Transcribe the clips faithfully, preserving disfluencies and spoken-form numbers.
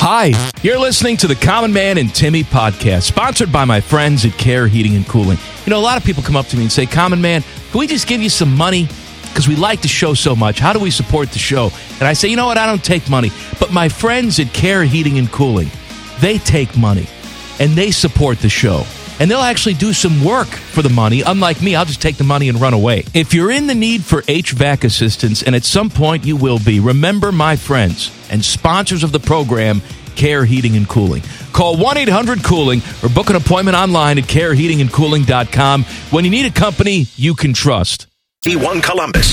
Hi, you're listening to the Common Man and Timmy podcast, sponsored by my friends at Care Heating and Cooling. You know, a lot of people come up to me and say, Common Man, can we just give you some money? Because we like the show so much. How do we support the show? And I say, you know what? I don't take money. But my friends at Care Heating and Cooling, they take money, and they support the show. And they'll actually do some work for the money. Unlike me, I'll just take the money and run away. If you're in the need for H V A C assistance, and at some point you will be, remember my friends and sponsors of the program, Care Heating and Cooling. Call one eight hundred cooling or book an appointment online at care heating and cooling dot com when you need a company you can trust. E one Columbus.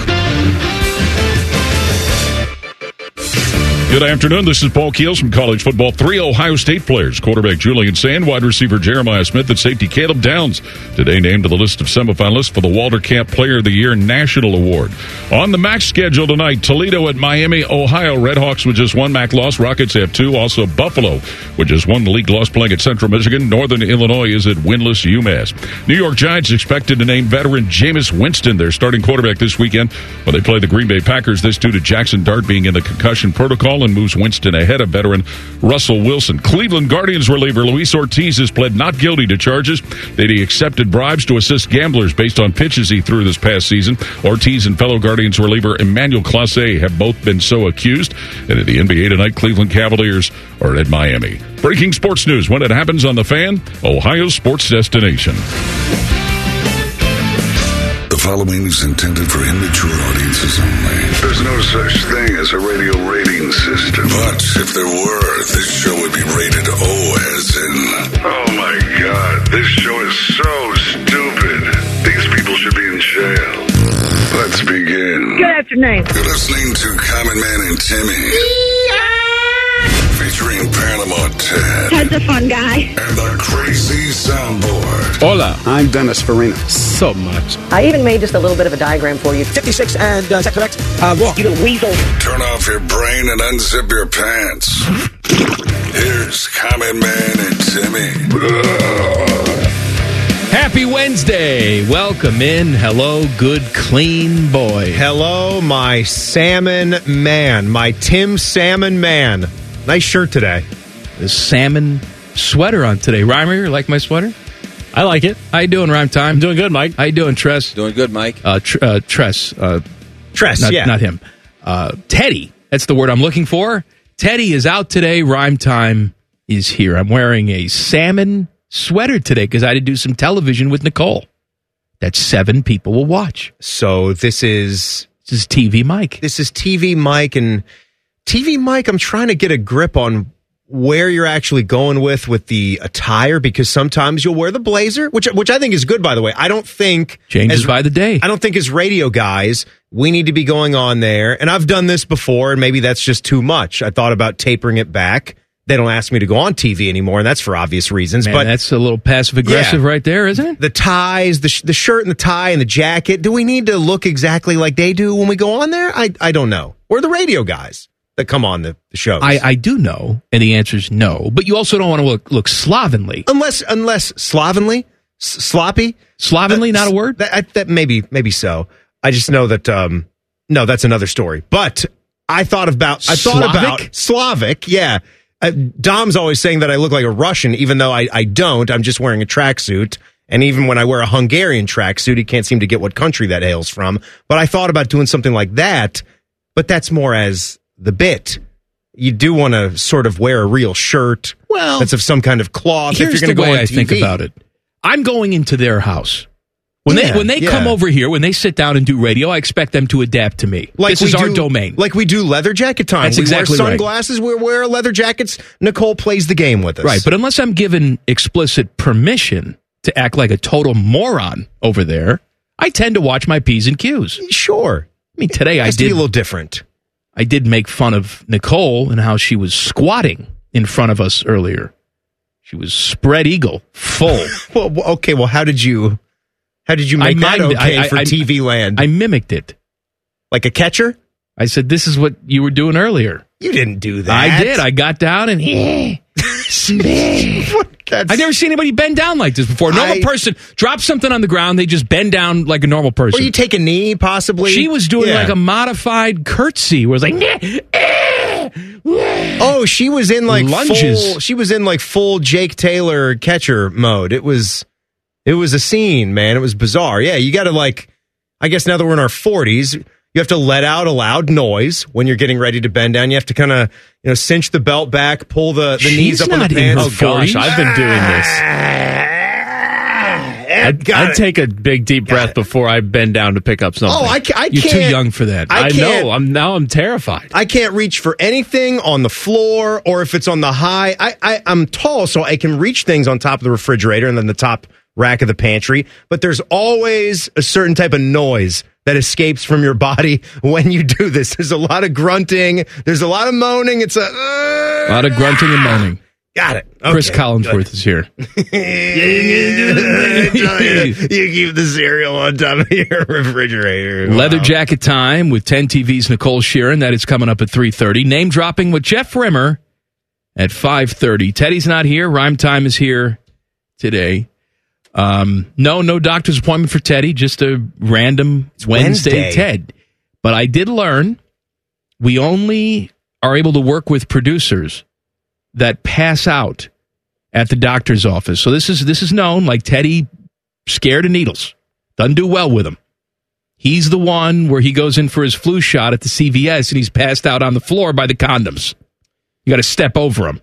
Good afternoon. This is Paul Keels from college football. Three Ohio State players, quarterback Julian Sand, wide receiver Jeremiah Smith, and safety Caleb Downs, today named to the list of semifinalists for the Walter Camp Player of the Year National Award. On the M A C schedule tonight, Toledo at Miami, Ohio. Redhawks with just one M A C loss. Rockets have two. Also Buffalo with just one league loss playing at Central Michigan. Northern Illinois is at winless UMass. New York Giants expected to name veteran Jameis Winston their starting quarterback this weekend when they play the Green Bay Packers. This due to Jackson Dart being in the concussion protocol and moves Winston ahead of veteran Russell Wilson. Cleveland Guardians reliever Luis Ortiz has pled not guilty to charges that he accepted bribes to assist gamblers based on pitches he threw this past season. Ortiz and fellow Guardians reliever Emmanuel Clase have both been so accused. And in the N B A tonight, Cleveland Cavaliers are at Miami. Breaking sports news when it happens on The Fan, Ohio's sports destination. The following is intended for immature audiences only. There's no such thing as a radio rating system. But if there were, this show would be rated O as in... Oh my God, this show is so stupid. These people should be in jail. Let's begin. Good afternoon. You're listening to Common Man and Timmy. Featuring Panama Ted. Ted's a fun guy. And the Crazy Soundboard. Hola, I'm Dennis Farina. So much. I even made just a little bit of a diagram for you. fifty-six and, uh, is that correct? Uh, walk, you little weasel. Turn off your brain and unzip your pants. Here's Common Man and Timmy. Happy Wednesday. Welcome in. Hello, good, clean boy. Hello, my salmon man. My Tim Salmon man. Nice shirt today. The salmon sweater on today. Reimer, you like my sweater? I like it. How you doing, Rhyme Time? I'm doing good, Mike. How you doing, Tress? Doing good, Mike. Uh, tr- uh, Tress. Uh, Tress, not, yeah. Not him. Uh, Teddy. That's the word I'm looking for. Teddy is out today. Rhyme Time is here. I'm wearing a salmon sweater today because I had to do some television with Nicole that seven people will watch. So this is... This is T V Mike. This is T V Mike, and T V Mike, I'm trying to get a grip on where you're actually going with with the attire, because sometimes you'll wear the blazer, which which I think is good, by the way. I don't think... Changes as, by the day. I don't think as radio guys, we need to be going on there, and I've done this before, and maybe that's just too much. I thought about tapering it back. They don't ask me to go on T V anymore, and that's for obvious reasons. Man, but that's a little passive-aggressive yeah, right there, isn't it? The ties, the, sh- the shirt and the tie and the jacket, do we need to look exactly like they do when we go on there? I, I don't know. We're the radio guys that come on the, the shows. I, I do know, and the answer is no. But you also don't want to look, look slovenly. Unless, unless slovenly, S- sloppy. Slovenly, uh, not a word? That, I, that maybe, maybe so. I just know that, um, no, that's another story. But I thought about, I thought Slavic? about Slavic, yeah. Uh, Dom's always saying that I look like a Russian, even though I, I don't. I'm just wearing a tracksuit. And even when I wear a Hungarian tracksuit, he can't seem to get what country that hails from. But I thought about doing something like that, but that's more as the bit. You do want to sort of wear a real shirt well, that's of some kind of cloth. Here's if you're the going to go way on I T V. think about it. I'm going into their house. When yeah, they when they yeah. come over here, when they sit down and do radio, I expect them to adapt to me. Like this is we our do, domain. Like we do leather jacket time. That's we exactly wear right. sunglasses. We wear leather jackets. Nicole plays the game with us. Right, but unless I'm given explicit permission to act like a total moron over there, I tend to watch my P's and Q's. Sure. I mean, today it has I to did be a little different. I did make fun of Nicole and how she was squatting in front of us earlier. She was spread eagle, full. well, okay. Well, how did you? How did you make I that mimed, okay I, I, for I, T V land? I mimicked it. Like a catcher? I said, this is what you were doing earlier. You didn't do that. I did. I got down and... I've never seen anybody bend down like this before. A normal I, person drops something on the ground, they just bend down like a normal person. Or you take a knee, possibly. She was doing yeah. like a modified curtsy where it's like... Oh, she was in like Lunges. full. She was in like full Jake Taylor catcher mode. It was, it was a scene, man. It was bizarre. Yeah, you got to like. I guess now that we're in our forties, you have to let out a loud noise when you're getting ready to bend down. You have to kind of, you know, cinch the belt back, pull the, the knees up on the pants. Oh gosh, I've been doing this. I'd, I'd take a big deep breath before I bend down to pick up something. Oh, I, ca- I You're can't. too young for that. I, I can't, know. I'm now. I'm terrified. I can't reach for anything on the floor or if it's on the high. I, I, I'm tall, so I can reach things on top of the refrigerator and then the top rack of the pantry. But there's always a certain type of noise that escapes from your body when you do this. There's a lot of grunting. There's a lot of moaning. It's a, uh, A lot of grunting and moaning. Got it. Okay, Chris Collinsworth good. is here. You keep the cereal on top of your refrigerator. Leather Wow. Jacket Time with ten T V's Nicole Sheeran. That is coming up at three thirty. Name dropping with Jeff Rimmer at five thirty. Teddy's not here. Rhyme Time is here today. Um, no, no doctor's appointment for Teddy. Just a random Wednesday, Wednesday. Ted. But I did learn we only are able to work with producers that pass out at the doctor's office. So this is this is known, like Teddy scared of needles. Doesn't do well with them. He's the one where he goes in for his flu shot at the C V S and he's passed out on the floor by the condoms. You got to step over him.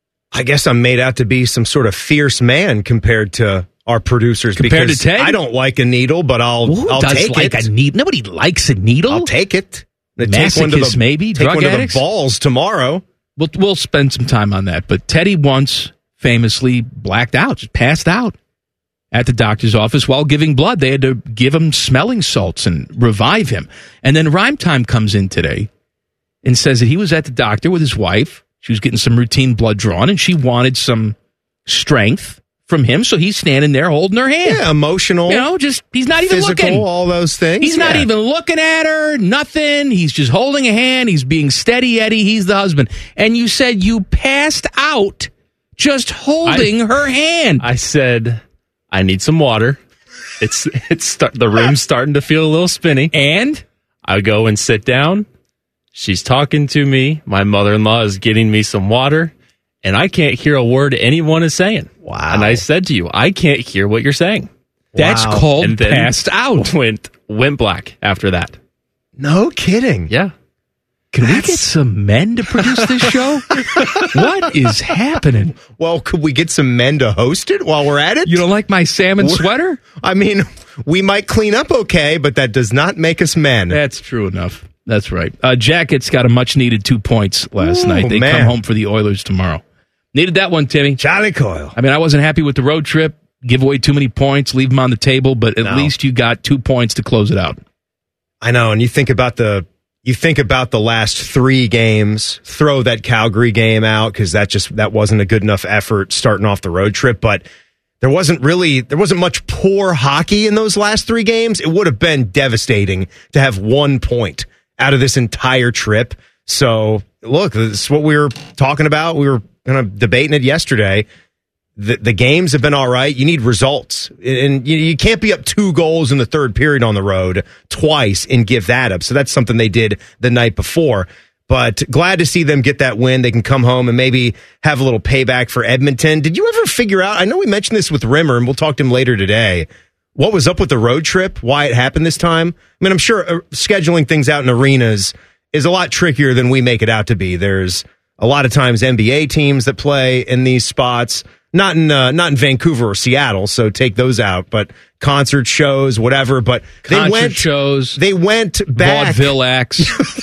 I guess I'm made out to be some sort of fierce man compared to our producers. Compared to because Ted? I don't like a needle, but I'll Who I'll does take like it. a needle? Nobody likes a needle. I'll take it. Take Masochists, maybe? Take Drug one addicts? to the balls tomorrow. We'll, we'll spend some time on that. But Teddy once famously blacked out, just passed out at the doctor's office while giving blood. They had to give him smelling salts and revive him. And then Rhyme Time comes in today and says that he was at the doctor with his wife. She was getting some routine blood drawn, and she wanted some strength from him. So he's standing there holding her hand. Yeah, emotional. You know, just he's not even physical, looking. all those things. He's not Yeah. even looking at her, nothing. He's just holding a hand. He's being steady Eddie. He's the husband. And you said you passed out just holding I- her hand. I said, I need some water. It's it's start, the room's starting to feel a little spinny. And I go and sit down. She's talking to me. My mother-in-law is getting me some water, and I can't hear a word anyone is saying. Wow. And I said to you, I can't hear what you're saying. that's Wow. called And then passed out. Went went black after that. No kidding. Yeah. Can we get some men to produce this show? What is happening? Well, could we get some men to host it while we're at it? You don't like my salmon sweater? I mean, we might clean up okay, but that does not make us men. That's true enough. That's right. Uh, Jackets got a much-needed two points last Ooh, night. They man. come home for the Oilers tomorrow. Needed that one, Timmy. Charlie Coyle. I mean, I wasn't happy with the road trip. Give away too many points, leave them on the table, but at No. least you got two points to close it out. I know, and you think about the you think about the last three games. Throw that Calgary game out because that just that wasn't a good enough effort starting off the road trip. But there wasn't really there wasn't much poor hockey in those last three games. It would have been devastating to have one point out of this entire trip. So look, this is what we were talking about. We were kind of debating it yesterday. The, the games have been all right. You need results. And you, you can't be up two goals in the third period on the road twice and give that up. So that's something they did the night before. But glad to see them get that win. They can come home and maybe have a little payback for Edmonton. Did you ever figure out? I know we mentioned this with Rimmer, and we'll talk to him later today. What was up with the road trip? Why it happened this time? I mean, I'm sure uh, scheduling things out in arenas is a lot trickier than we make it out to be. There's a lot of times N B A teams that play in these spots. Not in uh, not in Vancouver or Seattle, so take those out. But concert shows, whatever. But they Concert went shows, They went back. vaudeville acts.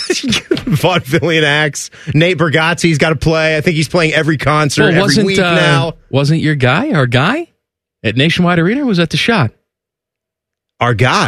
Vaudevillian acts. Nate Bargatze's got to play. I think he's playing every concert Well, every wasn't, week uh, now. Wasn't your guy, our guy, at Nationwide Arena, or was that the Shot? Our guy.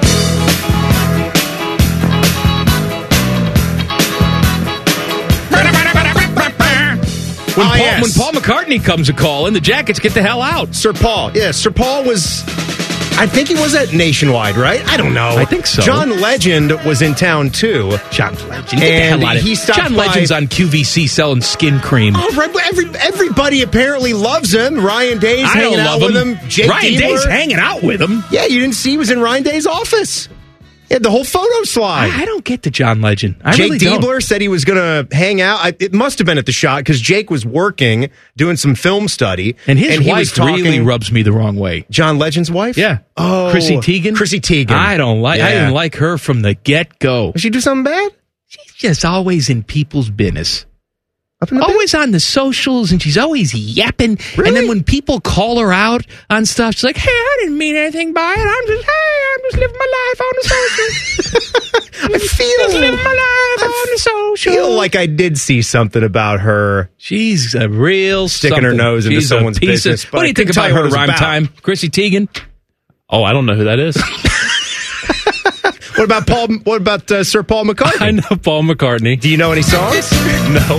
When, Oh, Paul, yes. when Paul McCartney comes a call in, the Jackets get the hell out. Sir Paul. Yeah, Sir Paul was. I think he was at Nationwide, right? I don't know. I think so. John Legend was in town too. John Legend. Get the And hell out of he here. stopped John by- Legend's on Q V C selling skin cream. Oh, right, but every, everybody apparently loves him. Ryan Day's I hanging don't out love with him. him. Jake Ryan Diebler. Day's hanging out with him. Yeah, you didn't see he was in Ryan Day's office. He had the whole photo slide. I, I don't get the John Legend. I Jake really Diebler don't. said he was going to hang out. I, it must have been at the shot because Jake was working, doing some film study. And his he wife was talking, really rubs me the wrong way. John Legend's wife? Yeah. Oh. Chrissy Teigen? Chrissy Teigen. I don't like, I Yeah. didn't like her from the get-go. Did she do something bad? She's just always in people's business. Up in the Always on the socials, and she's always yapping. Really? And then when people call her out on stuff, she's like, hey, I didn't mean anything by it. I'm just, hey, I'm just living my life on the social. I feel, Just living my life on the social. I feel like I did see something about her. She's a real Sticking her something. nose into She's a someone's piece business, Of, but what do I you think couldn't about tell her what it was rhyme about. time? Chrissy Teigen? Oh, I don't know who that is. What about Paul? What about uh, Sir Paul McCartney? I know Paul McCartney. Do you know any songs? No.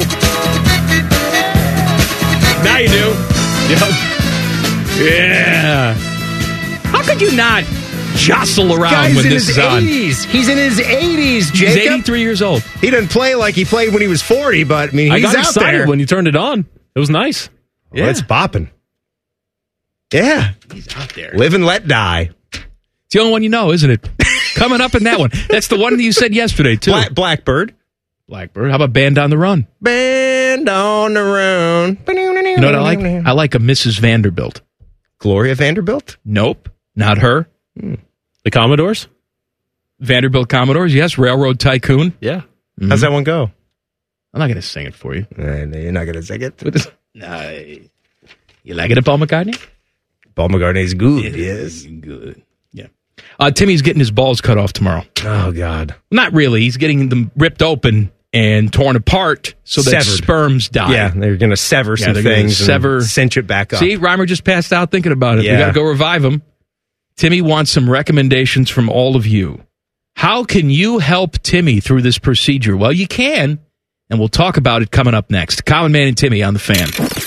Now you do. Yep. Yeah. How could you not jostle around Guy's when in this his is on? eighties. He's in his eighties, He's Jacob. eighty-three years old. He doesn't play like he played when he was forty, but I mean, I he's got out excited there. when you turned it on. It was nice. Yeah, it's bopping. Yeah, He's out there. live and let die. It's the only one you know, isn't it? Coming up in that one. That's the one that you said yesterday, too. Black, Blackbird. Blackbird. How about Band on the Run? Band on the run. You know what I like? I like a Missus Vanderbilt. Gloria Vanderbilt? Nope. Not her. The Commodores? Vanderbilt Commodores, yes. Railroad Tycoon. Yeah. How's that one go? I'm not going to sing it for you. Uh, no, you're not going to sing it. Nah, you like it, Paul McCartney? Paul McCartney's good, yes. Good. Yeah. Uh, Timmy's getting his balls cut off tomorrow. Oh, God. Not really. He's getting them ripped open and torn apart so that Severed. sperms die. Yeah, they're going to sever Yeah, some they're gonna things sever- and cinch it back up. See, Reimer just passed out thinking about it. Yeah. We got to go revive him. Timmy wants some recommendations from all of you. How can you help Timmy through this procedure? Well, you can, and we'll talk about it coming up next. Common Man and Timmy on the Fan.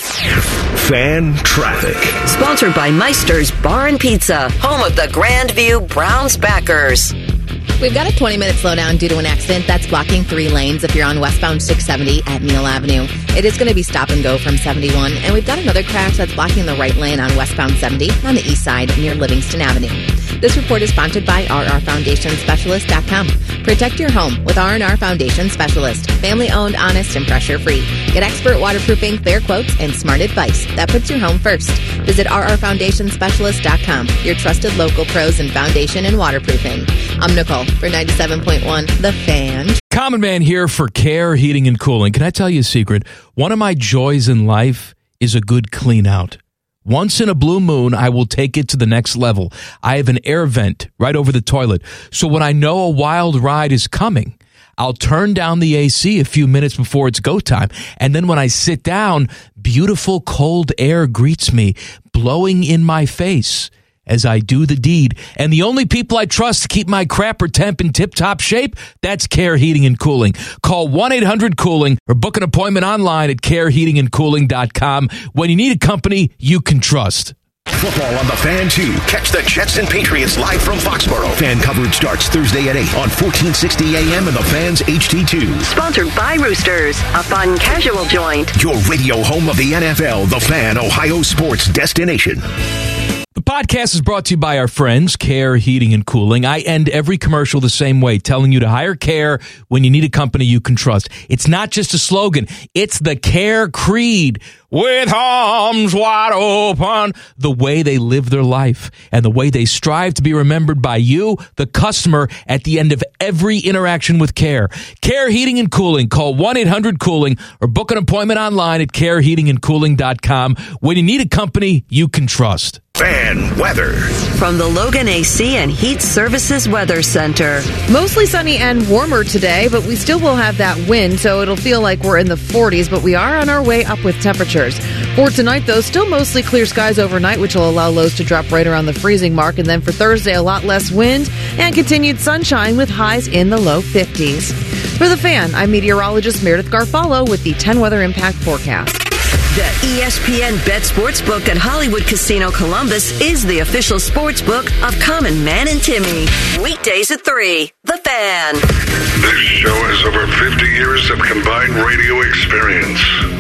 Fan Traffic. Sponsored by Meister's Bar and Pizza, home of the Grandview Browns backers. We've got a twenty-minute slowdown due to an accident that's blocking three lanes if you're on westbound six seventy at Neal Avenue. It is going to be stop and go from seventy-one, and we've got another crash that's blocking the right lane on westbound seventy on the east side near Livingston Avenue. This report is sponsored by R R Foundation Specialist dot com. Protect your home with R and R Foundation Specialist. Family-owned, honest, and pressure-free. Get expert waterproofing, fair quotes, and smart advice that puts your home first. Visit R R Foundation Specialist dot com, your trusted local pros in foundation and waterproofing. I'm Nicole for ninety-seven point one The Fan. Common Man here for Care Heating and Cooling. Can I tell you a secret? One of my joys in life is a good clean out. Once in a blue moon, I will take it to the next level. I have an air vent right over the toilet. So when I know a wild ride is coming, I'll turn down the A C a few minutes before it's go time. And then when I sit down, beautiful cold air greets me, blowing in my face as I do the deed. And the only people I trust to keep my crapper temp in tip-top shape, that's Care Heating and Cooling. Call one eight hundred cooling or book an appointment online at care heating and cooling dot com when you need a company you can trust. Football on the Fan, too. Catch the Jets and Patriots live from Foxborough. Fan coverage starts Thursday at eight on fourteen sixty A M and the Fan's H D two. Sponsored by Roosters, a fun casual joint. Your radio home of the N F L, the Fan, Ohio sports destination. The podcast is brought to you by our friends, Care Heating and Cooling. I end every commercial the same way, telling you to hire Care when you need a company you can trust. It's not just a slogan. It's the Care creed. With arms wide open, the way they live their life and the way they strive to be remembered by you, the customer, at the end of every interaction with Care. Care Heating and Cooling. Call one eight hundred cooling or book an appointment online at care heating and cooling dot com when you need a company you can trust. Fan weather. From the Logan A C and Heat Services Weather Center. Mostly sunny and warmer today, but we still will have that wind, so it'll feel like we're in the forties, but we are on our way up with temperatures. For tonight, though, still mostly clear skies overnight, which will allow lows to drop right around the freezing mark. And then for Thursday, a lot less wind and continued sunshine with highs in the low fifties. For the Fan, I'm meteorologist Meredith Garfalo with the ten Weather Impact Forecast. The E S P N Bet Sportsbook at Hollywood Casino Columbus is the official sportsbook of Common Man and Timmy. Weekdays at three. The Fan. This show has over fifty years of combined radio experience.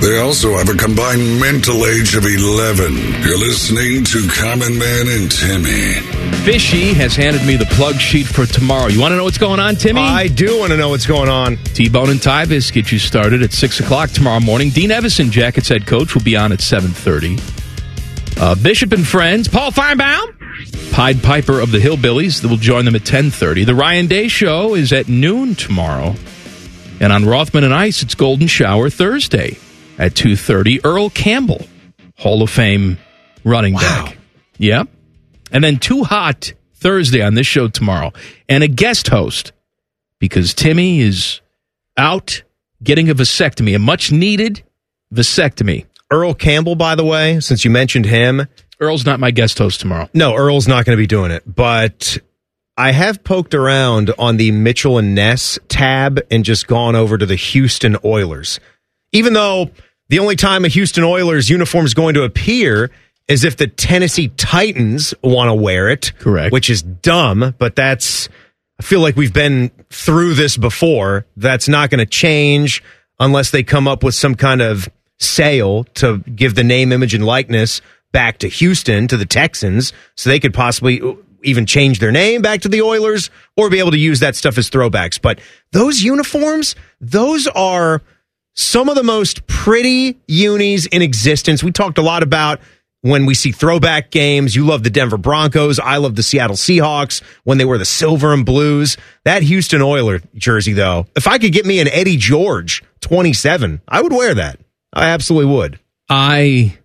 They also have a combined mental age of eleven. You're listening to Common Man and Timmy. Fishy has handed me the plug sheet for tomorrow. You want to know what's going on, Timmy? I do want to know what's going on. T-Bone and Tyvis get you started at six o'clock tomorrow morning. Dean Evison, Jackets head coach, will be on at seven thirty. Uh, Bishop and Friends, Paul Feinbaum, Pied Piper of the Hillbillies, will join them at ten thirty. The Ryan Day Show is at noon tomorrow. And on Rothman and Ice, it's Golden Shower Thursday at two thirty. Earl Campbell, Hall of Fame running wow. back. Yep. And then Too Hot Thursday on this show tomorrow. And a guest host, because Timmy is out getting a vasectomy, a much-needed vasectomy. Earl Campbell, by the way, since you mentioned him. Earl's not my guest host tomorrow. No, Earl's not going to be doing it. But I have poked around on the Mitchell and Ness tab and just gone over to the Houston Oilers. Even though the only time a Houston Oilers uniform is going to appear is if the Tennessee Titans want to wear it. Correct. Which is dumb, but that's, I feel like we've been through this before. That's not going to change unless they come up with some kind of sale to give the name, image, and likeness back to Houston, to the Texans, so they could possibly even change their name back to the Oilers or be able to use that stuff as throwbacks. But those uniforms, those are some of the most pretty unis in existence. We talked a lot about when we see throwback games. You love the Denver Broncos. I love the Seattle Seahawks when they were the silver and blues. That Houston Oiler jersey, though, if I could get me an Eddie George twenty-seven, I would wear that. I absolutely would. I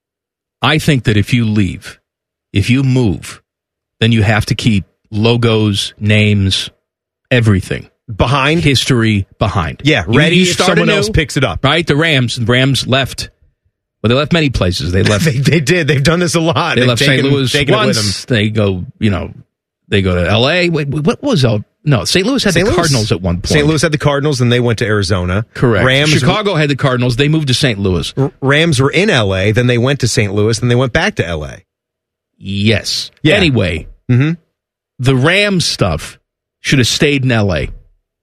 I think that if you leave, if you move, then you have to keep logos, names, everything. Behind? History behind. Yeah, ready if someone else picks it up. Right? The Rams. The Rams left. Well, they left many places. They left. they, they did. They've done this a lot. They They've left taken, Saint Louis taken once. It with them. They go, you know, they go to L A. Wait, what was uh, no? Saint Louis had Saint the Louis? Cardinals at one point. Saint Louis had the Cardinals, and they went to Arizona. Correct. Rams, Chicago had the Cardinals. They moved to Saint Louis. Rams were in L A. Then they went to Saint Louis. Then they went back to L A. Yes. Yeah. Anyway, mm-hmm. the Rams stuff should have stayed in L A.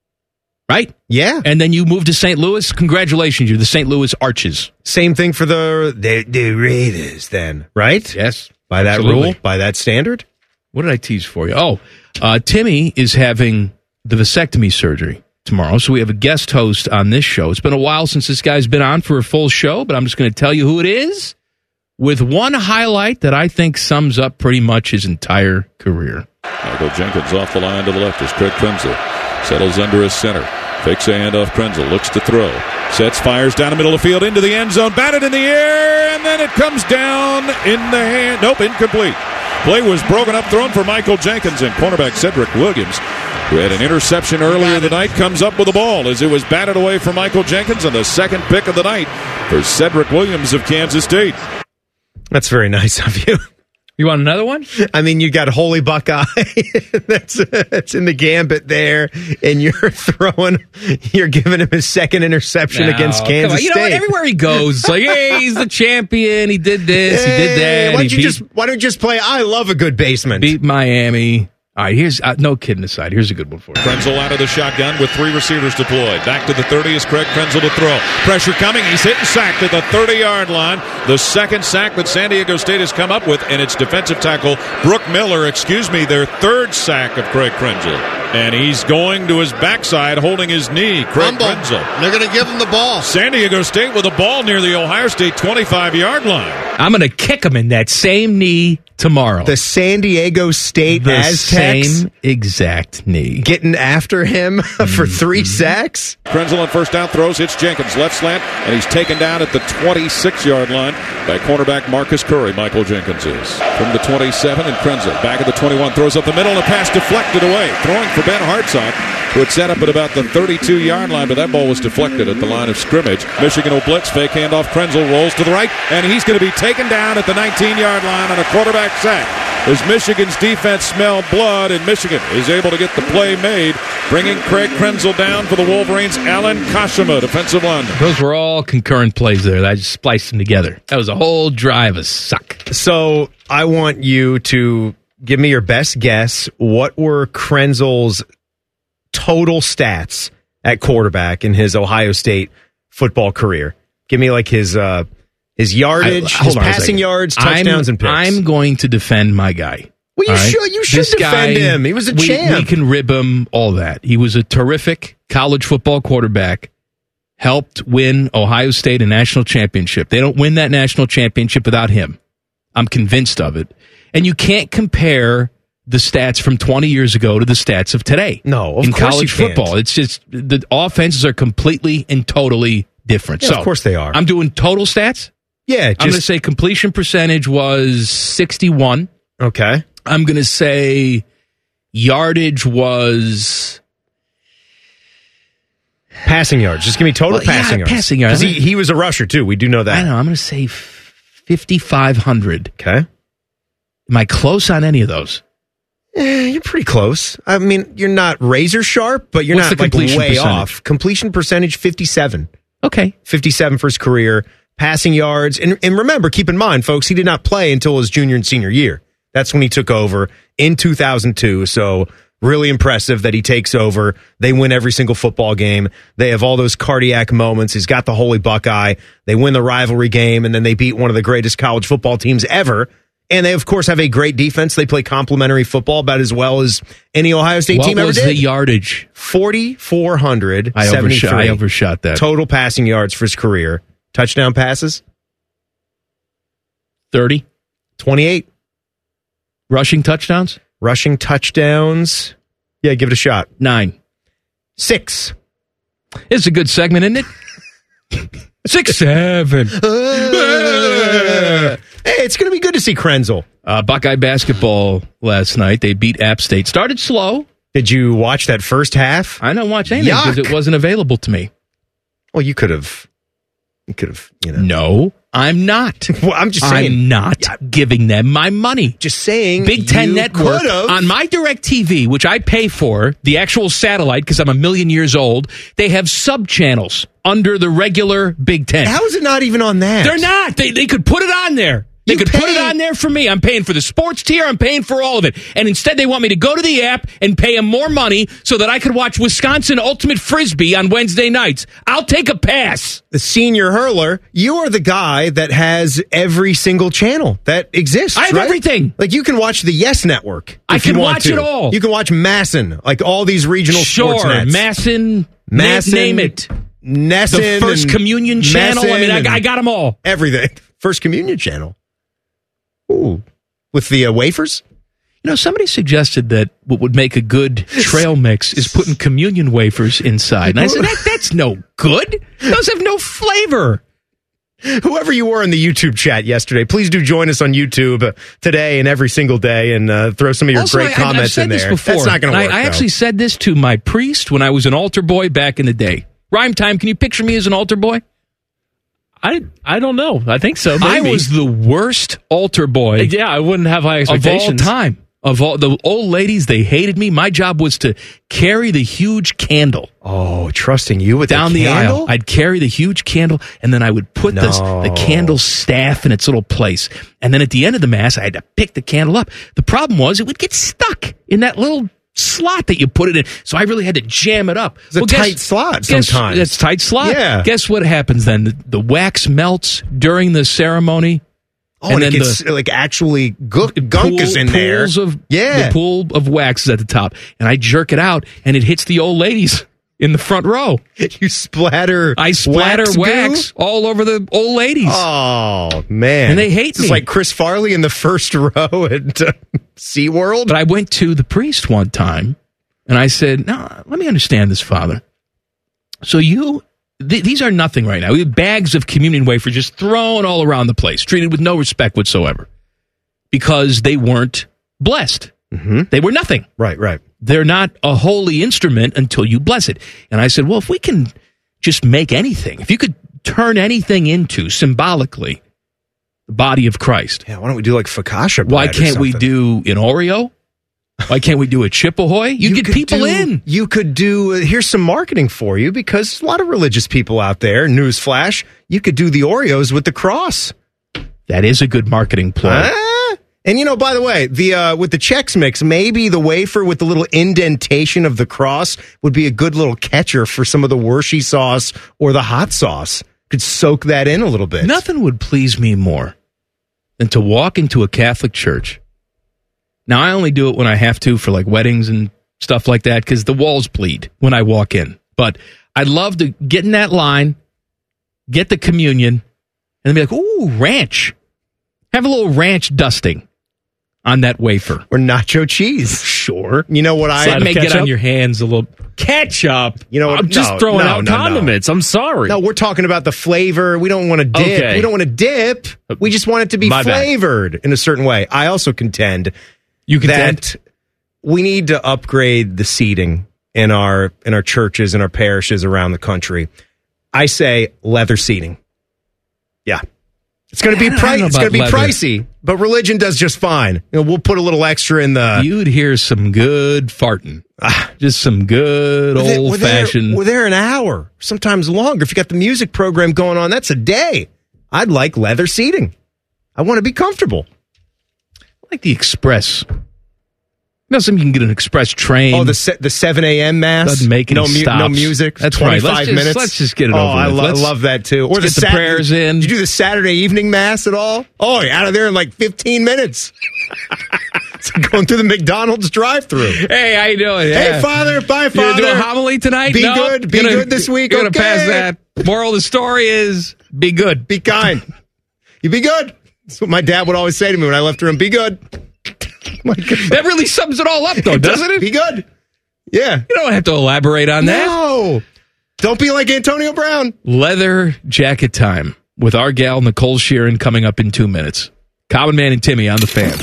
Right? Yeah. And then you moved to Saint Louis. Congratulations. You're the Saint Louis Arches. Same thing for the, the, the Raiders then, right? Yes. By that absolutely. rule, by that standard. What did I tease for you? Oh, uh, Timmy is having the vasectomy surgery tomorrow, so we have a guest host on this show. It's been a while since this guy's been on for a full show, but I'm just going to tell you who it is with one highlight that I think sums up pretty much his entire career. Michael Jenkins off the line to the left as Craig Krenzel settles under his center. Fakes a handoff. Krenzel looks to throw. Sets, fires down the middle of the field into the end zone. Batted in the air, and then it comes down in the hand. Nope, incomplete. Play was broken up, thrown for Michael Jenkins, and cornerback Cedric Williams, who had an interception earlier in the night, comes up with the ball as it was batted away from Michael Jenkins, and the second pick of the night for Cedric Williams of Kansas State. That's very nice of you. You want another one? I mean, you got Holy Buckeye. that's that's in the gambit there, and you're throwing, you're giving him his second interception No, against Kansas you State. know what? Everywhere he goes, it's like, hey, he's the champion. He did this. Hey, he did that. Why don't he you beat, just Why don't you just play? I love a good basement. Beat Miami. All right, here's uh, no kidding aside. Here's a good one for you. Krenzel out of the shotgun with three receivers deployed. Back to the thirty is Craig Krenzel to throw. Pressure coming. He's hit and sacked at the thirty-yard line. The second sack that San Diego State has come up with, and it's defensive tackle Brooke Miller, excuse me, their third sack of Craig Krenzel. And he's going to his backside, holding his knee. Craig Rumble. Krenzel. They're going to give him the ball. San Diego State with a ball near the Ohio State twenty-five-yard line. I'm going to kick him in that same knee tomorrow. The San Diego State the Aztecs same exact knee. getting after him for three sacks. Krenzel on first down throws, hits Jenkins, left slant, and he's taken down at the twenty-six-yard line by cornerback Marcus Curry. Michael Jenkins is from the twenty-seven, and Krenzel back at the twenty-one, throws up the middle, and a pass deflected away. Throwing for Ben Hartsock, who had set up at about the thirty-two-yard line, but that ball was deflected at the line of scrimmage. Michigan will blitz, fake handoff. Krenzel rolls to the right, and he's going to be taken down at the nineteen-yard line on a quarterback sack. As Michigan's defense smelled blood, and Michigan is able to get the play made, bringing Craig Krenzel down for the Wolverines. Alan Kashima, defensive lineman. Those were all concurrent plays there. I just spliced them together. That was a whole drive of suck. So I want you to give me your best guess. What were Krenzel's total stats at quarterback in his Ohio State football career? Give me like his uh, his yardage, I, his passing yards, touchdowns, I'm, and picks. I'm going to defend my guy. Well, you right? should. You should This defend guy, him. He was a we, champ. We can rib him, all that. He was a terrific college football quarterback. Helped win Ohio State a national championship. They don't win that national championship without him. I'm convinced of it. And you can't compare the stats from twenty years ago to the stats of today. No, of in course college you can't. football. It's just the offenses are completely and totally different. Yeah, so of course they are. I'm doing total stats. Yeah, I'm going to say completion percentage was sixty-one. Okay. I'm going to say yardage was passing yards. Just give me total Well, yeah, passing yards. passing yards. 'Cause He, he was a rusher too. We do know that. I know. I'm going to say fifty-five hundred. Okay. Am I close on any of those? Eh, you're pretty close. I mean, you're not razor sharp, but you're What's not the like completion way percentage? off. Completion percentage fifty-seven. Okay. fifty-seven for his career. Passing yards. And, and remember, keep in mind, folks, he did not play until his junior and senior year. That's when he took over in two thousand two. So really impressive that he takes over. They win every single football game. They have all those cardiac moments. He's got the Holy Buckeye. They win the rivalry game, and then they beat one of the greatest college football teams ever. And they, of course, have a great defense. They play complementary football about as well as any Ohio State what team ever was did. the yardage? forty-four hundred I overshot, I overshot that. Total passing yards for his career. Touchdown passes? thirty. twenty-eight. Rushing touchdowns? Rushing touchdowns. Yeah, give it a shot. Nine. Six. It's a good segment, isn't it? Six, seven. Uh, hey, it's going to be good to see Krenzel. Uh, Buckeye basketball last night. They beat App State. Started slow. Did you watch that first half? I don't watch anything because Yuck. it wasn't available to me. Well, you could have. You could have, you know. No, I'm not. Well, I'm just saying. I'm not giving them my money. Just saying. Big Ten you Network could've. on my DirecTV, which I pay for, the actual satellite because I'm a million years old. They have sub channels under the regular Big Ten. How is it not even on that? They're not. They they could put it on there. They You could put pay- it on there for me. I'm paying for the sports tier. I'm paying for all of it. And instead, they want me to go to the app and pay them more money so that I could watch Wisconsin Ultimate Frisbee on Wednesday nights. I'll take a pass. The senior hurler, you are the guy that has every single channel that exists. I have right? everything. Like you can watch the Yes Network. I if you can want watch to. it all. You can watch Masson, like all these regional Sure, sports nets. Masson, Masson, na- name it. Nesson, The First and Communion channel. I mean, Messon I, I got them all. everything. First Communion channel. Ooh, with the uh, wafers. You know, somebody suggested that what would make a good trail mix is putting communion wafers inside. And I said, that, that's no good. Those have no flavor. Whoever you were in the YouTube chat yesterday, please do join us on YouTube uh, today and every single day, and uh, throw some of your Also, great I, I've comments said in this there. before. That's not going to I- work. I, though. actually said this to my priest when I was an altar boy back in the day. Rhyme time, can you picture me as an altar boy? I I don't know. I think so. I maybe. was the worst altar boy Yeah, I wouldn't have high of all expectations. time. Of all the old ladies, they hated me. My job was to carry the huge candle Oh, trusting you with down the, the candle? aisle. I'd carry the huge candle, and then I would put this, No. the candle staff in its little place. And then at the end of the mass, I had to pick the candle up. The problem was it would get stuck in that little slot that you put it in. So I really had to jam it up. It's a tight slot guess, sometimes. It's tight slot. Yeah. Guess what happens then? The, the wax melts during the ceremony. Oh, and, it gets like actually gu- gunk pool- is in there. pools Of, Yeah. The pool of wax is at the top. And I jerk it out, and it hits the old ladies in the front row. You splatter I splatter wax, wax, goo? all over the old ladies. Oh, man. And they hate It's me. like Chris Farley in the first row at uh, SeaWorld. But I went to the priest one time, and I said, no, let me understand this, Father. So you, th- these are nothing right now. We have bags of communion wafers just thrown all around the place, treated with no respect whatsoever, because they weren't blessed. Mm-hmm. They were nothing. Right, right. They're not a holy instrument until you bless it. And I said, well, if we can just make anything, if you could turn anything into, symbolically, the body of Christ. Yeah, why don't we do like focaccia bread Why or can't we something? do an Oreo? Why can't we do a Chip Ahoy? You, You get could people do- in. You could do, uh, here's some marketing for you, because a lot of religious people out there, newsflash, you could do the Oreos with the cross. That is a good marketing ploy. Ah. And you know, by the way, the uh, with the Chex Mix, maybe the wafer with the little indentation of the cross would be a good little catcher for some of the Worshey sauce or the hot sauce. could soak that in a little bit. Nothing would please me more than to walk into a Catholic church. Now, I only do it when I have to for like weddings and stuff like that because the walls bleed when I walk in. But I'd love to get in that line, get the communion, and then be like, ooh, ranch. Have a little ranch dusting on that wafer. Or nacho cheese. Sure. You know what I... So it may get on your hands a little... Ketchup. You know what? I'm just no, throwing no, out no, condiments. No. I'm sorry. No, we're talking about the flavor. We don't want to dip. Okay. We don't want to dip. We just want it to be My flavored bad. in a certain way. I also contend you contend? that we need to upgrade the seating in our in our churches and our parishes around the country. I say leather seating. Yeah. It's going to be pri- it's going to be leather. pricey, but religion does just fine. You know, we'll put a little extra in the... You'd hear some good farting. Just some good we're there, old-fashioned... We're there an hour, sometimes longer. If you got the music program going on, that's a day. I'd like leather seating. I want to be comfortable. I like the express. You know, some you can get an express train. Oh, the se- the seven a.m. mass? Doesn't make any no, mu- stops. no music? That's twenty-five right. Let's just, minutes? Let's just get it oh, over I with. lo- Let's, love that, too. Or the, get the Sat- prayers in. Did you do the Saturday evening mass at all? Oh, you're out of there in like fifteen minutes. It's like going through the McDonald's drive-thru. Hey, how you doing? Yeah. Hey, Father. Bye, Father. You gonna do a homily tonight? Be no? good. Be gonna, good this week. You're okay. going to pass that. Moral of the story is be good. Be kind. You be good. That's what my dad would always say to me when I left the room. Be good. My God. That really sums it all up, though, doesn't it? Be good. Yeah. You don't have to elaborate on that. No. Don't be like Antonio Brown. Leather jacket time with our gal, Nicole Sheeran, coming up in two minutes. Common Man and Timmy on the Fan.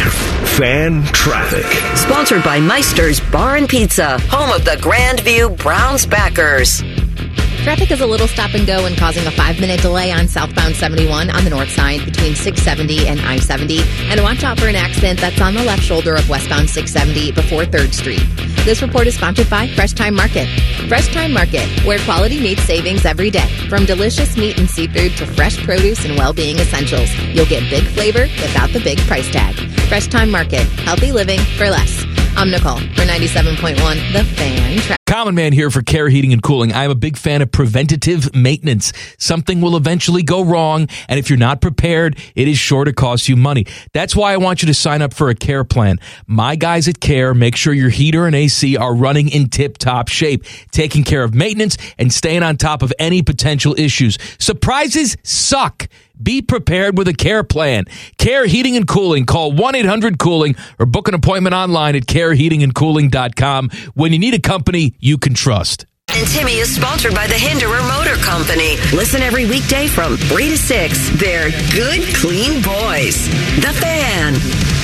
Fan traffic. Sponsored by Meister's Bar and Pizza, home of the Grandview Browns backers. Traffic is a little stop and go and causing a five-minute delay on southbound seventy-one on the north side between six seventy and I seventy. And watch out for an accident that's on the left shoulder of westbound six seventy before third Street. This report is sponsored by Fresh Time Market. Fresh Time Market, where quality meets savings every day. From delicious meat and seafood to fresh produce and well-being essentials. You'll get big flavor without the big price tag. Fresh Time Market, healthy living for less. I'm Nicole for ninety-seven point one The Fan. Tra- Common Man here for Care Heating and Cooling. I'm a big fan of preventative maintenance. Something will eventually go wrong, and if you're not prepared, it is sure to cost you money. That's why I want you to sign up for a Care plan. My guys at Care make sure your heater and A C are running in tip-top shape, taking care of maintenance and staying on top of any potential issues. Surprises suck. Be prepared with a Care plan. Care Heating and Cooling. Call one eight hundred cooling or book an appointment online at care heating and cooling dot com when you need a company you can trust. And Timmy is sponsored by the Hinderer Motor Company. Listen every weekday from three to six. They're good, clean boys. The Fan.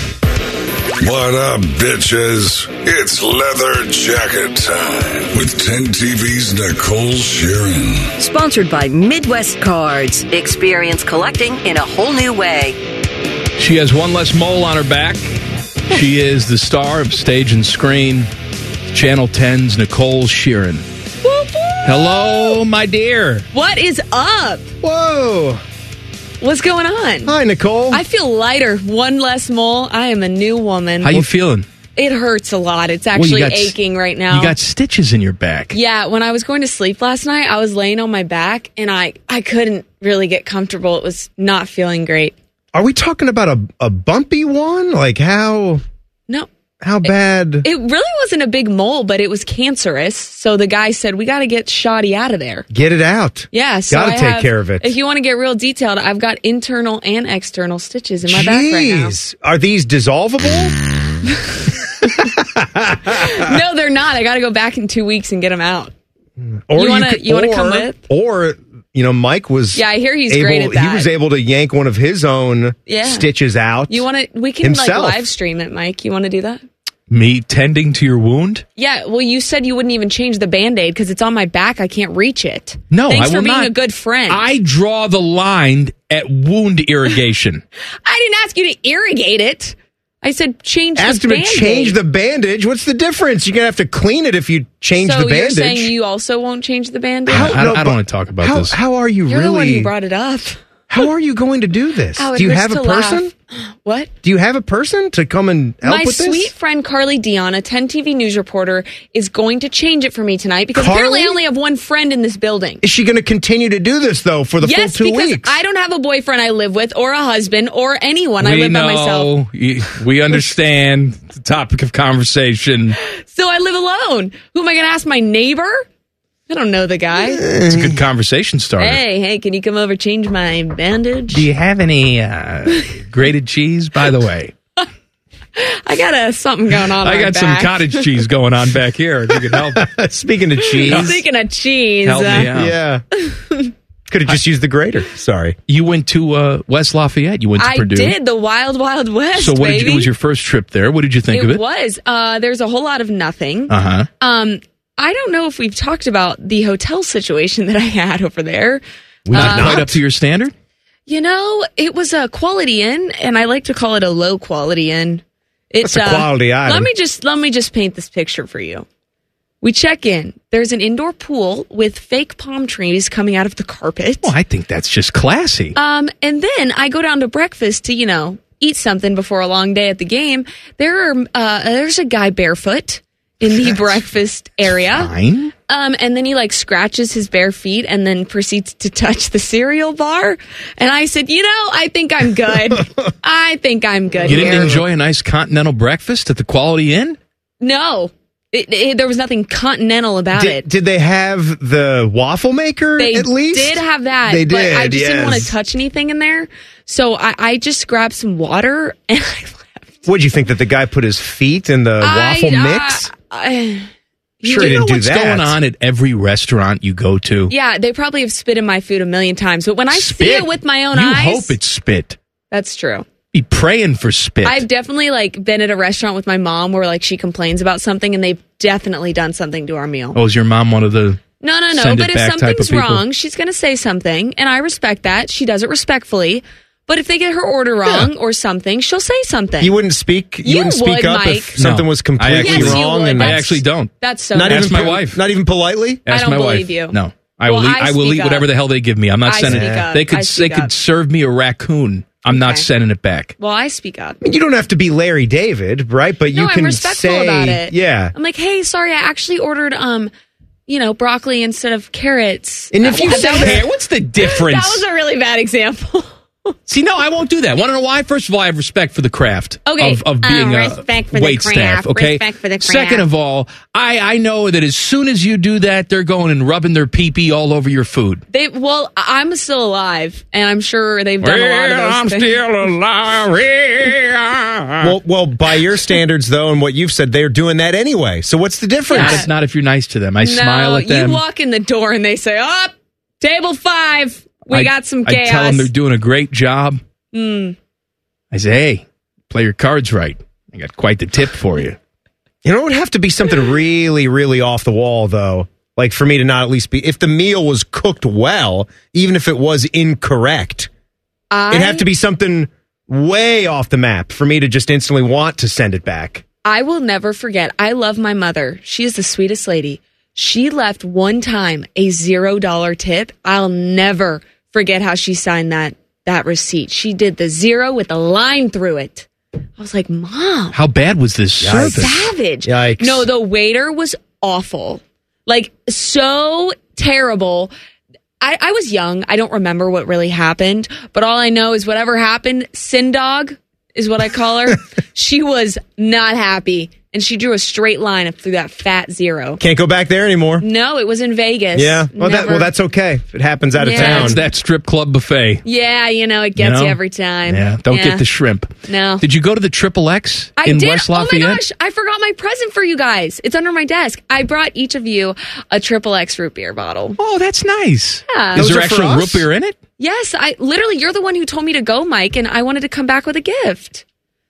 What up, bitches? It's leather jacket time with ten T V's Nicole Sheeran. Sponsored by Midwest Cards. Experience collecting in a whole new way. She has one less mole on her back. She is the star of Stage and Screen, Channel ten's Nicole Sheeran. Hello, my dear. What is up? Whoa. What's going on? Hi, Nicole. I feel lighter. One less mole. I am a new woman. How you feeling? It hurts a lot. It's actually well, got, aching right now. You got stitches in your back. Yeah, when I was going to sleep last night, I was laying on my back, and I, I couldn't really get comfortable. It was not feeling great. Are we talking about a, a bumpy one? Like how... No. How bad? It, it really wasn't a big mole, but it was cancerous. So the guy said, we got to get Shoddy out of there. Get it out. Yeah. So Gotta I take have, care of it. If you want to get real detailed, I've got internal and external stitches in my Jeez. back right now. Are these dissolvable? No, they're not. I got to go back in two weeks and get them out. Or you want to you want to come with? Or, you know, Mike was Yeah, I hear he's able, great at that. He was able to yank one of his own Yeah. stitches out. You want to? We can himself. like live stream it, Mike. You want to do that? Me tending to your wound? Yeah, well, you said you wouldn't even change the Band-Aid because it's on my back. I can't reach it. No, Thanks I for will being not. a good friend. I draw the line at wound irrigation. I didn't ask you to irrigate it. I said change Asked the him Band-Aid. to change the bandage. What's the difference? You're going to have to clean it if you change so the bandage. you're saying you also won't change the Band-Aid? I, I, I don't want to talk about how, this. How are you You're really... the one who brought it up. How are you going to do this? Oh, it do you hurts have a to person? laugh. What? Do you have a person to come and help My with this? sweet friend Carly Dion, a ten T V news reporter, is going to change it for me tonight because Carly? apparently I only have one friend in this building. Is she going to continue to do this, though, for the yes, full two because weeks? I don't have a boyfriend I live with or a husband or anyone. I we live know. by myself. Y- We understand the topic of conversation. So I live alone. Who am I going to ask? My neighbor? I don't know the guy. It's a good conversation starter. Hey, hey, can you come over change my bandage? Do you have any uh, grated cheese, by the way? I got a something going on. I my got some back. cottage cheese going on back here. If you could help. Speaking of cheese. Speaking of cheese. Help me uh, out. Yeah. Could have just used the grater. Sorry. You went to uh, West Lafayette. You went to I Purdue. did the Wild Wild West. So what baby. did you, was your first trip there? What did you think it of it? was. Uh, there's a whole lot of nothing. Uh huh. Um, I don't know if we've talked about the hotel situation that I had over there. Not Um, quite up to your standard. You know, it was a quality inn, and I like to call it a low quality inn. It's That's a quality uh, item. Let me just let me just paint this picture for you. We check in. There's an indoor pool with fake palm trees coming out of the carpet. Well, I think that's just classy. Um, and then I go down to breakfast to, you know, eat something before a long day at the game. There are uh, there's a guy barefoot in the breakfast area. Fine. Um, and then he like scratches his bare feet and then proceeds to touch the cereal bar. And I said, you know, I think I'm good. I think I'm good. You didn't here. enjoy a nice continental breakfast at the Quality Inn? No, it, it, there was nothing continental about Did, it. did they have the waffle maker They at least? did have that. They but did, I just didn't yes. want to touch anything in there. So I, I just grabbed some water and I left. What'd you think, that the guy put his feet in the waffle I, mix? Uh, I, Sure, Do he you know didn't do what's that. going on at every restaurant you go to? yeah, they probably have spit in my food a million times. But when I see Spit? it with my own you eyes, hope it's spit. that's true. Be praying for spit. I've definitely like been at a restaurant with my mom where like she complains about something and they've definitely done something to our meal. oh, is your mom one of the... No, no, no. Send it But if back type of something's people? wrong, she's going to say something, and I respect that. She does it respectfully. But if they get her order wrong or something, she'll say something. You wouldn't speak. You, You wouldn't speak would, up Mike. if something No. was I completely actually- Yes, you wrong. would. And I That's- actually don't. That's so not nice. Ask even my wife. Not even politely. I Ask don't my believe wife. you. No. I Well, will eat, I I will speak eat up. whatever the hell they give me. I'm not I sending speak it. up. They I could they speak could up. serve me a raccoon. I'm not Okay. sending it back. Well, I speak up. You don't have to be Larry David, right? But No, you I'm can respectful say, about it. yeah. I'm like, hey, sorry, I actually ordered, um, you know, broccoli instead of carrots. And if you That say was- Hey, what's the difference? That was a really bad example. See, no, I won't do that. Want to know why? First of all, I have respect for the craft Okay. of, of Uh, being a respect for the wait craft. staff. Okay. Respect for the craft. Second of all, I, I know that as soon as you do that, they're going and rubbing their pee pee all over your food. They well, I- I'm still alive, and I'm sure they've done a lot of those I'm things. still alive. Well, well, by your standards, though, and what you've said, they're doing that anyway. So what's the difference? Not if, not if you're nice to them. I no, smile at them. you walk in the door and they say, "Up, table five, we I- got some I chaos." tell them they're doing a great job. Mm. I say, hey, play your cards right. I got quite the tip for you. You know, it would have to be something really, really off the wall, though. Like for me to not at least be, if the meal was cooked well, even if it was incorrect, I, it'd have to be something way off the map for me to just instantly want to send it back. I will never forget. I love my mother. She is the sweetest lady. She left one time a zero dollar tip. I'll never forget how she signed that that receipt. She did the zero with a line through it. I was like, Mom, How bad was this Yikes. service? savage. Yikes. No, the waiter was awful. Like, so terrible. I, I was young. I don't remember what really happened, but all I know is whatever happened, Sin Dog is what I call her. She was not happy, and she drew a straight line up through that fat zero. Can't go back there anymore. No, it was in Vegas. Yeah. Well, that, Never- well, that's okay. If it happens out of Yeah. town. That's that strip club buffet. Yeah, you know, it gets You you, know? every time. Yeah, don't Yeah. get the shrimp. No. Did you go to the Triple X I in did. West Oh my Lafayette? gosh, I forgot my present for you guys. It's under my desk. I brought each of you a Triple X root beer bottle. Oh, that's nice. Yeah. Is Those there are for actual us? root beer in it? Yes, I literally, you're the one who told me to go, Mike, and I wanted to come back with a gift.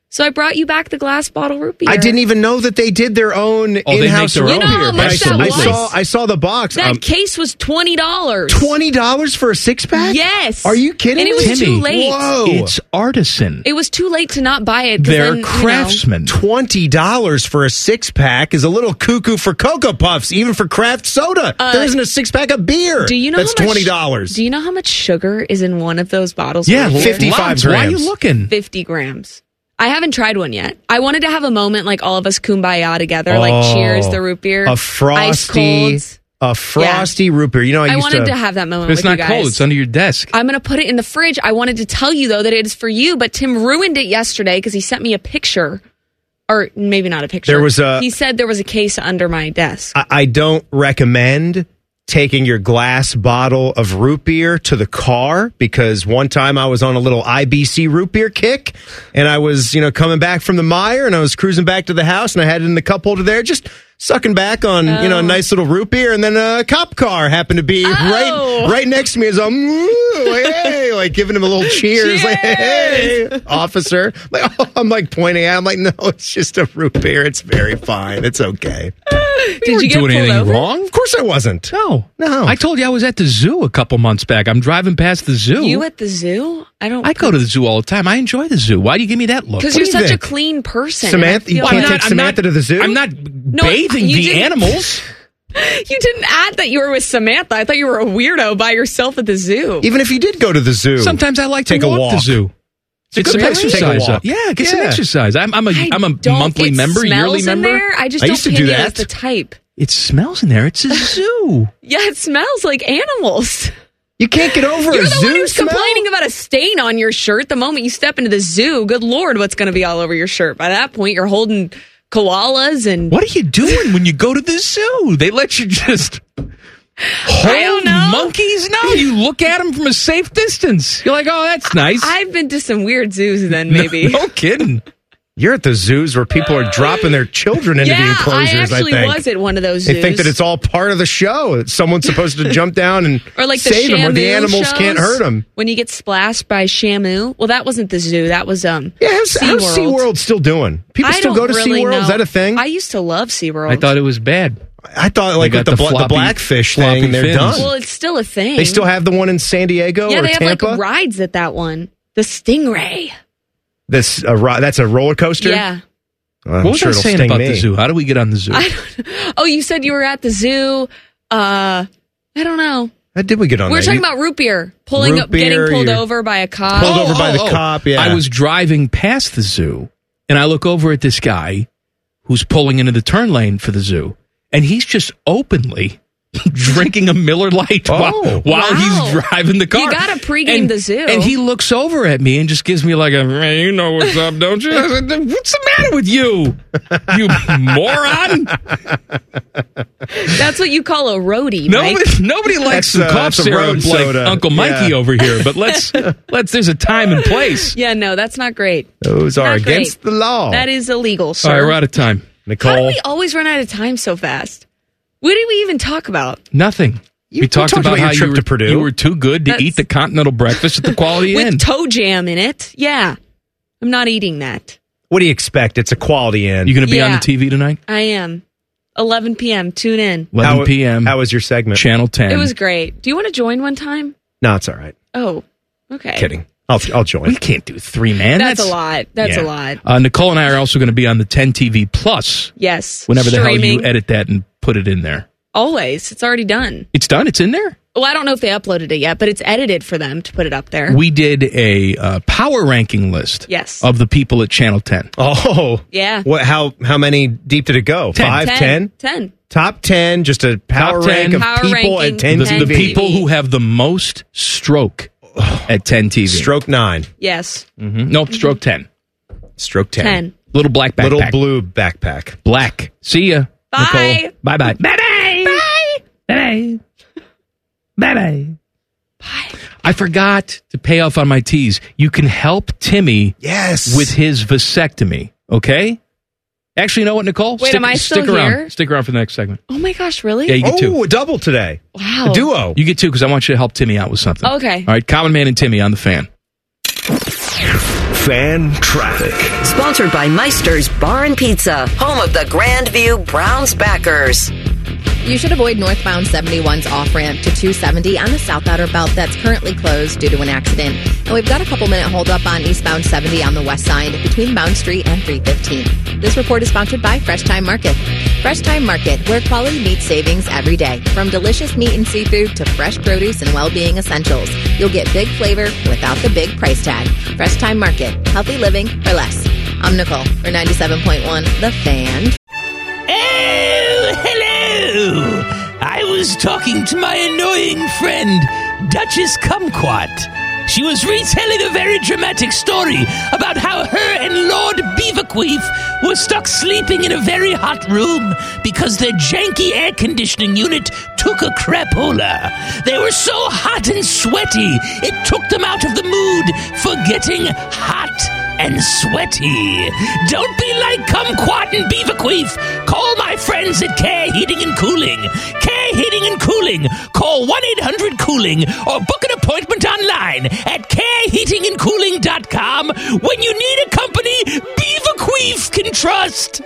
So I brought you back the glass bottle root beer. I didn't even know that they did their own Oh, they in-house make their root own You know how beer. much But I, that I was? saw I saw the box. That Um, case was twenty dollars. twenty dollars for a six pack? Yes. Are you kidding And it me? was Timmy, too late. Whoa. It's artisan. It was too late to not buy it. 'cause They're then, you know- craftsmen. Twenty dollars for a six pack is a little cuckoo for Cocoa Puffs, even for craft soda. Uh, there isn't a six pack of beer. Do you know that's how much, twenty dollars? Do you know how much sugar is in one of those bottles? Yeah, of beer? fifty-five lots. Why are you grams. looking? fifty grams. I haven't tried one yet. I wanted to have a moment like all of us kumbaya together, like Oh, cheers the root beer, a ice frosty, colds. a frosty root beer. You know, I, I used wanted to, to have that moment. But it's with not you guys. cold. It's under your desk. I'm going to put it in the fridge. I wanted to tell you, though, that it is for you, but Tim ruined it yesterday because he sent me a picture. Or maybe not a picture. There was a- He said there was a case under my desk. I, I don't recommend taking your glass bottle of root beer to the car, because one time I was on a little I B C root beer kick, and I was, you know, coming back from the Meijer, and I was cruising back to the house, and I had it in the cup holder there, just sucking back on, you know, a nice little root beer, and then a cop car happened to be Oh. right right next to me as I'm "Ooh, hey," like giving him a little cheers, like, hey, officer. Like, oh, I'm like pointing at him, like, no, it's just a root beer. It's very fine. It's okay. Did you get doing pulled anything over? wrong? Of course I wasn't. No. No. I told you I was at the zoo a couple months back. I'm driving past the zoo. You at the zoo? I don't. I go to the zoo all the time. I enjoy the zoo. Why do you give me that look? Because What you're do you such think? a clean person. Samantha, you and I can't feel take like- Samantha to the zoo? I'm not bathing you the didn't- animals. You didn't add that you were with Samantha. I thought you were a weirdo by yourself at the zoo. Even if you did go to the zoo, Sometimes I like Take to a walk walk. the zoo. It's a It's good some place to take a exercise. walk. up. Yeah, get some Yeah. exercise. I'm, I'm a I am a don't- monthly it member, smells yearly in member. there. I just I don't used to pin do you as that. the type. It smells in there. It's a zoo. Yeah, it smells like animals. You can't get over You're a the zoo one who's smell? complaining about a stain on your shirt the moment you step into the zoo. Good Lord, what's going to be all over your shirt? By that point, you're holding koalas and... What are you doing when you go to the zoo? They let you just hold I don't know. monkeys? No, you look at them from a safe distance. You're like, oh, that's nice. I've been to some weird zoos then, maybe. No, no kidding. You're at the zoos where people are dropping their children into the yeah, enclosures, I I actually think. was at one of those zoos. They think that it's all part of the show. Someone's supposed to jump down and or like the save them where the Shamu animals shows, can't hurt them. When you get splashed by Shamu. Well, that wasn't the zoo. That was um. Yeah, how's, how's SeaWorld. SeaWorld still doing? People I still don't go to really SeaWorld? know. Is that a thing? I used to love SeaWorld. I thought it was bad. I thought like They with got the, the bla- the floppy- blackfish floppy thing, they're fins. done. Well, it's still a thing. They still have the one in San Diego Yeah, or they have Tampa? like rides at that one. The Stingray. This uh, ro- That's a roller coaster? Yeah. I'm what was sure I it'll saying sting about me. the zoo? How do we get on the zoo? I don't, oh, you said you were at the zoo. Uh, I don't know. How did we get on We were that? talking You- about root beer. Pulling Root up, getting beer, pulled you're- over by a cop. Pulled over by the cop, yeah. I was driving past the zoo, and I look over at this guy who's pulling into the turn lane for the zoo, and he's just openly drinking a Miller Lite while, Oh. while Wow. he's driving the car. You gotta pregame And- the zoo. And he looks over at me and just gives me like a, "Hey, you know what's up, don't you?" I said, "What's the matter with you, you moron?" That's what you call a roadie, Nobody, Mike. nobody likes That's, some uh, cough that's a road syrup like soda. Uncle Mikey Yeah. over here. But let's let's. There's a time and place. Yeah, no, that's not great. Those are Not great. against the law. That is illegal, sir. All right, we're out of time. Nicole. How do we always run out of time so fast? What did we even talk about? Nothing. You- we talked, we talked about, about your how trip you were, to Purdue. you were too good to That's- eat the continental breakfast at the Quality With Inn. toe jam in it. Yeah. I'm not eating that. What do you expect? It's a Quality Inn. You going to be on Yeah. the T V tonight? I am. eleven p.m. Tune in. eleven How- p.m. How was your segment? Channel ten. It was great. Do you want to join one time? No, it's all right. Oh, okay. Kidding. I'll, I'll join. We can't do three, man. That's, a lot. That's yeah. a lot. Uh, Nicole and I are also going to be on the ten T V Plus Yes. whenever the hell Streaming. you edit that and put it in there. Always. It's already done. It's done. It's in there. Well, I don't know if they uploaded it yet, but it's edited for them to put it up there. We did a uh, power ranking list Yes. of the people at Channel ten. Oh. Yeah. What? How how many deep did it go? Ten. Five, ten? Ten. Top ten, just a power Top ten. rank of Power people ranking, at ten The, T V. the people who have the most stroke at ten T V. Stroke nine. Yes. Mm-hmm. Nope, stroke ten. Stroke ten. Ten. Little black backpack. Little blue backpack. Black. See ya. Bye. Nicole. Bye-bye. Bye-bye. Bye. Bye-bye. Bye-bye. Bye. I forgot to pay off on my teas. You can help Timmy Yes. with his vasectomy, okay? Actually, you know what, Nicole? Wait, stick, am I still stick around. here? Stick around for the next segment. Oh my gosh, really? Yeah, you get two. Oh, a double today. Wow. A duo. You get two because I want you to help Timmy out with something. Okay. All right, Common Man and Timmy on the Fan. Fan Traffic. Sponsored by Meister's Bar and Pizza, home of the Grandview Browns backers. You should avoid northbound seventy-one's off-ramp to two seventy on the South Outer Belt that's currently closed due to an accident. And we've got a couple-minute hold-up on eastbound seventy on the west side between Bound Street and three fifteen. This report is sponsored by Fresh Time Market. Fresh Time Market, where quality meat savings every day. From delicious meat and seafood to fresh produce and well-being essentials. You'll get big flavor without the big price tag. Fresh Time Market. Healthy living for less. I'm Nicole for ninety-seven point one The Fan. Oh, hello! I was talking to my annoying friend, Duchess Kumquat. She was retelling a very dramatic story about how her and Lord Beaverqueef were stuck sleeping in a very hot room because their janky air conditioning unit took a crapola. They were so hot and sweaty, it took them out of the mood for getting hot and sweaty. Don't be like Kumquat and Beaverqueef. Call my friends at Care Heating and Cooling. Care Heating and Cooling. Call one eight hundred cooling or book an appointment online at care heating and cooling dot com when you need a company Beaverqueef can trust.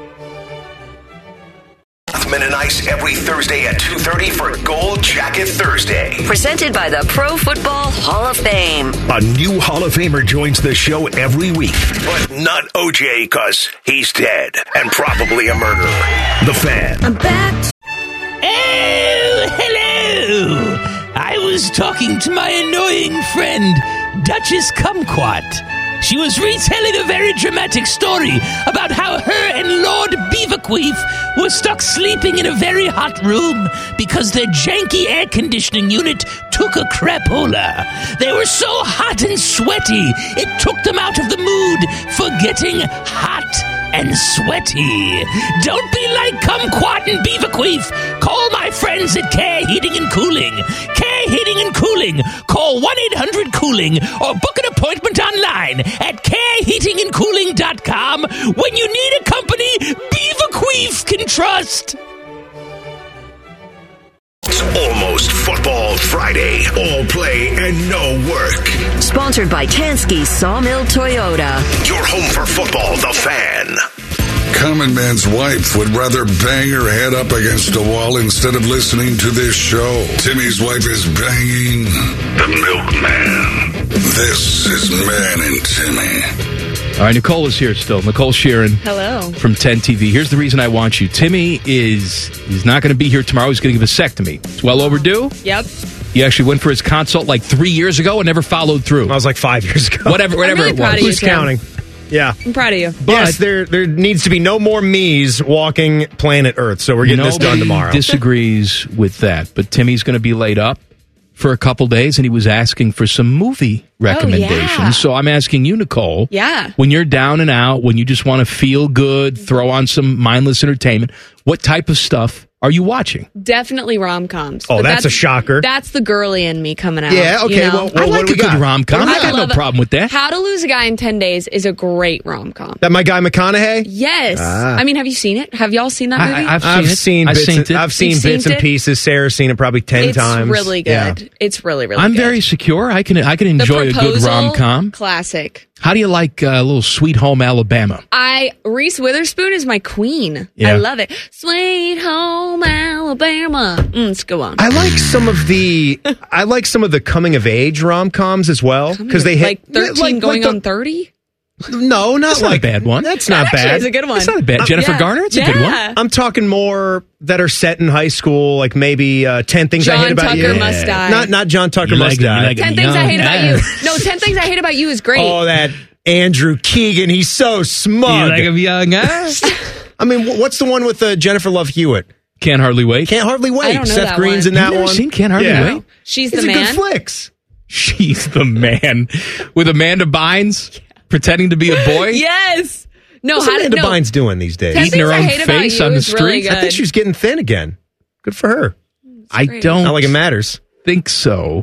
Rothman and Ice every Thursday at two thirty for Gold Jacket Thursday. Presented by the Pro Football Hall of Fame. A new Hall of Famer joins the show every week. But not O J, because he's dead and probably a murderer. The Fan. I'm back. Oh, hello! I was talking to my annoying friend, Duchess Kumquat. She was retelling a very dramatic story about how her and Lord Beaverqueef were stuck sleeping in a very hot room because their janky air conditioning unit took a crapola. They were so hot and sweaty, it took them out of the mood for getting hot and sweaty. Don't be like Kumquat and Beaverqueef. Call my friends at Care Heating and Cooling. Care Heating and Cooling. Call one eight hundred cooling or book an appointment online at care heating and cooling dot com when you need a company Beaverqueef can trust. It's almost Football Friday. All play and no work. Sponsored by Tansky Sawmill Toyota. Your home for football, The Fan. Common Man's wife would rather bang her head up against a wall instead of listening to this show. Timmy's wife is banging the milkman. This is Man and Timmy. All right, Nicole is here still. Nicole Sheeran. Hello. From ten T V. Here's the reason I want you. Timmy is he's not going to be here tomorrow. He's getting a vasectomy. It's well overdue. Yep. He actually went for his consult like three years ago and never followed through. I was like five years ago. Whatever, whatever really it proud was. of you, Who's Tim. counting? Yeah. I'm proud of you. But yes, there there needs to be no more me's walking planet Earth. So we're getting this done tomorrow. Disagrees with that, but Timmy's going to be laid up for a couple days, and he was asking for some movie recommendations. Oh, yeah. So I'm asking you, Nicole. Yeah. When you're down and out, when you just want to feel good, throw on some mindless entertainment, what type of stuff are you watching? Definitely rom-coms. Oh, But that's a shocker. That's the girly in me coming out. Yeah, okay, you know? well, well, I what like do a we good got? rom-com. I got no love it. problem with that. How to Lose a Guy in ten days is a great rom-com. That my guy McConaughey? Yes. Ah. I mean, have you seen it? Have y'all seen that I- movie? I- I've seen I've it. seen I've bits. seen and, it. I've seen You've bits seen and it? pieces. Sarah's seen it probably ten it's times. really good. Yeah. It's really, really I'm good. very secure. I can I can The enjoy a good Proposal, rom-com. Classic. How do you like uh, a little Sweet Home Alabama? I Reese Witherspoon is my queen. Yeah. I love it. Sweet Home Alabama. Mm, let's go on. I like some of the I like some of the coming of age rom coms as well because they hit like thirteen like- going like the- on thirty. No, not That's not like a bad one. That's That not actually bad. is a good one. It's not a bad. Uh, Jennifer yeah. Garner. It's a Yeah. good one. I'm talking more that are set in high school, like maybe uh, ten Things I John Hate About Tucker You. Must Die. Not not John Tucker You Must like it, you Die. like it. Ten Things I Young Hate About ass. You. No, Ten Things I Hate About You is great. Oh, that Andrew Keegan. He's so smug. You like a young ass? I mean, wh- what's the one with uh, Jennifer Love Hewitt? Can't hardly wait. Can't hardly wait. I don't know Seth that Green's one. in that You've never one. seen Can't Hardly Yeah. Wait? She's It's the a man. good flicks. She's the man with Amanda Bynes pretending to be a boy. Yes. No, What's how Amanda did, no. Bynes doing these days? Ten Eating her Things I own Hate About face You on the is really street? good. I think she's getting thin again. Good for her. I great. don't Not like it matters. think so.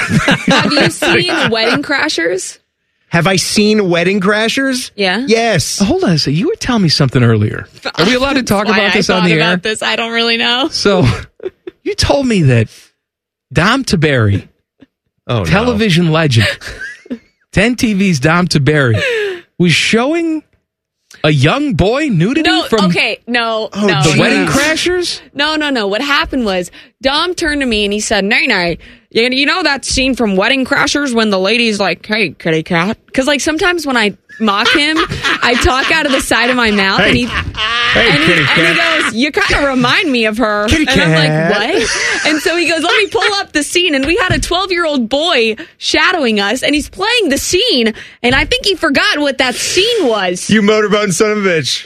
Have you seen Wedding Crashers? Have I seen Wedding Crashers? Yeah. Yes. Hold on a second. You were telling me something earlier. Are we allowed to talk Why about this I on thought the air? about this, I don't really know. So, you told me that Dom Taberi, Oh, no. television legend, ten T V's Dom Taberi was showing a young boy nudity No, from okay, no, oh, no. the no, Wedding no. Crashers? No, no, no. What happened was Dom turned to me and he said, "Nay, nay, you you know that scene from Wedding Crashers when the lady's like, hey, kitty cat?" Because like sometimes when I mock him, I talk out of the side of my mouth, Hey. and he Hey, and, he, kitty and cat. he goes, "You kind of remind me of her." Kitty and I'm cat. like, "What?" And so he goes, "Let me pull up the scene." And we had a twelve-year-old boy shadowing us, and he's playing the scene, and I think he forgot what that scene was. You motorboating son of a bitch.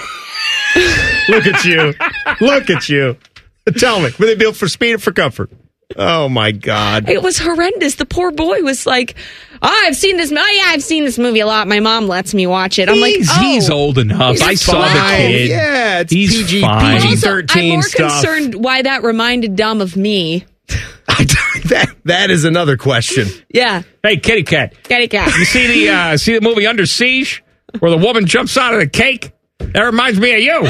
Look at you. Look at you. Tell me, were they built for speed or for comfort? Oh, my God. It was horrendous. The poor boy was like, "Oh, I've seen this. Oh, yeah, I've seen this movie a lot. My mom lets me watch it." I'm like, He's, oh. he's old enough. He's I saw fine. the kid. Yeah, it's he's P G, fine. P G Also, I'm thirteen more stuff. concerned why that reminded Dom of me. that, that is another question. Yeah. Hey, kitty cat. Kitty cat. You see the uh, see the movie Under Siege, where the woman jumps out of the cake? That reminds me of you.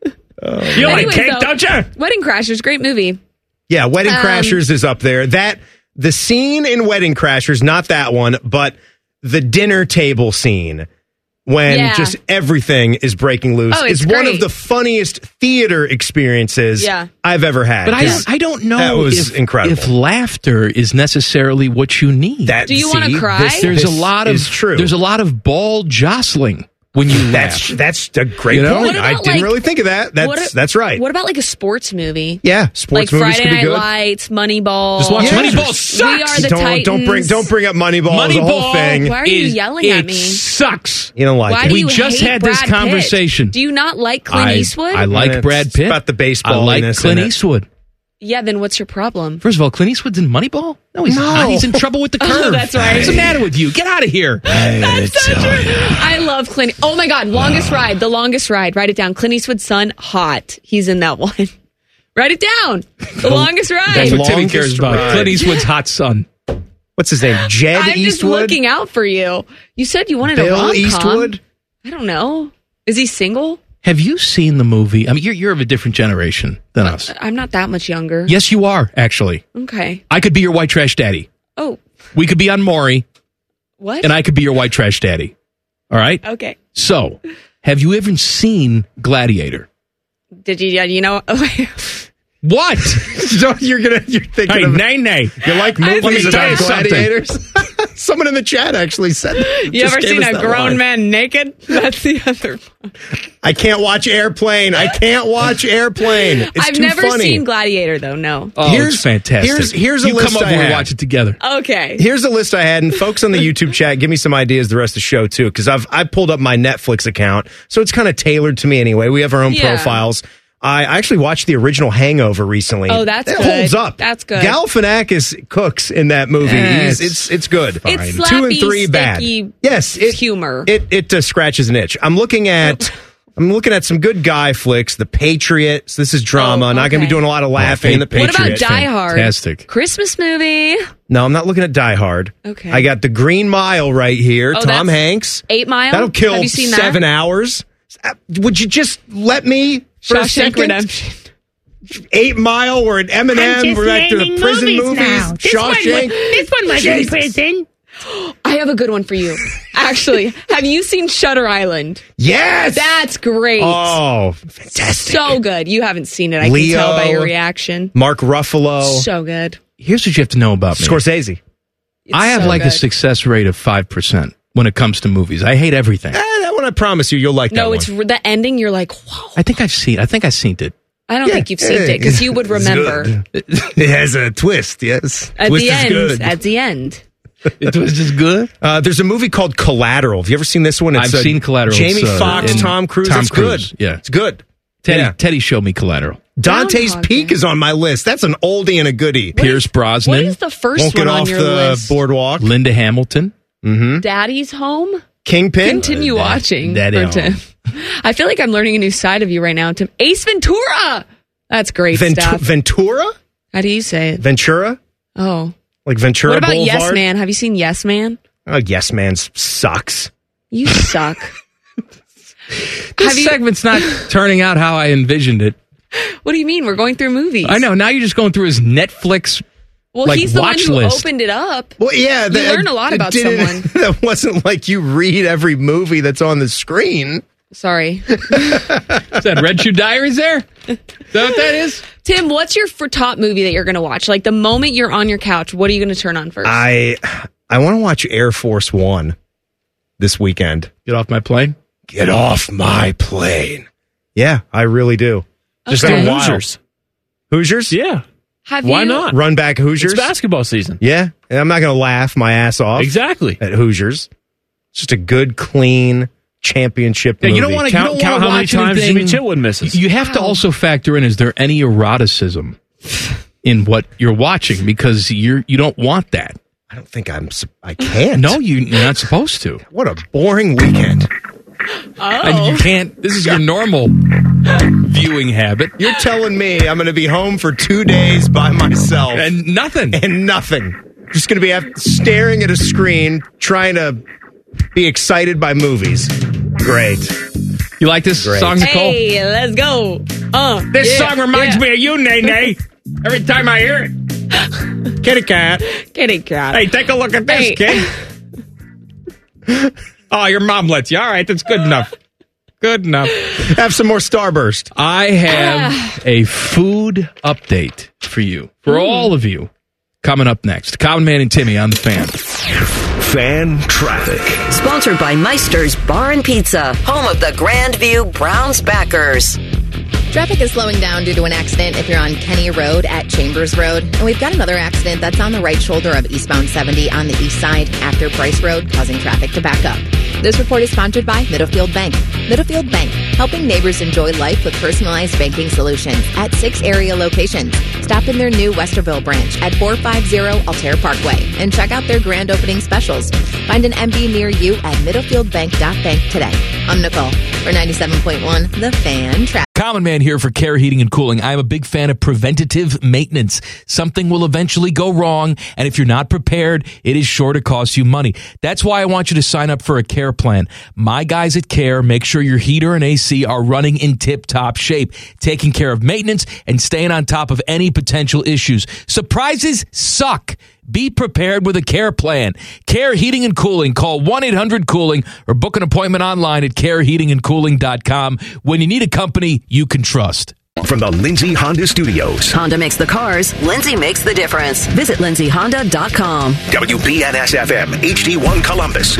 You like Anyways, cake, though, don't you? Wedding Crashers, great movie. Yeah, Wedding Um, Crashers is up there. That the scene in Wedding Crashers, not that one, but the dinner table scene when Yeah. just everything is breaking loose Oh, it's is one great. of the funniest theater experiences Yeah. I've ever had. But I 'Cause don't, I don't know that was if, incredible. if laughter is necessarily what you need. That- Do you wanna see, cry? this- there's this a lot of is true. There's a lot of ball jostling when you That's laugh. that's a great You know? point. What I about, didn't like- really think of that. That's What a- that's right. What about like a sports movie? Yeah, sports like movies Friday could be Night good. Lights, Moneyball. Just watch Yeah. Moneyball. Sucks. We Are the don't Titans. don't bring don't bring up Moneyball. as a whole Moneyball thing. Why are you is- yelling at it me? Sucks. You don't like Why it. do We you just hate had this Brad Pitt? conversation. Do you not like Clint I, Eastwood? I like It's Brad Pitt. about the I like baseballiness Clint in it. Eastwood. Yeah, then what's your problem? First of all, Clint Eastwood's in Moneyball? No, he's No. not. He's in trouble with the curve. Oh, that's right. What's the matter with you? Get out of here. That's so true. I love Clint. Oh my God, Longest Ride. The Longest Ride. Write it down. Clint Eastwood's son, hot. He's in that one. Write it down. The Longest Ride. That's what Timmy Longest cares about. Ride. Clint Eastwood's hot son. What's his name? Jed I'm just Eastwood. looking out for you. You said you wanted a Bill rom-com. Eastwood. I don't know. Is he single? Have you seen the movie? I mean, you're, you're of a different generation than us. I'm not that much younger. Yes, you are, actually. Okay. I could be your white trash daddy. Oh, We could be on Maury, what? and I could be your white trash daddy. All right? Okay. So, have you ever seen Gladiator? Did you, you know? What? So you're gonna you're thinking Hey, of nay, nay. you like I- movies Let me tell about you something. gladiators? Someone in the chat actually said. You just ever gave seen us a that grown line. man naked? That's the other one. I can't watch Airplane. I can't watch Airplane. It's I've too never funny. seen Gladiator, though, no. Oh, Here's- it's fantastic. here's- here's a you list come over I and we had. watch it together. Okay. Here's a list I had, and folks on the YouTube chat, give me some ideas the rest of the show too, because I've I pulled up my Netflix account, so it's kind of tailored to me anyway. We have our own Yeah. profiles. I actually watched the original Hangover recently. Oh, that's it good. holds up. That's good. Galifianakis cooks in that movie. Yeah, He's- it's it's it's good. It's Two and slappy, three bad. sticky Yes, it, humor. It it uh, scratches an itch. I'm looking at. I'm looking at some good guy flicks. The Patriot. So this is drama. Oh, Not going to okay. be doing a lot of laughing in the What Patriot. about Die Hard? Fantastic. Christmas movie. No, I'm not looking at Die Hard. Okay. I got The Green Mile right here. Oh, Tom that's- Hanks. Eight Mile. That'll kill Have you seen seven that? hours. Uh, Would you just let me for a Shawshank second? Redemption. Eight Mile. We're at Eminem. We're back to the prison movies. Shawshank. This one was in Jesus. prison. I have a good one for you. Actually, have you seen Shutter Island? Yes. That's great. Oh, fantastic. So good. You haven't seen it. I Leo. can tell by your reaction. Mark Ruffalo. So good. Here's what you have to know about me. Scorsese. It's I have so like a good. success rate of five percent when it comes to movies. I hate everything. Eh, that one I promise you, you'll like that No, one. it's the ending. You're like, whoa. I think I've seen I think I've seen it. I don't Yeah, think you've seen yeah, it because you would it's remember good. It has a twist, yes. at twist the is end. good. At the end. It was just good. Uh, there's a movie called Collateral. Have you ever seen this one? I've uh, seen Collateral. Jamie It's, uh, Foxx, in Tom Cruise. Tom it's Cruise, good. yeah. It's good. Teddy, Yeah. Teddy showed me Collateral. Dante's Groundhog Peak Day. is on my list. That's an oldie and a goodie. Pierce Brosnan. What is the first Won't one get on off your the list? boardwalk. Linda Hamilton. Daddy's Home? Kingpin. Continue Uh, Dad- watching. Daddy for Tim. I feel like I'm learning a new side of you right now, Tim. Ace Ventura! That's great Ventu- stuff. Ventura? How do you say it? Ventura? Oh. Like Ventura What about Boulevard? Yes Man? Have you seen Yes Man? Oh, Yes Man sucks. You suck. This Have you- segment's not turning out how I envisioned it. What do you mean? We're going through movies. I know. Now you're just going through his Netflix Well, like, he's the one watch who list. opened it up. Well, yeah. You learn a lot about someone. That wasn't like you read every movie that's on the screen. Sorry. Is that Red Shoe Diaries there? Is that what that is? Tim, what's your for top movie that you're going to watch? Like the moment you're on your couch, what are you going to turn on first? I I want to watch Air Force One this weekend. Get off my plane. Get off my plane. Yeah, I really do. Just Okay. been a while. Hoosiers. Hoosiers? Yeah. Have Why you? not? Run back Hoosiers? It's basketball season. Yeah, and I'm not going to laugh my ass off. Exactly. At Hoosiers. It's just a good, clean championship Yeah, movie. you don't want to Count, count how many times Jimmy Chitwood misses. You have to also factor in: is there any eroticism in what you're watching? Because you're you don't want that. I don't think I'm. sup- I can't. No, you, you're not supposed to. What a boring weekend. And you can't. This is your normal viewing habit. You're telling me I'm going to be home for two days by myself And nothing. and nothing. Just going to be have, staring at a screen, trying to be excited by movies. Great. You like this Great. song, Nicole? Hey, let's go. Uh, This yeah, song reminds yeah. me of you, Nene. Every time I hear it. Kitty cat. Kitty cat. Hey, take a look at this, Hey. kid. Oh, your mom lets you. All right, that's good enough. Good enough. Have some more Starburst. I have a food update for you, for all of you, coming up next. Common Man and Timmy on the Fan. Fan traffic. Sponsored by Meister's Bar and Pizza, home of the Grandview Browns backers. Traffic is slowing down due to an accident if you're on Kenny Road at Chambers Road. And we've got another accident that's on the right shoulder of eastbound seventy on the east side after Price Road, causing traffic to back up. This report is sponsored by Middlefield Bank. Middlefield Bank, helping neighbors enjoy life with personalized banking solutions at six area locations. Stop in their new Westerville branch at four fifty Altair Parkway and check out their grand opening specials. Find an M B near you at middlefield bank dot bank today. I'm Nicole for ninety-seven point one The Fan Traffic. Common Man here for Care Heating and Cooling. I'm a big fan of preventative maintenance. Something will eventually go wrong, and if you're not prepared, it is sure to cost you money. That's why I want you to sign up for a Care plan. My guys at Care make sure your heater and A C are running in tip-top shape, taking care of maintenance and staying on top of any potential issues. Surprises suck. Be prepared with a Care plan. Care Heating and Cooling. Call one eight hundred cooling or book an appointment online at care heating and cooling dot com when you need a company you can trust. From the Lindsay Honda Studios. Honda makes the cars. Lindsay makes the difference. Visit lindsay honda dot com. W B N S F M, H D one Columbus.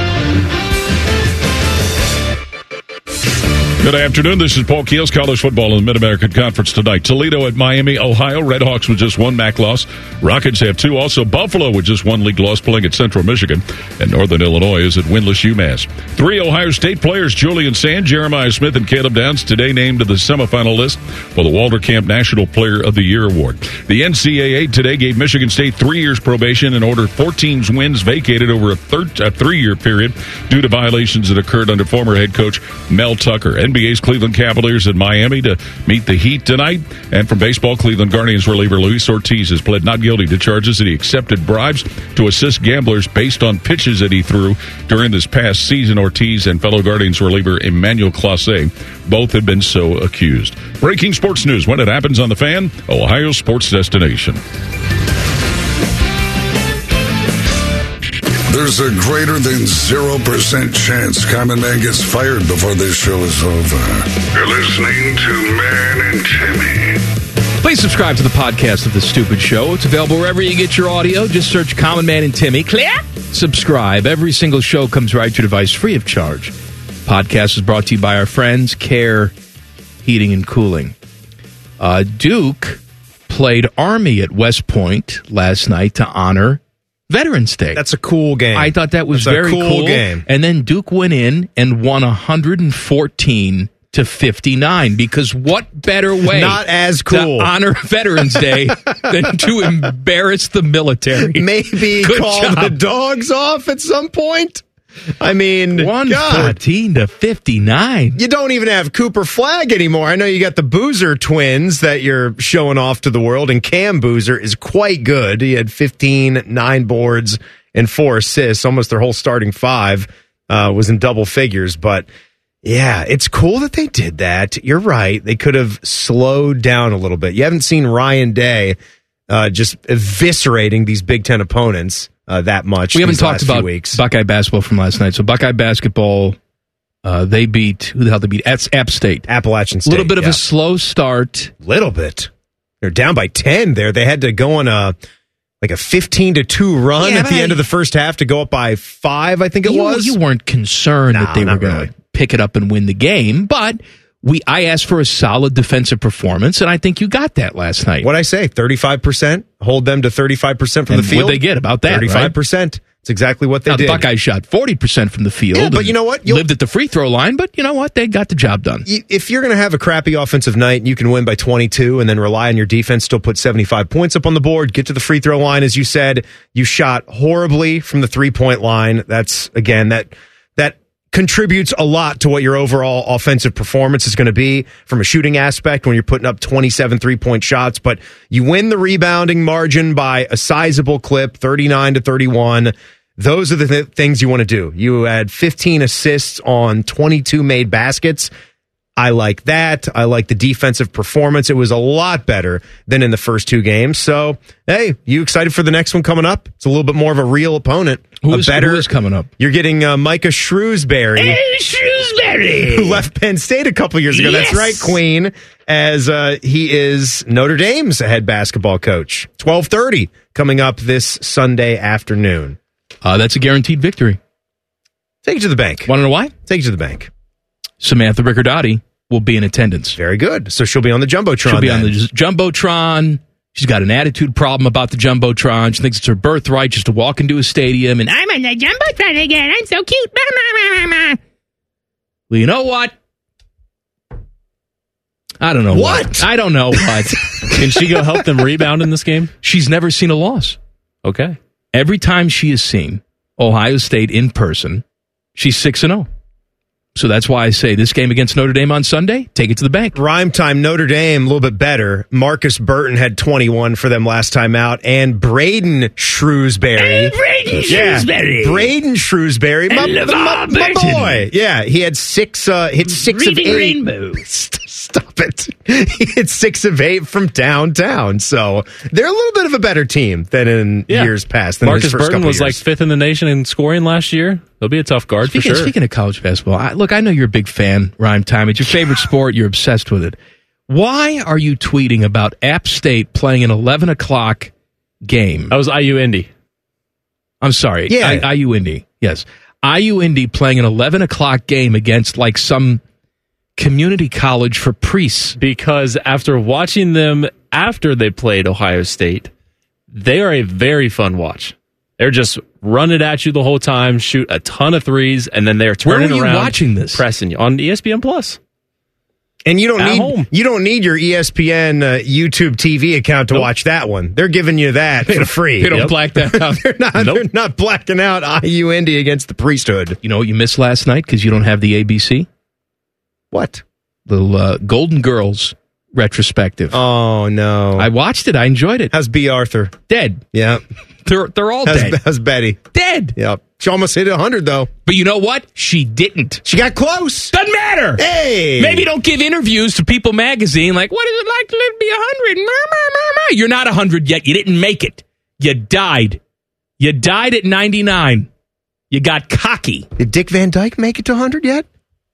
Good afternoon. This is Paul Keels. College football in the Mid-American Conference tonight. Toledo at Miami, Ohio. Redhawks with just one M A C loss. Rockets have two. Also, Buffalo with just one league loss playing at Central Michigan. And Northern Illinois is at winless UMass. Three Ohio State players, Julian Sand, Jeremiah Smith, and Caleb Downs, today named to the semifinal list for the Walter Camp National Player of the Year Award. The N C double A today gave Michigan State three years probation and ordered fourteen wins vacated over a, third, a three-year period due to violations that occurred under former head coach Mel Tucker. N B A's Cleveland Cavaliers at Miami to meet the Heat tonight. And from baseball, Cleveland Guardians reliever Luis Ortiz has pled not guilty to charges that he accepted bribes to assist gamblers based on pitches that he threw during this past season. Ortiz and fellow Guardians reliever Emmanuel Clase both have been so accused. Breaking sports news when it happens on the Fan, Ohio sports destination. There's a greater than zero percent chance Common Man gets fired before this show is over. You're listening to Man and Timmy. Please subscribe to the podcast of The Stupid Show. It's available wherever you get your audio. Just search Common Man and Timmy. Clear? Subscribe. Every single show comes right to your device free of charge. Podcast is brought to you by our friends, Care Heating and Cooling. Uh, Duke played Army at West Point last night to honor Veterans Day. That's a cool game. I thought that was That's a very cool cool. game. And then Duke went in and won one hundred fourteen to fifty-nine, because what better way Not as cool. to honor Veterans Day than to embarrass the military? Maybe Good call job. the dogs off at some point. I mean, one God. fourteen to fifty-nine. You don't even have Cooper Flagg anymore. I know you got the Boozer twins that you're showing off to the world, and Cam Boozer is quite good. He had fifteen, nine boards, and four assists. Almost their whole starting five uh, was in double figures. But, yeah, it's cool that they did that. You're right. They could have slowed down a little bit. You haven't seen Ryan Day uh, just eviscerating these Big Ten opponents uh, that much. We haven't these talked last few about weeks. Buckeye basketball from last night. So Buckeye basketball, uh, they beat, who the hell they beat? App, App State. Appalachian State. A little bit of yeah. a slow start. Little bit. They're down by ten there. They had to go on a like a fifteen to two run Yeah, at the I- end of the first half to go up by five, I think it you, was. You weren't concerned No, that they were not going really. to pick it up and win the game, but we I asked for a solid defensive performance, and I think you got that last night. What'd I say? thirty-five percent? Hold them to thirty-five percent from And the field? what'd they get about that, thirty-five percent. It's exactly what they Now, did. the Buckeyes shot forty percent from the field. Yeah, but and you know what? You'll- lived at the free throw line, but you know what? They got the job done. You- If you're going to have a crappy offensive night and you can win by twenty-two and then rely on your defense, still put seventy-five points up on the board, get to the free throw line, as you said, you shot horribly from the three-point line. That's, again, that that contributes a lot to what your overall offensive performance is going to be from a shooting aspect when you're putting up twenty-seven three-point shots. But you win the rebounding margin by a sizable clip, thirty-nine to thirty-one. Those are the th- things you want to do. You had fifteen assists on twenty-two made baskets. I like that. I like the defensive performance. It was a lot better than in the first two games. So, hey, you excited for the next one coming up? It's a little bit more of a real opponent. Who a is, better, who is coming up? You're getting uh, Micah Shrewsbury, Hey, Shrewsbury! who left Penn State a couple years ago. That's Yes. right, Queen, as uh, he is Notre Dame's head basketball coach. twelve thirty coming up this Sunday afternoon. Uh, that's a guaranteed victory. Take it to the bank. Want to know why? Take it to the bank. Samantha Riccardotti will be in attendance. Very good. So she'll be on the Jumbotron. She'll be then. on the Jumbotron. She's got an attitude problem about the Jumbotron. She thinks it's her birthright just to walk into a stadium and, I'm on the Jumbotron again. I'm so cute. Well, you know what? I don't know what. What? I don't know what. Can she go help them rebound in this game? She's never seen a loss. Okay. Every time she has seen Ohio State in person, she's six and oh. So that's why I say this game against Notre Dame on Sunday, take it to the bank. Rhyme time, Notre Dame, a little bit better. Marcus Burton had twenty-one for them last time out. And Braden Shrewsbury. Hey, Braden Yeah, Shrewsbury. Braden Shrewsbury. My, And my, LeVar my Burton. boy. Yeah, he had six, uh, hit six Reading of eight. Rainbow. Stop it. He hit six of eight from downtown. So they're a little bit of a better team than in Yeah. years past. Than Marcus his first Burton couple was like years. fifth in the nation in scoring last year. He'll be a tough guard Speaking, for sure. speaking of college basketball, I, look, I know you're a big fan, Rhyme Time. It's your favorite sport. You're obsessed with it. Why are you tweeting about App State playing an eleven o'clock game? That was I U Indy. I'm sorry. Yeah. I, I U Indy. Yes. I U Indy playing an eleven o'clock game against like some community college for priests. Because after watching them after they played Ohio State, they are a very fun watch. They're just running at you the whole time, shoot a ton of threes, and then they're turning were you around, watching this? pressing you on E S P N Plus. And you don't At need home. you don't need your E S P N uh, YouTube T V account to Nope. watch that one. They're giving you that for free. They don't Yep. black that out. they're not. Nope. They're not blacking out I U Indy against the priesthood. You know what you missed last night because you don't have the A B C? What? The uh, Golden Girls retrospective. Oh no! I watched it. I enjoyed it. How's B. Arthur? Dead. Yeah. They're, they're all How's, dead. how's Betty? Dead. Yep. She almost hit a hundred though. But you know what? She didn't. She got close. Doesn't matter. Hey. Maybe don't give interviews to People Magazine like, what is it like to live to be one hundred? You're not one hundred yet. You didn't make it. You died. You died at ninety-nine. You got cocky. Did Dick Van Dyke make it to a hundred yet?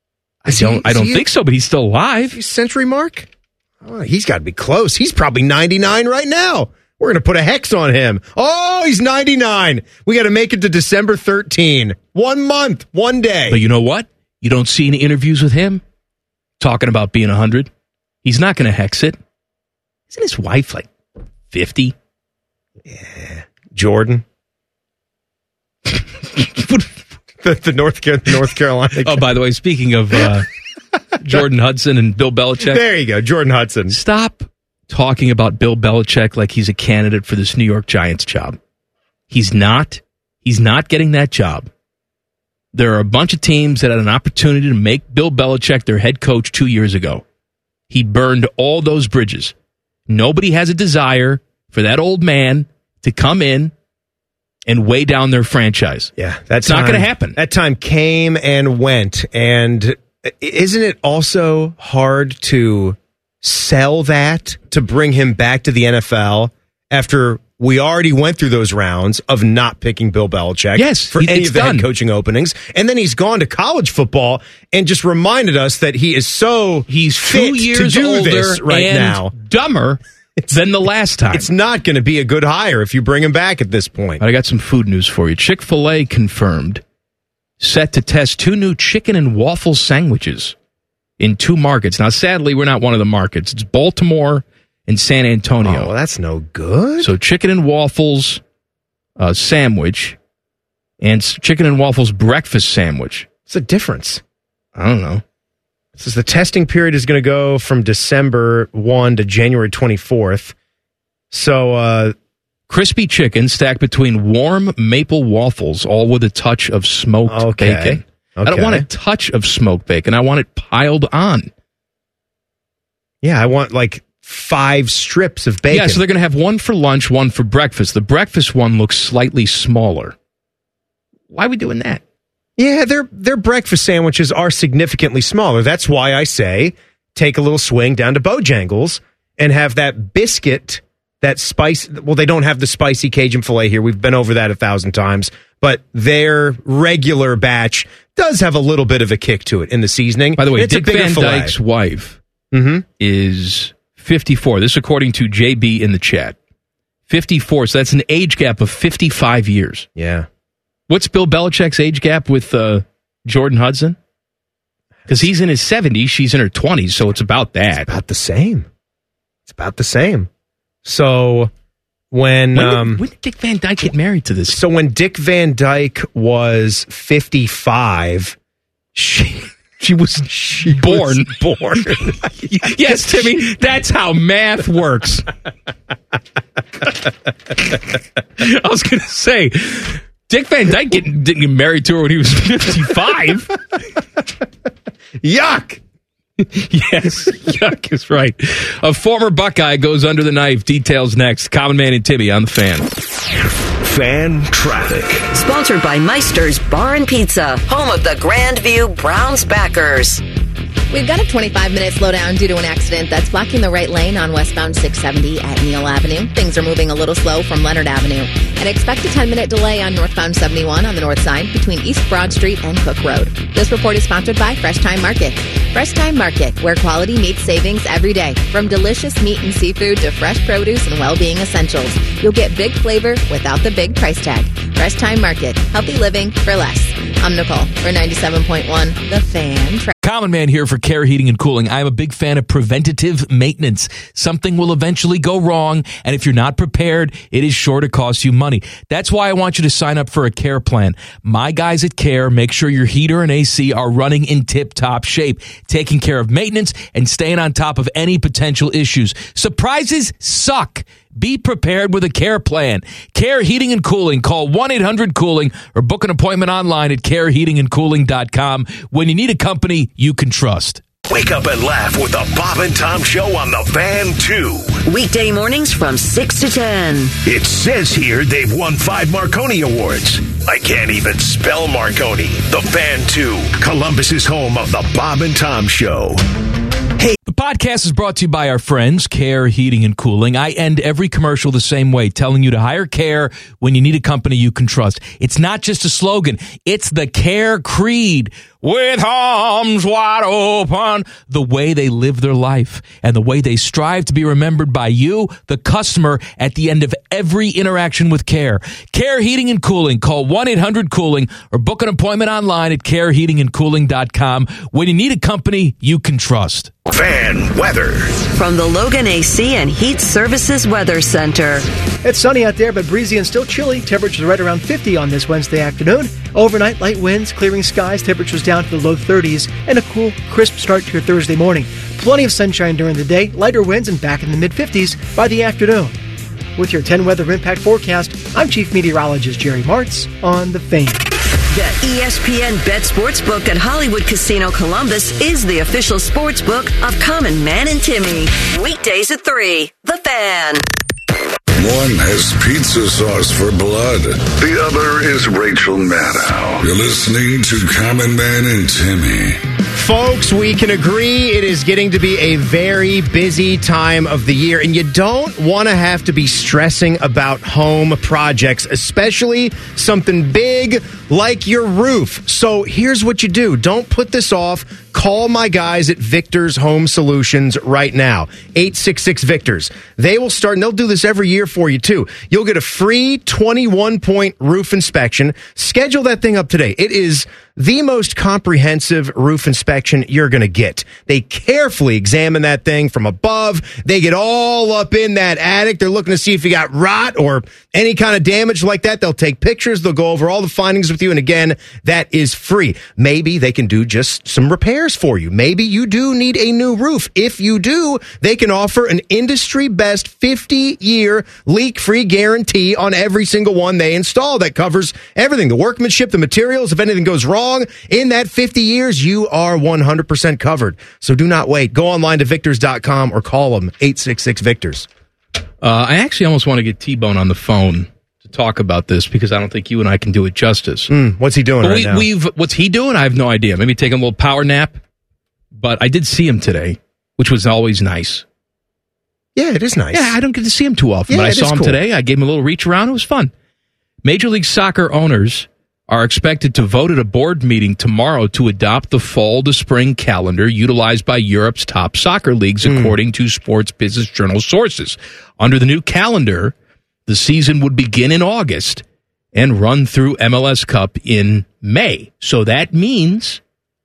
I don't, I don't think so, but he's still alive. Century mark? Oh, he's got to be close. He's probably ninety-nine right now. We're going to put a hex on him. Oh, he's ninety-nine. We got to make it to December thirteenth. One month, one day. But you know what? You don't see any interviews with him talking about being one hundred. He's not going to hex it. Isn't his wife like fifty? Yeah. Jordan. the, the North, Car- North Carolina. Oh, by the way, speaking of uh, Jordan Hudson and Bill Belichick. There you go, Jordan Hudson. Stop talking about Bill Belichick like he's a candidate for this New York Giants job. He's not. He's not getting that job. There are a bunch of teams that had an opportunity to make Bill Belichick their head coach two years ago. He burned all those bridges. Nobody has a desire for that old man to come in and weigh down their franchise. Yeah, that's not going to happen. That time came and went. And isn't it also hard to sell that, to bring him back to the N F L after we already went through those rounds of not picking Bill Belichick yes, for he, any of the done. head coaching openings. And then he's gone to college football and just reminded us that he is so he's fit two years to do older this right and now. dumber than the last time. It's not going to be a good hire if you bring him back at this point. I got some food news for you. Chick-fil-A confirmed set to test two new chicken and waffle sandwiches in two markets. Now, sadly, we're not one of the markets. It's Baltimore and San Antonio. Oh, well, that's no good. So chicken and waffles uh, sandwich and s- chicken and waffles breakfast sandwich. What's the difference? I don't know. It says the testing period is going to go from December first to January twenty-fourth. So, uh, crispy chicken stacked between warm maple waffles, all with a touch of smoked Okay. bacon. I Okay. don't want a touch of smoked bacon. I want it piled on. yeah, I want like five strips of bacon. Yeah, so they're going to have one for lunch, one for breakfast. The breakfast one looks slightly smaller. Why are we doing that? Yeah, their their breakfast sandwiches are significantly smaller. That's why I say take a little swing down to Bojangles and have that biscuit, that spice. Well, they don't have the spicy Cajun filet here. We've been over that a thousand times. But their regular batch does have a little bit of a kick to it in the seasoning. By the way, It's a Dick bigger Van filet. Dyke's wife Mm-hmm. is fifty-four. This according to J B in the chat. fifty-four, so that's an age gap of fifty-five years. Yeah. What's Bill Belichick's age gap with uh, Jordan Hudson? Because he's in his seventies, she's in her twenties, so it's about that. It's about the same. It's about the same. So when... When did, um, when did Dick Van Dyke get married to this? So when Dick Van Dyke was fifty-five, she... She was she born. Was born. Yes, Timmy, that's how math works. I was going to say, Dick Van Dyke didn't, didn't get married to her when he was fifty-five. Yuck. Yes, yuck is right. A former Buckeye goes under the knife. Details next. Common Man and Timmy on the Fan. Fan traffic. Sponsored by Meister's Bar and Pizza, home of the Grandview Browns backers. We've got a twenty-five minute slowdown due to an accident that's blocking the right lane on westbound six seventy at Neal Avenue. Things are moving a little slow from Leonard Avenue. And expect a ten minute delay on northbound seventy-one on the north side between East Broad Street and Cook Road. This report is sponsored by Fresh Time Market. Fresh Time Market, where quality meets savings every day. From delicious meat and seafood to fresh produce and well-being essentials. You'll get big flavor without the big price tag. Fresh Time Market, healthy living for less. I'm Nicole for ninety-seven point one, The Fan. Tra- Common Man here for Care Heating and Cooling. I'm a big fan of preventative maintenance. Something will eventually go wrong, and if you're not prepared, it is sure to cost you money. That's why I want you to sign up for a Care plan. My guys at Care make sure your heater and A C are running in tip-top shape, taking care of maintenance and staying on top of any potential issues. Surprises suck. Be prepared with a Care plan. Care Heating and Cooling. Call one eight hundred cooling or book an appointment online at care heating and cooling dot com when you need a company you can trust. Wake up and laugh with the Bob and Tom Show on the Fan two. Weekday mornings from six to ten. It says here they've won five Marconi Awards. I can't even spell Marconi. The Fan two, Columbus's home of the Bob and Tom Show. Hey, the podcast is brought to you by our friends, Care Heating and Cooling. I end every commercial the same way, telling you to hire Care when you need a company you can trust. It's not just a slogan. It's the Care creed. With arms wide open, the way they live their life and the way they strive to be remembered by you, the customer, at the end of every interaction with Care. Care Heating and Cooling. Call one eight hundred cooling or book an appointment online at care heating and cooling dot com when you need a company you can trust. Fan weather. From the Logan A C and Heat Services Weather Center. It's sunny out there, but breezy and still chilly. Temperatures right around fifty on this Wednesday afternoon. Overnight, light winds, clearing skies, temperatures down to the low thirties, and a cool, crisp start to your Thursday morning. Plenty of sunshine during the day, lighter winds, and back in the mid-fifties by the afternoon. With your ten weather impact forecast, I'm Chief Meteorologist Jerry Martz on The Fan. The E S P N Bet Sportsbook at Hollywood Casino Columbus is the official sportsbook of Common Man and Timmy. Weekdays at three. The Fan. One has pizza sauce for blood. The other is Rachel Maddow. You're listening to Common Man and Timmy. Folks, we can agree it is getting to be a very busy time of the year, and you don't want to have to be stressing about home projects, especially something big like your roof. So here's what you do. Don't put this off. Call my guys at Victor's Home Solutions right now. eight six six Victors. They will start, and they'll do this every year for you, too. You'll get a free twenty-one point roof inspection. Schedule that thing up today. It is the most comprehensive roof inspection you're going to get. They carefully examine that thing from above. They get all up in that attic. They're looking to see if you got rot or any kind of damage like that. They'll take pictures. They'll go over all the findings with you. And again, that is free. Maybe they can do just some repairs for you. Maybe you do need a new roof. If you do, they can offer an industry best fifty-year leak-free guarantee on every single one they install. That covers everything, the workmanship, the materials. If anything goes wrong in that fifty years, you are one hundred percent covered. So do not wait. Go online to victors dot com or call them eight six six Victors. Uh, I actually almost want to get T-Bone on the phone to talk about this because I don't think you and I can do it justice. Mm, what's he doing but right we, now? We've, what's he doing? I have no idea. Maybe taking a little power nap. But I did see him today, which was always nice. Yeah, it is nice. Yeah, I don't get to see him too often, Yeah, but I it saw is him cool. today. I gave him a little reach around. It was fun. Major League Soccer owners are expected to vote at a board meeting tomorrow to adopt the fall to spring calendar utilized by Europe's top soccer leagues, Mm. according to Sports Business Journal sources. Under the new calendar, the season would begin in August and run through M L S Cup in May. So that means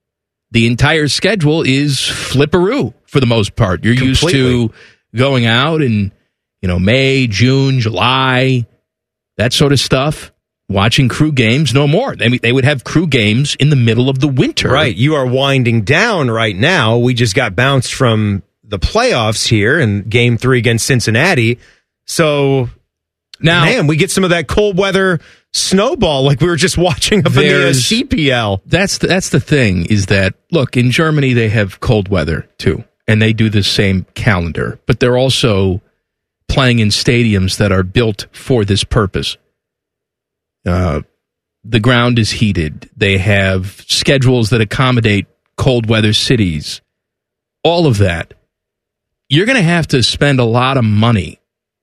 the entire schedule is flipperoo for the most part. You're Completely. used to going out in, you know, May, June, July, that sort of stuff. Watching crew games, no more. They, they would have crew games in the middle of the winter. Right. You are winding down right now. We just got bounced from the playoffs here in game three against Cincinnati. So now, man, we get some of that cold weather snowball like we were just watching up in the uh, There's- C P L. That's the, that's the thing is that, look, in Germany, they have cold weather too, and they do the same calendar, but they're also playing in stadiums that are built for this purpose. Uh, the ground is heated. They have schedules that accommodate cold weather cities. All of that. You're going to have to spend a lot of money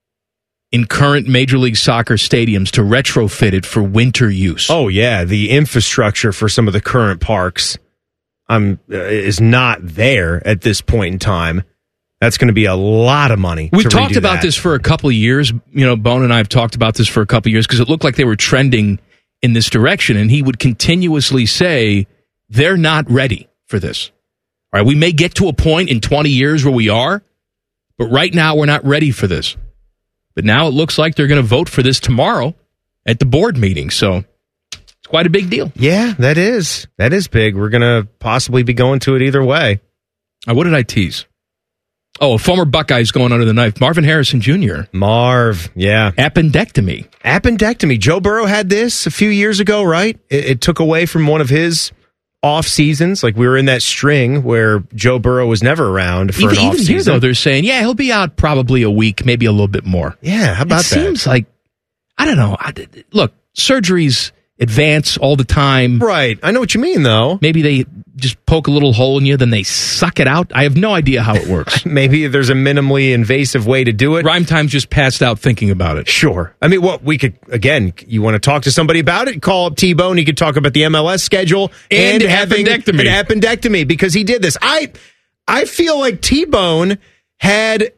in current Major League Soccer stadiums to retrofit it for winter use. Oh, yeah. The infrastructure for some of the current parks um, uh, is not there at this point in time. That's going to be a lot of money. We've to talked redo about that. this for a couple of years. You know, Bone and I have talked about this for a couple of years because it looked like they were trending in this direction, and he would continuously say, they're not ready for this. All right, we may get to a point in twenty years where we are, but right now we're not ready for this. But now it looks like they're going to vote for this tomorrow at the board meeting, so it's quite a big deal. Yeah, that is. That is big. We're going to possibly be going to it either way. Uh, what did I tease? Oh, a former Buckeye's going under the knife. Marvin Harrison Junior Marv, yeah. Appendectomy. Appendectomy. Joe Burrow had this a few years ago, right? It, it took away from one of his off seasons. Like we were in that string where Joe Burrow was never around for Even, an off even here, season. though, they're saying, yeah, he'll be out probably a week, maybe a little bit more. Yeah, how about it that? seems like, I don't know. I, look, surgeries advance all the time. Right. I know what you mean, though. Maybe they just poke a little hole in you, then they suck it out. I have no idea how it works. Maybe there's a minimally invasive way to do it. Rhyme Time's just passed out thinking about it. Sure. I mean, what we could, again, you want to talk to somebody about it, call up T-Bone. He could talk about the M L S schedule And having appendectomy. an appendectomy because he did this. I, I feel like T-Bone had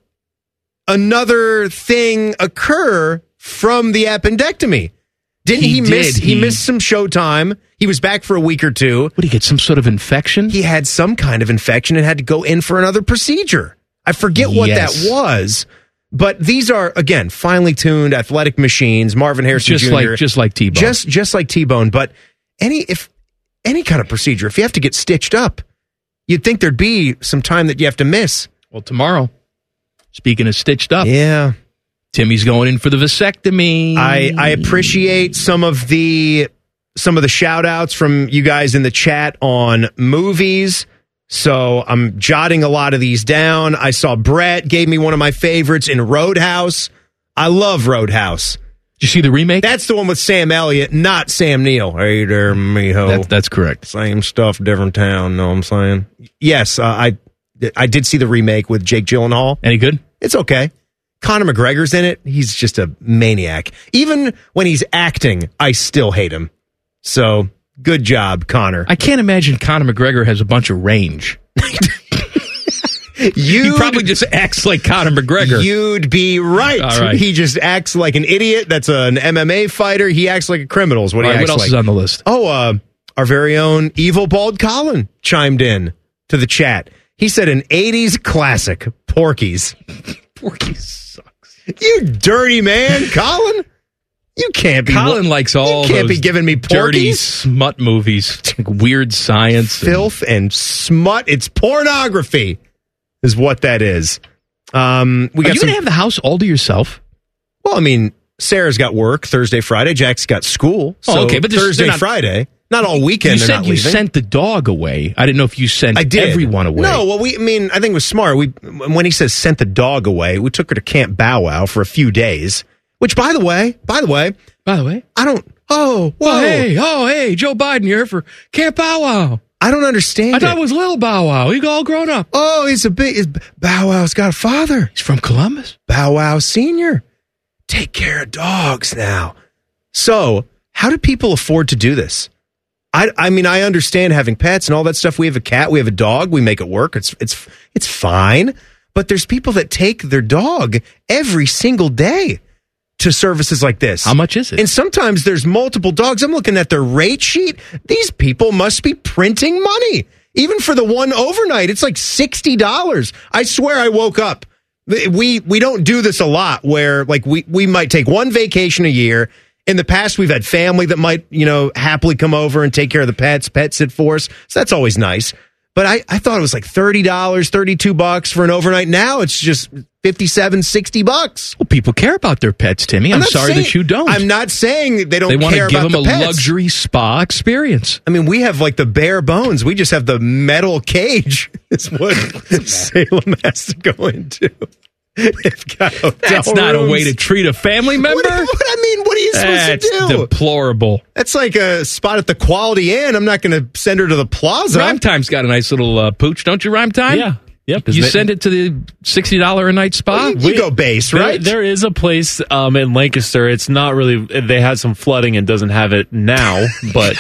another thing occur from the appendectomy. Didn't he, He miss? did. He, He- missed some showtime. He was back for a week or two. What, did he get some sort of infection? He had some kind of infection and had to go in for another procedure. I forget what Yes. that was. But these are, again, finely tuned athletic machines. Marvin Harrison Just Junior like, just like T-Bone. just just like T-Bone. But any if any kind of procedure, if you have to get stitched up, you'd think there'd be some time that you have to miss. Well, tomorrow, speaking of stitched up, Yeah. Timmy's going in for the vasectomy. I, I appreciate some of the some of the shout outs from you guys in the chat on movies. So I'm jotting a lot of these down. I saw Brett gave me one of my favorites in Roadhouse. I love Roadhouse. Did you see the remake? That's the one with Sam Elliott, not Sam Neill. Hey there, mijo. That, that's correct. Same stuff, different town. Know what I'm saying? Yes, uh, I I did see the remake with Jake Gyllenhaal. Any good? It's okay. Conor McGregor's in it. He's just a maniac. Even when he's acting, I still hate him. So, good job, Conor. I can't imagine Conor McGregor has a bunch of range. He probably just acts like Conor McGregor. You'd be right. All right. He just acts like an idiot. That's an M M A fighter. He acts like a criminal. Is what All he right, acts what else like. is on the list? Oh, uh, our very own Evil Bald Colin chimed in to the chat. He said an eighties classic, Porky's. Porky's sucks. You dirty man, Colin. You can't be. Colin likes all You can't those be giving me dirty Porky's. smut movies, like weird science, Filth and smut. It's pornography, is what that is. Um, we Are got you some, going to have the house all to yourself? Well, I mean, Sarah's got work Thursday, Friday. Jack's got school. So Oh, okay, but this- Thursday, they're not- Friday. Not all weekend. You they're said not you leaving. sent the dog away. I didn't know if you sent I did. everyone away. No, well, we. I mean, I think it was smart. We when he says sent the dog away, we took her to Camp Bow Wow for a few days. Which, by the way, by the way, by the way, I don't. Oh, whoa, Oh, hey, oh, hey, Joe Biden, you're here for Camp Bow Wow. I don't understand. I thought it. it was little Bow Wow. He all grown up. Oh, he's a big. He's, Bow Wow's got a father. He's from Columbus. Bow Wow Senior. Take care of dogs now. So, how do people afford to do this? I, I mean, I understand having pets and all that stuff. We have a cat, we have a dog, we make it work. It's it's it's fine. But there's people that take their dog every single day to services like this. How much is it? And sometimes there's multiple dogs. I'm looking at their rate sheet. These people must be printing money. Even for the one overnight, it's like sixty dollars. I swear I woke up. We we don't do this a lot where like we, we might take one vacation a year. In the past, we've had family that might, you know, happily come over and take care of the pets, pet sit for us. So that's always nice. But I, I thought it was like thirty dollars, thirty-two bucks for an overnight. Now it's just fifty-seven, sixty bucks. Well, people care about their pets, Timmy. I'm, not sorry saying- that you don't. I'm not saying they don't They want care to give about them the a pets. luxury spa experience. I mean, we have like the bare bones. We just have the metal cage is what Salem has to go into. They've got hotel That's not a rooms. way to treat a family member. What, what I mean, what are you supposed That's to do? deplorable. That's like a spot at the Quality Inn. I'm not going to send her to the plaza. Rhyme Time's got a nice little uh, pooch, don't you, Rhyme Time? Yeah. Yep. You send it to the sixty dollars a night spa? You, you go base, There- right? There is a place um, in Lancaster. It's not really. They had some flooding and doesn't have it now, but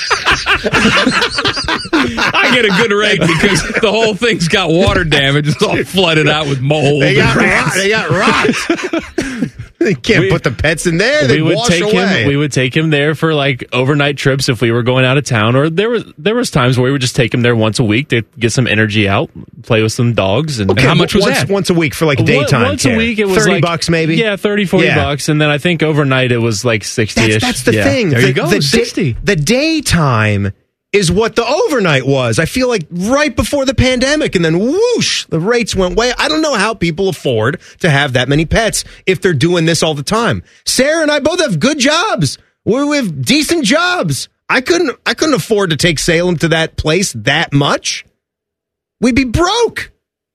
I get a good rate because the whole thing's got water damage. It's all flooded out with mold. They got and rot. They got rot. They can't We- put the pets in there. They we would wash take away. him. We would take him there for like overnight trips if we were going out of town. Or there was there was times where we would just take him there once a week to get some energy out, play with some dogs. And Okay, how much was once, that? Once a week for like One- daytime Once care. a week, it was thirty like, bucks maybe. Yeah, thirty, forty Yeah. bucks, and then I think overnight it was like sixty-ish. That's, that's the Yeah. thing. There the, you go, The, sixty. Day, the daytime is what the overnight was. I feel like right before the pandemic, and then whoosh, the rates went way. I don't know how people afford to have that many pets if they're doing this all the time. Sarah and I both have good jobs. We have decent jobs. I couldn't. I couldn't afford to take Salem to that place that much. We'd be broke.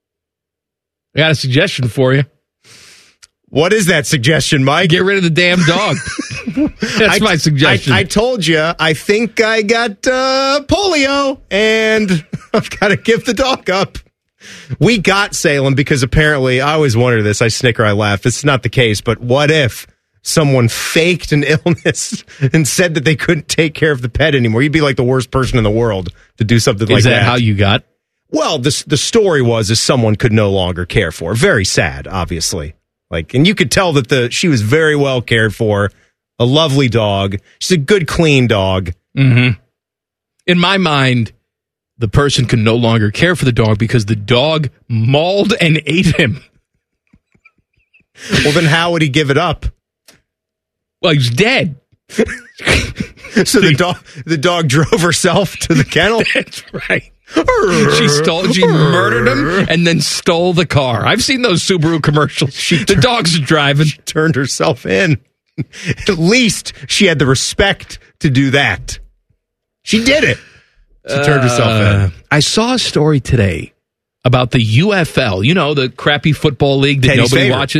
I got a suggestion for you. What is that suggestion, Mike? Get rid of the damn dog. That's I- my suggestion. I, I told you, I think I got uh, polio, and I've got to give the dog up. We got Salem because apparently, I always wonder this. I snicker, I laugh. It's not the case, but what if someone faked an illness and said that they couldn't take care of the pet anymore? You'd be like the worst person in the world to do something like Is that. that how you got? Well, the the story was is someone could no longer care for. Very sad, obviously. Like, and you could tell that the she was very well cared for. A lovely dog. She's a good, clean dog. Mm-hmm. In my mind, the person can no longer care for the dog because the dog mauled and ate him. Well, then how would he give it up? Well, he's dead. So the dog, the dog drove herself to the kennel. That's right. She stole. She murdered him and then stole the car. I've seen those Subaru commercials. She the dog's driving. She turned herself in. At least she had the respect to do that. She did it. She turned herself Uh, in. I saw a story today about the U F L. You know, the crappy football league that Teddy's nobody favorite. watches.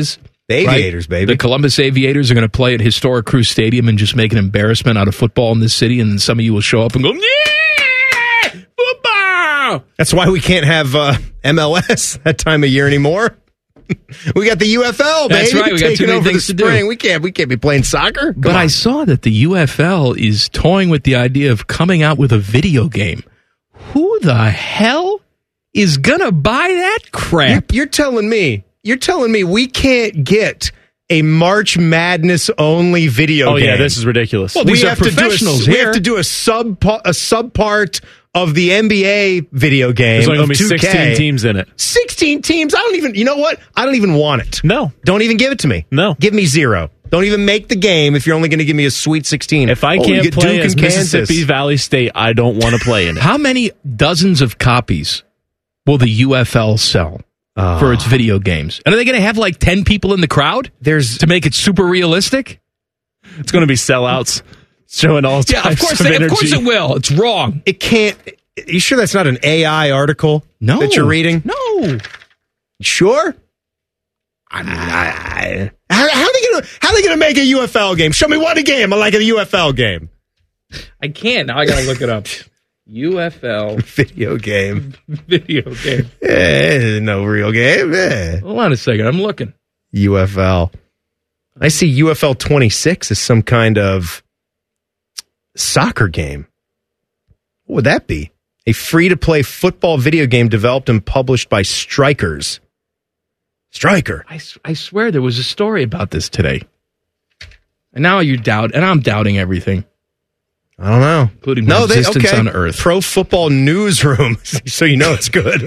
The Aviators, right? baby. The Columbus Aviators are going to play at Historic Crew Stadium and just make an embarrassment out of football in this city, and then some of you will show up and go, yeah, football! That's why we can't have uh, M L S that time of year anymore. We got the U F L, baby. That's right. We got taking too many over things the to spring. do. We can't. We can't be playing soccer. Come but on. I saw that the U F L is toying with the idea of coming out with a video game. Who the hell is gonna buy that crap? You're, you're telling me. You're telling me we can't get a March Madness only video Oh, game. yeah, this is ridiculous. Well, these we are have to do a, professionals We here. have to do a sub a sub part of the N B A video game. There's only of going to be two K. sixteen teams in it. sixteen teams. I don't even. You know what? I don't even want it. No. Don't even give it to me. No. Give me zero. Don't even make the game if you're only going to give me a sweet sixteen. If I Oh, you can't get play Duke as and Kansas. Mississippi Valley State, I don't want to play in it. How many dozens of copies will the U F L sell Uh, for its video games? And are they going to have like ten people in the crowd There's to make it super realistic? It's going to be sellouts, showing all Yeah, types of course. of They, of energy. course it will. It's wrong. It can't. You sure that's not an A I article? No. that you're reading. No. Sure. I mean, I, I, how, how are they gonna how are they gonna make a U F L game? Show me one game like a U F L game. I can't. Now I got to look it up. U F L Video game. video game. Eh, no real game. Eh. Hold on a second. I'm looking. U F L. I see U F L twenty-six as some kind of soccer game. What would that be? A free-to-play football video game developed and published by Strikers. Striker. I, s- I swear there was a story about this today. And now you doubt, and I'm doubting everything. I don't know. Including my no, they, existence okay. on Earth. Pro Football Newsroom. So you know it's good.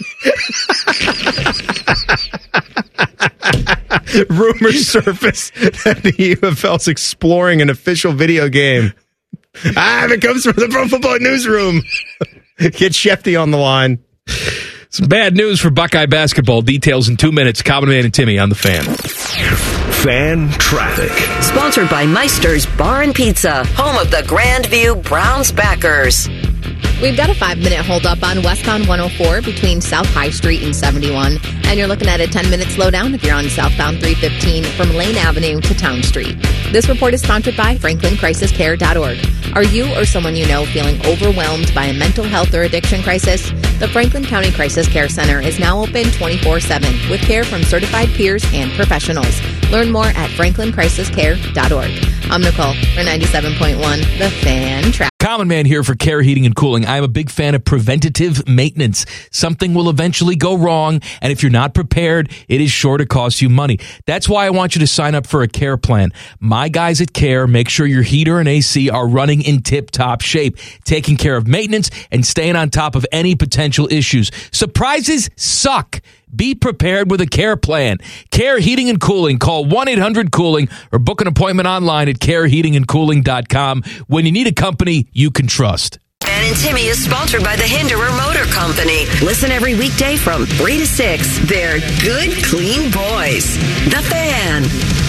Rumors surface that the U F L's exploring an official video game. Ah, if it comes from the Pro Football Newsroom. Get Shefty on the line. Some bad news for Buckeye basketball. Details in two minutes. Common Man and Timmy on the Fan. Fan traffic. Sponsored by Meister's Bar and Pizza, home of the Grandview Browns backers. We've got a five-minute holdup on westbound one oh four between South High Street and seventy-one, and you're looking at a ten-minute slowdown if you're on southbound three fifteen from Lane Avenue to Town Street. This report is sponsored by franklin crisis care dot org. Are you or someone you know feeling overwhelmed by a mental health or addiction crisis? The Franklin County Crisis Care Center is now open twenty-four seven with care from certified peers and professionals. Learn more at franklin crisis care dot org. I'm Nicole for ninety-seven point one The Fan Traffic. Common Man here for Care Heating and Cooling. I'm a big fan of preventative maintenance. Something will eventually go wrong, and if you're not prepared, it is sure to cost you money. That's why I want you to sign up for a Care plan. My guys at Care make sure your heater and A C are running in tip-top shape, taking care of maintenance and staying on top of any potential issues. Surprises suck. Be prepared with a Care plan. Care Heating and Cooling. Call one eight hundred cooling or book an appointment online at care heating and cooling dot com when you need a company you can trust. Fan and Timmy is sponsored by the Hinderer Motor Company. Listen every weekday from three to six. They're good, clean boys. The Fan.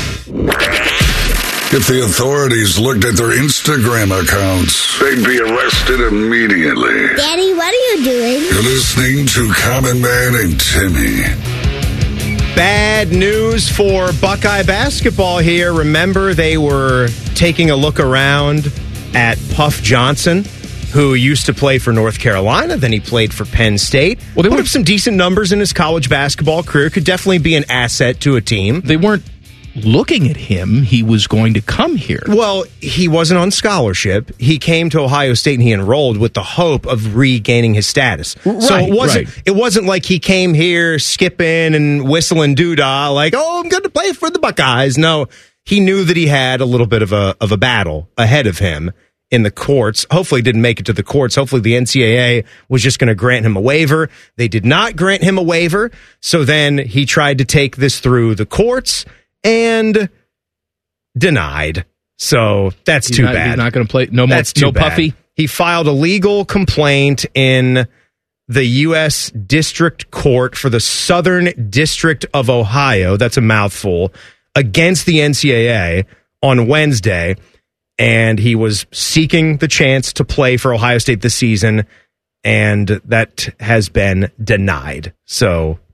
If the authorities looked at their Instagram accounts, they'd be arrested immediately. Daddy, what are you doing? You're listening to Common Man and Timmy. Bad news for Buckeye basketball here. Remember, they were taking a look around at Puff Johnson, who used to play for North Carolina. Then he played for Penn State. Well, they put up some decent numbers in his college basketball career. Could definitely be an asset to a team. They weren't looking at him. He was going to come here. Well, he wasn't on scholarship. He came to Ohio State and he enrolled with the hope of regaining his status. Right, so it wasn't right. it wasn't like he came here skipping and whistling doodah like, "Oh, I'm going to play for the Buckeyes." No, he knew that he had a little bit of a of a battle ahead of him in the courts. Hopefully he didn't make it to the courts. Hopefully the N C double A was just going to grant him a waiver. They did not grant him a waiver. So then he tried to take this through the courts and denied. So that's He's too not, bad. He's not going to play. No more. That's too no bad. Puffy. He filed a legal complaint in the U S District Court for the Southern District of Ohio. That's a mouthful. Against the N C double A on Wednesday. And he was seeking the chance to play for Ohio State this season. And that has been denied. So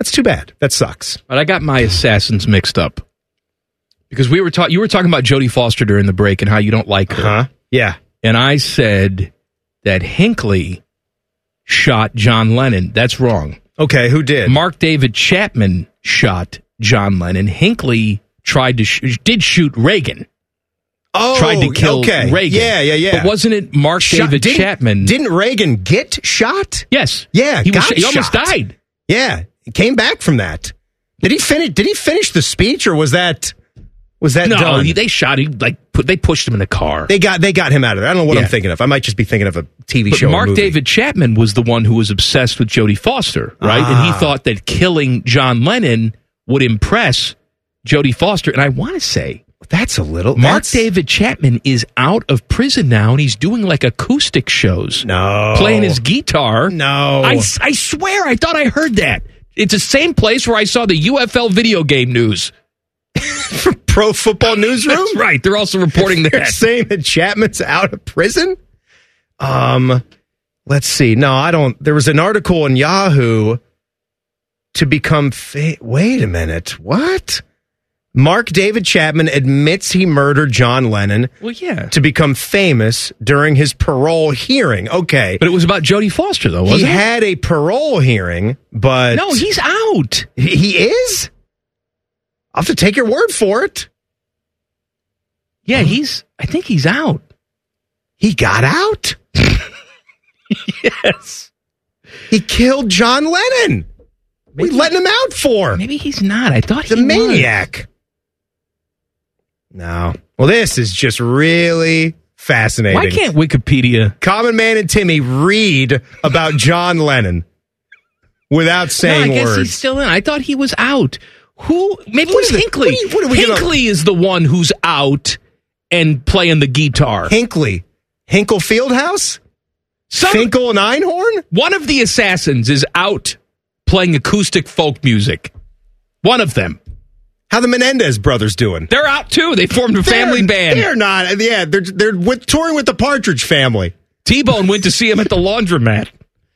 That's too bad. That sucks. But I got my assassins mixed up because we were talking. You were talking about Jodie Foster during the break and how you don't like her. Huh? Yeah. And I said that Hinckley shot John Lennon. That's wrong. Okay, who did? Mark David Chapman shot John Lennon. Hinckley tried to sh- did shoot Reagan. Oh, tried to kill okay. Reagan. Yeah, yeah, yeah. But wasn't it Mark Shot- David didn't- Chapman? Didn't Reagan get shot? Yes. Yeah, He, was, got he almost shot. died. Yeah, he came back from that. Did he finish? Did he finish the speech, or was that was that No, done? he, they shot him. Like put, they pushed him in the car. They got they got him out of there. I don't know what Yeah. I'm thinking of. I might just be thinking of a T V But show. or Mark movie. David Chapman was the one who was obsessed with Jodie Foster, right? Ah. And he thought that killing John Lennon would impress Jodie Foster. And I want to say that's a little. Mark that's- David Chapman is out of prison now, and he's doing like acoustic shows. No, playing his guitar. No, I, I swear, I thought I heard that. It's the same place where I saw the U F L video game news. Pro Football Newsroom. That's right. They're also reporting They're that. saying that Chapman's out of prison. Um, let's see. No, I don't. There was an article in Yahoo to become. Fa- Wait a minute. What? Mark David Chapman admits he murdered John Lennon. Well, yeah. To become famous during his parole hearing. Okay. But it was about Jodie Foster, though, wasn't he it? had a parole hearing, but. No, he's out. He he is? I'll have to take your word for it. Yeah, he's. I think he's out. He got out? Yes. He killed John Lennon. Maybe, we letting him out for? Maybe he's not. I thought he's a maniac. No. Well, this is just really fascinating. Why can't Wikipedia? Common Man and Timmy read about John Lennon without saying no, I guess words? he's still in. I thought he was out. Who? Maybe it What was is it? Hinckley. What are you- what are we gonna- Hinckley is the one who's out and playing the guitar. Hinckley. Hinkle Fieldhouse? Some, Finkel and Einhorn? One of the assassins is out playing acoustic folk music. One of them. How the Menendez brothers doing? They're out too. They formed a family They're- band. They're not. Yeah, they're they're with, touring with the Partridge Family. T-Bone went to see him at the laundromat.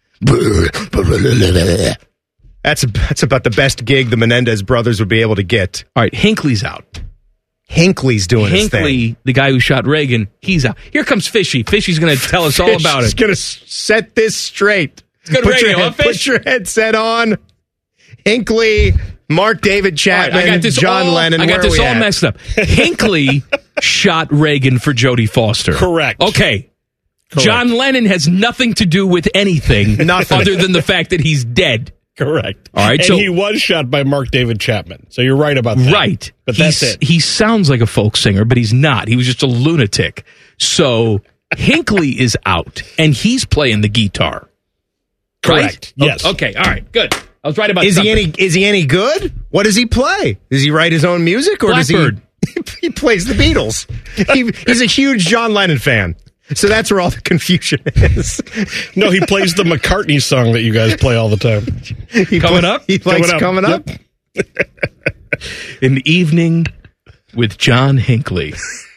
That's that's about the best gig the Menendez brothers would be able to get. All right, Hinckley's out. Hinckley's doing his thing. Hinckley, the guy who shot Reagan, he's out. Here comes Fishy. Fishy's going to tell us all about He's it. going to set this straight. It's good put radio, your, huh, head, Fish? put your headset on. Hinckley, Mark David Chapman, All right, I got this John all, Lennon. I got where this are we all at? messed up. Hinckley shot Reagan for Jodie Foster. Correct. Okay. Correct. John Lennon has nothing to do with anything Nothing. other than the fact that he's dead. Correct. All right, and so- he was shot by Mark David Chapman. So you're right about that. Right. But He's- that's it. He sounds like a folk singer, but he's not. He was just a lunatic. So Hinckley is out, and he's playing the guitar. Correct. Right? Yes. Okay, all right, good. I was right about Is something. he any is he any good? What does he play? Does he write his own music or Blackbird. does he he plays the Beatles? he, he's a huge John Lennon fan. So that's where all the confusion is. No, he plays the McCartney song that you guys play all the time. He Coming play- up? He likes Coming up. coming up. An evening with John Hinckley.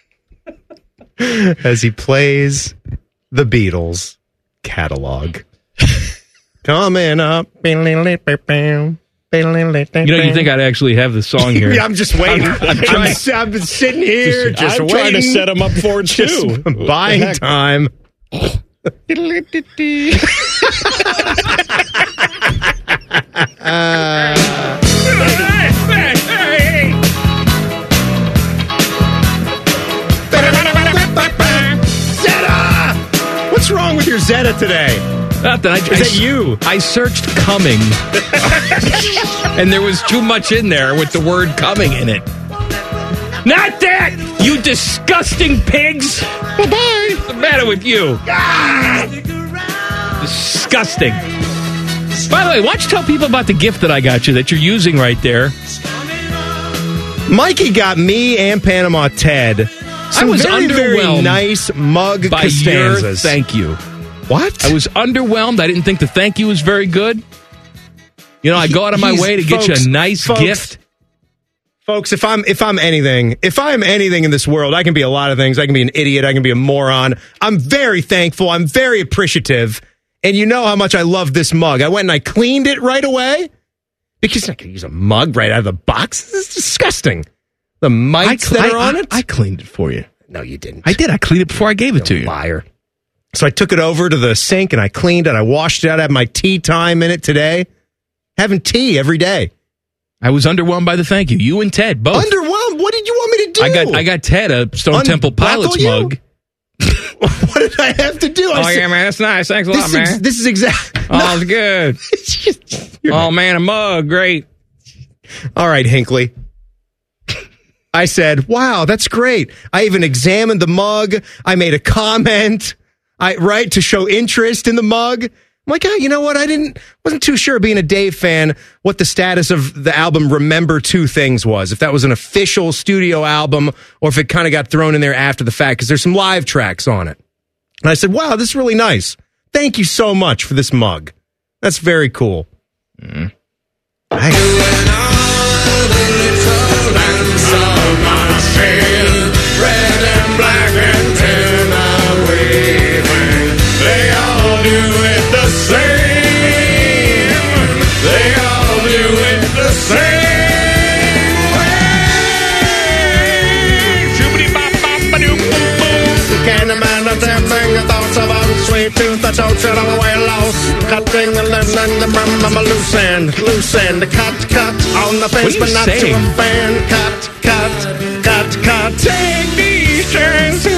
As he plays the Beatles catalog. Coming up. You know, you think I'd actually have the song here. Yeah, I'm just waiting. I'm- I'm, I'm trying- I've been sitting here just, I'm waiting. trying to set him up for it Just too. buying What the heck? time. Zeta! What's wrong with your Zeta today? Not that I, Is I- that you? I searched coming, and there was too much in there with the word coming in it. Not that, you disgusting pigs! Bye-bye! What's the matter with you? Ah! Disgusting. By the way, why don't you tell people about the gift that I got you that you're using right there? Mikey got me and Panama Ted some I was very, very underwhelmed nice mug by your Costanzas. thank you. What? I was underwhelmed. I didn't think the thank you was very good. You know, I go out of my He's- way to get folks, you a nice folks, gift. Folks, if I'm if I'm anything, if I'm anything in this world, I can be a lot of things. I can be an idiot. I can be a moron. I'm very thankful. I'm very appreciative. And you know how much I love this mug. I went and I cleaned it right away Because I could use a mug right out of the box. This is disgusting. The mites cl- that are I, on I, it. I cleaned it for you. No, you didn't. I did. I cleaned it before I gave it to you. Liar. So I took it over to the sink and I cleaned it. I washed it out. I had my tea time in it today. Having tea every day. I was underwhelmed by the thank you. You and Ted both. Underwhelmed? What did you want me to do? I got I got Ted a Stone Unbuckle Temple Pilots you? mug. What did I have to do? I Oh, said, yeah, man. That's nice. Thanks a this lot, is, man. This is exactly. Oh, it's good. Oh, man, a mug. Great. All right, Hinckley. I said, wow, that's great. I even examined the mug. I made a comment, I right, to show interest in the mug. I'm like, oh, you know what? I didn't, wasn't too sure being a Dave fan what the status of the album Remember Two Things was. If that was an official studio album or if it kind of got thrown in there after the fact, because there's some live tracks on it. And I said, wow, this is really nice. Thank you so much for this mug. That's very cool. Mm. Red and black antenna waving. They all do it the same. They all do it the same way. Shoobity bop bop ba doom boom boom. Can't imagine the thoughts of unsweet tooth. I told you I'm way lost. Cutting and then the brum of a loose end. Loose end. Cut, cut on the fence, but not to a fan. Cut, cut, cut, cut. Take these chances.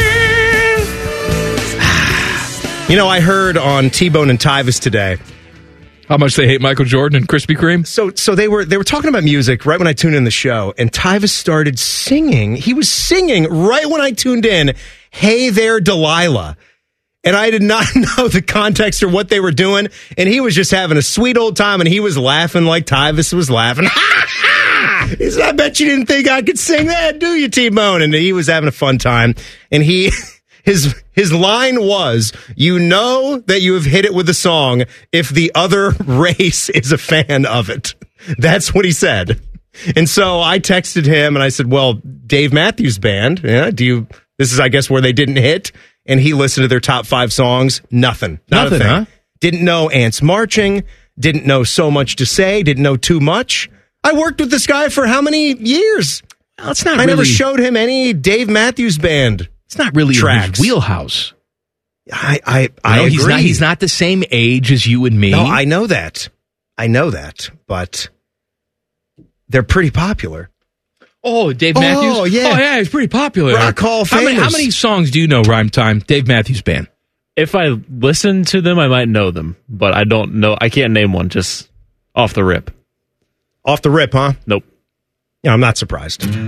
You know, I heard on T-Bone and Tyvis today how much they hate Michael Jordan and Krispy Kreme. So, so they were they were talking about music right when I tuned in the show, and Tyvis started singing. He was singing right when I tuned in. Hey there, Delilah. And I did not know the context or what they were doing. And he was just having a sweet old time, and he was laughing like Tyvis was laughing. He said, I bet you didn't think I could sing that, do you, T-Bone? And he was having a fun time. And he, his, his line was, you know that you have hit it with the song if the other race is a fan of it. That's what he said. And so I texted him and I said, well, Dave Matthews Band, yeah, do you, this is, I guess, where they didn't hit. And he listened to their top five songs. Nothing. Not Nothing, a thing. huh? Didn't know Ants Marching. Didn't know So Much to Say. Didn't know Too Much. I worked with this guy for how many years? Well, it's not I really, never showed him any Dave Matthews Band. It's not really tracks. in his wheelhouse. I, I, You I know, agree. he's not. He's not the same age as you and me. No, I know that. I know that. But they're pretty popular. Oh, Dave Matthews. Oh, yeah. Oh, yeah. He's pretty popular. Rock Hall how many, how famous. many songs do you know? Rhyme Time. Dave Matthews Band. If I listen to them, I might know them, but I don't know. I can't name one just off the rip. Off the rip, huh? Nope. Yeah, I'm not surprised. What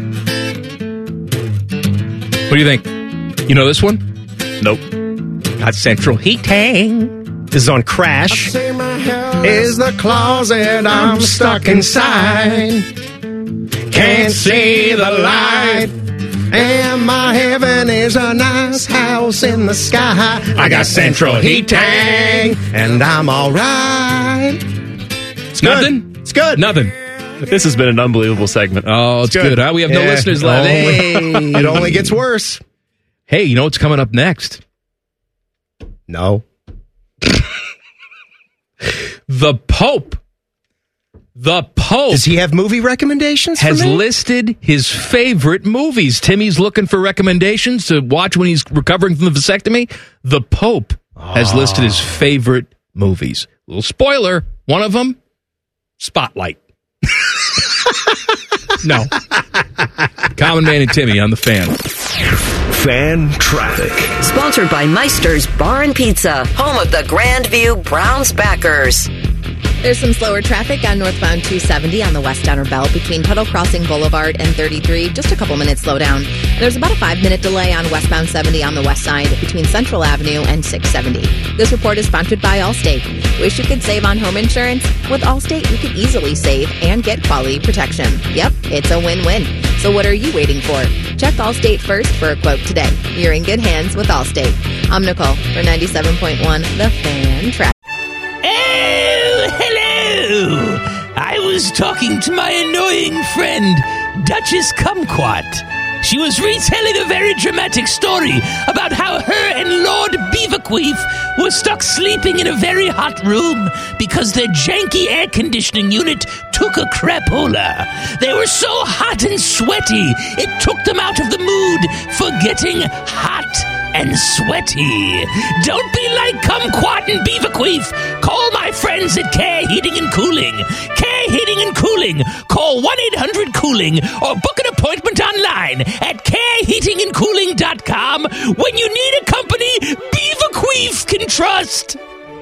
do you think? You know this one? Nope. Got Central Heating. This is on Crash. Is the closet I'm stuck inside. Can't see the light. And my heaven is a nice house in the sky. I got central heating, and I'm all right. It's good. Nothing? It's good. Nothing. This has been an unbelievable segment. Oh, it's, It's good. good. huh? We have no Yeah. listeners left. Only- Hey. It only gets worse. Hey, you know what's coming up next? No. The Pope. The Pope. Does he have movie recommendations for has me? listed his favorite movies. Timmy's looking for recommendations to watch when he's recovering from the vasectomy. The Pope has listed his favorite movies. Little spoiler, one of them, Spotlight. No. Common Man and Timmy on the Fan. Fan traffic. Sponsored by Meister's Bar and Pizza, home of the Grandview Browns backers. There's some slower traffic on northbound two seventy on the west outer belt between Tuttle Crossing Boulevard and thirty-three. Just a couple minutes slow down. There's about a five-minute delay on westbound seventy on the west side between Central Avenue and six seventy. This report is sponsored by Allstate. Wish you could save on home insurance? With Allstate, you could easily save and get quality protection. Yep, it's a win-win. So what are you waiting for? Check Allstate first for a quote today. You're in good hands with Allstate. I'm Nicole for ninety-seven point one The Fan Traffic. Oh, hello! I was talking to my annoying friend, Duchess Kumquat. She was retelling a very dramatic story about how her and Lord Beaverqueef were stuck sleeping in a very hot room because their janky air conditioning unit took a crapola. They were so hot and sweaty, it took them out of the mood for getting hot and sweaty. Don't be like Kumquat and Beaverqueef. Call my friends at Care Heating and Cooling. Care Heating and Cooling. Call one eight hundred cooling or book an appointment online at care heating and cooling dot com when you need a company Beaverqueef can trust.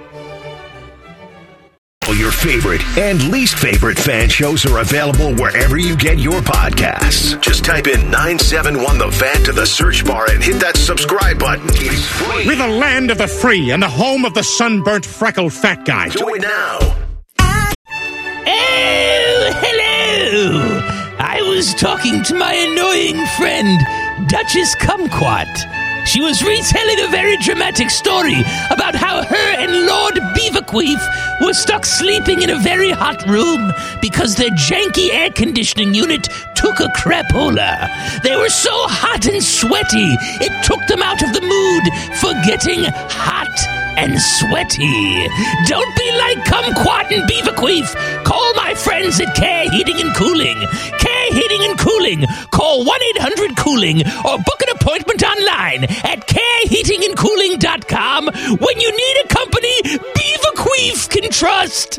Your favorite and least favorite fan shows are available wherever you get your podcasts. Just type in nine seven one The Fan to the search bar and hit that subscribe button. It's free. We're the land of the free and the home of the sunburnt, freckled fat guy. Do it now. Oh, hello! I was talking to my annoying friend, Duchess Kumquat. She was retelling a very dramatic story about how her and Lord Beaverqueef were stuck sleeping in a very hot room because their janky air conditioning unit took a crapola. They were so hot and sweaty, it took them out of the mood for getting hot and sweaty. Don't be like Kumquat and Beaverqueef. Call my friends at Care Heating and Cooling. Care Heating and Cooling. Call one eight hundred cooling or book an appointment online at care heating and cooling dot com when you need a company Beaverqueef can trust.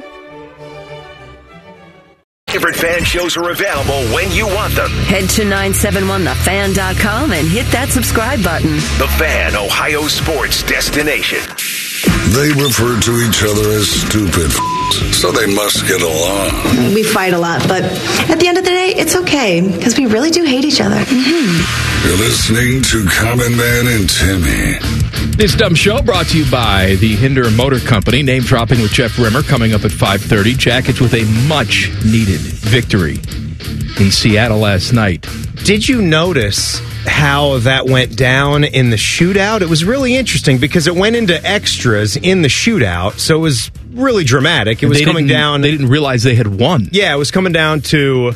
Different fan shows are available when you want them. Head to nine seven one the fan dot com and hit that subscribe button. The Fan, Ohio sports destination. They refer to each other as stupid f***s, so they must get along. We fight a lot, but at the end of the day, it's okay, because we really do hate each other. Mm-hmm. You're listening to Common Man and Timmy. This dumb show brought to you by the Hinder Motor Company. Name dropping with Jeff Rimmer coming up at five thirty. Jackets with a much-needed victory in Seattle last night. Did you notice how that went down in the shootout? It was really interesting because it went into extras in the shootout, so it was really dramatic. It was they coming down. They didn't realize they had won. Yeah, it was coming down to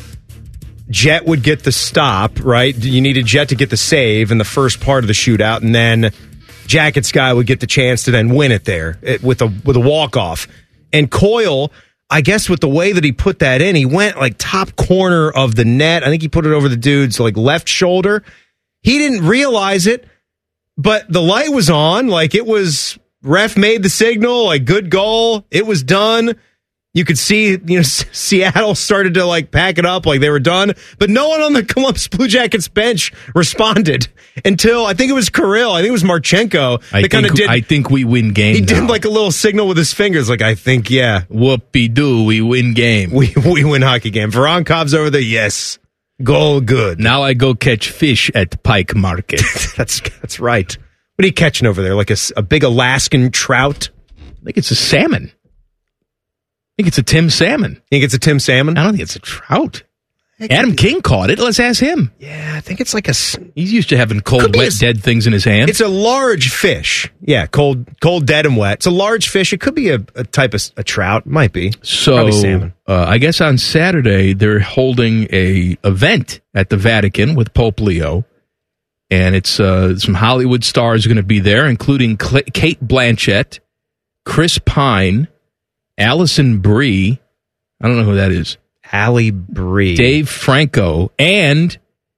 Jet would get the stop, right? You needed Jet to get the save in the first part of the shootout, and then Jackets guy would get the chance to then win it there it, with a with a walk-off. And Coyle, I guess with the way that he put that in, he went like top corner of the net. I think he put it over the dude's like left shoulder. He didn't realize it, but the light was on. Like it was, ref made the signal, like good goal. It was done. You could see, you know, Seattle started to like pack it up like they were done, but no one on the Columbus Blue Jackets bench responded until I think it was Kirill. I think it was Marchenko. I that think, did, I think we win game. He now. did like a little signal with his fingers, like I think, yeah, whoopie-doo, we win game. We we win hockey game. Veronkov's over there. Yes, goal good. Now I go catch fish at Pike Market. that's that's right. What are you catching over there? Like a, a big Alaskan trout? I think it's a salmon. I think it's a Tim salmon. You think it's a Tim salmon? I don't think it's a trout. Adam King caught it. Let's ask him. Yeah, I think it's like a... He's used to having cold, wet, a, dead things in his hand. It's a large fish. Yeah, cold, cold, dead, and wet. It's a large fish. It could be a, a type of a trout. Might be. So, probably salmon. Uh, I guess on Saturday, they're holding a event at the Vatican with Pope Leo. And it's uh, some Hollywood stars are going to be there, including Cl- Kate Blanchett, Chris Pine, Allison Brie. I don't know who that is. Allie Brie. Dave Franco, and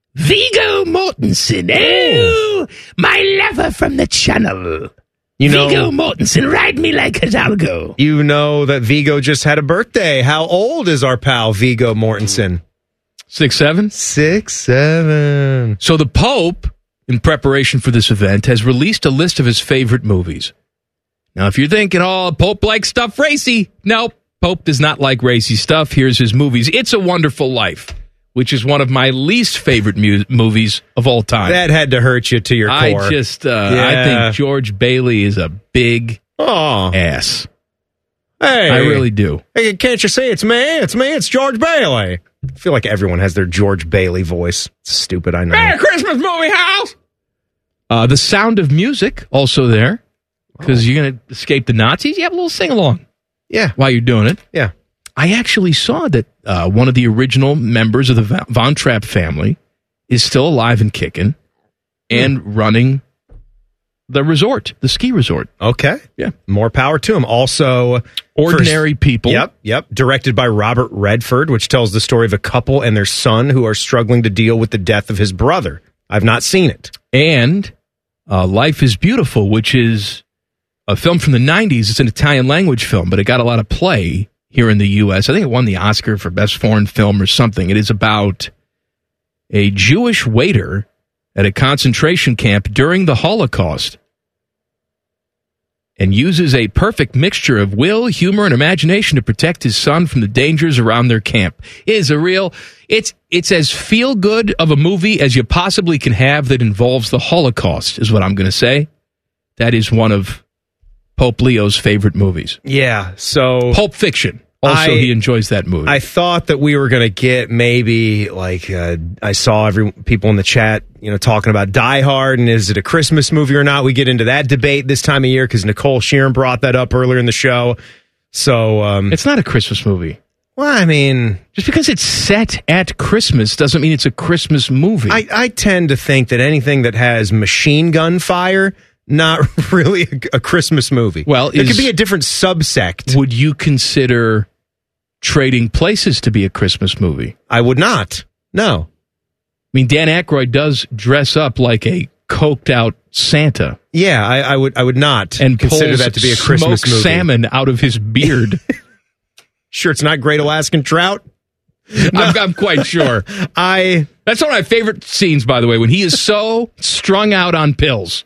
Viggo Mortensen. Oh, my lover from the channel. You know, Viggo Mortensen, ride me like Hidalgo. You know that Viggo just had a birthday. How old is our pal Viggo Mortensen? Six, seven? Six, seven. So the Pope, in preparation for this event, has released a list of his favorite movies. Now, if you're thinking, oh, Pope likes stuff racy, nope. Pope does not like racy stuff. Here's his movies. It's a Wonderful Life, which is one of my least favorite mu- movies of all time. That had to hurt you to your core. I just, uh, yeah. I think George Bailey is a big oh. ass. Hey. I really do. Hey, can't you say it's me? It's me. It's George Bailey. I feel like everyone has their George Bailey voice. It's stupid, I know. Merry Christmas, movie house! Uh, the Sound of Music, also there. Because oh. you're going to escape the Nazis. You have a little sing-along. Yeah. While you're doing it. Yeah. I actually saw that uh, one of the original members of the Von Trapp family is still alive and kicking and running the resort, the ski resort. Okay. Yeah. More power to him. Also, Ordinary People. Yep. Yep. Directed by Robert Redford, which tells the story of a couple and their son who are struggling to deal with the death of his brother. I've not seen it. And uh, Life is Beautiful, which is a film from the nineties. It's an Italian language film, but it got a lot of play here in the U S. I think it won the Oscar for Best Foreign Film or something. It is about a Jewish waiter at a concentration camp during the Holocaust and uses a perfect mixture of will, humor, and imagination to protect his son from the dangers around their camp. It is a real, it's it's as feel-good of a movie as you possibly can have that involves the Holocaust, is what I'm going to say. That is one of Pope Leo's favorite movies. Yeah, so... Pulp Fiction. Also, I, he enjoys that movie. I thought that we were going to get maybe like uh, I saw every people in the chat, you know, talking about Die Hard and is it a Christmas movie or not? We get into that debate this time of year because Nicole Sheeran brought that up earlier in the show. So um, it's not a Christmas movie. Well, I mean, just because it's set at Christmas doesn't mean it's a Christmas movie. I, I tend to think that anything that has machine gun fire, not really a, a Christmas movie. Well, it is, could be a different subsect. Would you consider Trading Places to be a Christmas movie? I would not. No. I mean, Dan Aykroyd does dress up like a coked out Santa. Yeah, I, I would. I would not and consider that to be a Christmas movie. Salmon out of his beard. Sure, it's not Great Alaskan Trout. No. I'm, I'm quite sure. I. That's one of my favorite scenes, by the way, when he is so strung out on pills.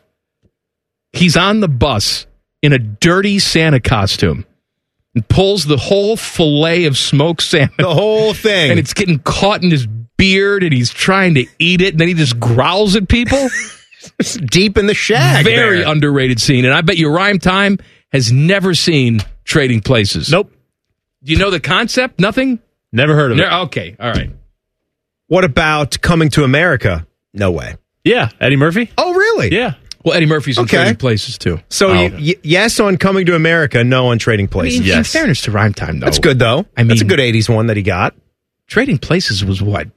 He's on the bus in a dirty Santa costume. And pulls the whole fillet of smoked salmon. The whole thing. And it's getting caught in his beard, and he's trying to eat it, and then he just growls at people. It's deep in the shag. Very there. underrated scene. And I bet you Rhyme Time has never seen Trading Places. Nope. Do you know the concept? Nothing? Never heard of it. Ne- okay, all right. What about Coming to America? No way. Yeah, Eddie Murphy. Oh, really? Yeah. Well, Eddie Murphy's in Okay. Trading Places, too. So, Oh. y- y- yes on Coming to America, no on Trading I Places. mean, in fairness to Rhyme Time, though. That's good, though. I mean, That's a good eighties one that he got. Trading Places was what,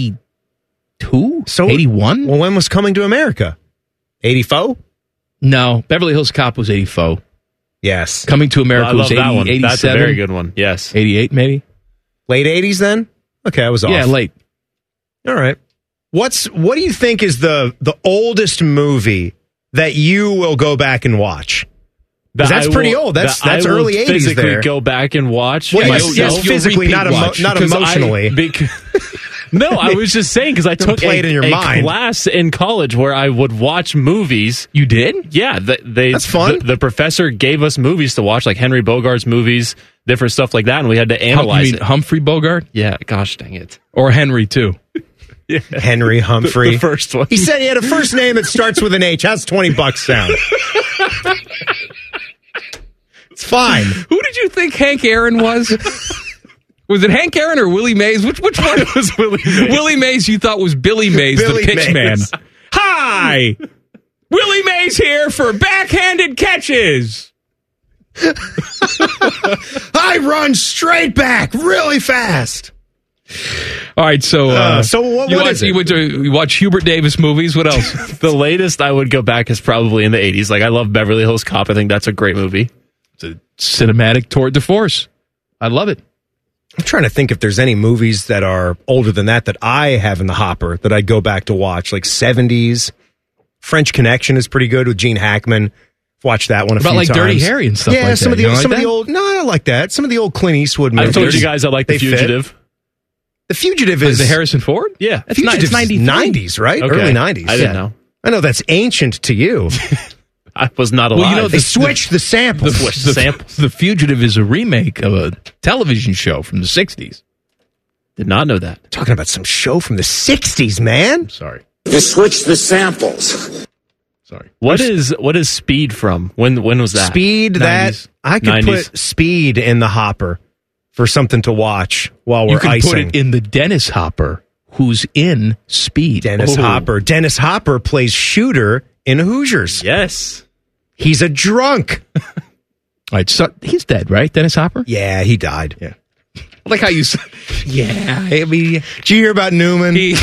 eighty-two? So eighty-one? Well, when was Coming to America? eighty-four? No, Beverly Hills Cop was eighty-four. Yes. Coming to America I love was eighty, that one. eighty-seven. That's a very good one. Yes. eighty-eight, maybe? Late eighties, then? Okay, I was off. Yeah, late. All right. What's What do you think is the the oldest movie that you will go back and watch? Because that's I pretty will- old. That's that that's I will early eighties physically there. go back and watch. Well, myself. yes, yes, physically, not emo- not Because I- emotionally. bec- no, I was just saying because I took Play a, it in your a mind. class in college where I would watch movies. You did? Yeah, the, they. That's fun. The, the professor gave us movies to watch, like Henry Bogart's movies, different stuff like that, and we had to Hum- analyze you mean it. Humphrey Bogart? Yeah, gosh dang it. Or Henry, too? Yeah. Henry Humphrey. The, the first one. He said he had a first name that starts with an H. How's twenty bucks sound? It's fine. Who did you think Hank Aaron was? Was it Hank Aaron or Willie Mays? Which which one was Willie Mays? Willie Mays you thought was Billy Mays, Billy the pitch Mays. man. Hi! Willie Mays here for backhanded catches. I run straight back really fast. All right, so uh, Uh, so what- you what watch, is it? You, went to, you watch Hubert Davis movies. What else? The latest I would go back is probably in the eighties. Like, I love Beverly Hills Cop. I think that's a great movie. It's a cinematic tour de force. I love it. I'm trying to think if there's any movies that are older than that that I have in the hopper that I'd go back to watch, like seventies. French Connection is pretty good with Gene Hackman. Watched that one a About few like times. Dirty Harry and stuff yeah, like some that. of the You don't some like of the that? old. No, I don't like that. Some of the old Clint Eastwood I movies. told you guys I like The They fit. Fugitive. The Fugitive Is is the Harrison Ford? Yeah. It's not- Fugitive it's ninety-three. nineties, right? Okay. Early nineties. I didn't Yeah. know. I know that's ancient to you. I was not alive. Well, you know, They the- switched the samples. Switched The, the samples. the Fugitive is a remake of a television show from the sixties. Did not know that. Talking about some show from the sixties, man. Sorry. You switch the samples. Sorry. What is what is Speed from? When when was that? Speed, nineties. that I could nineties. put Speed in the hopper for something to watch while we're You can icing. put it in the Dennis Hopper, who's in Speed. Dennis Oh. Hopper. Dennis Hopper plays Shooter in Hoosiers. Yes. He's a drunk. All right, so he's dead, right? Dennis Hopper? Yeah, he died. Yeah. I like how you said, yeah. I mean, Did you hear about Newman? he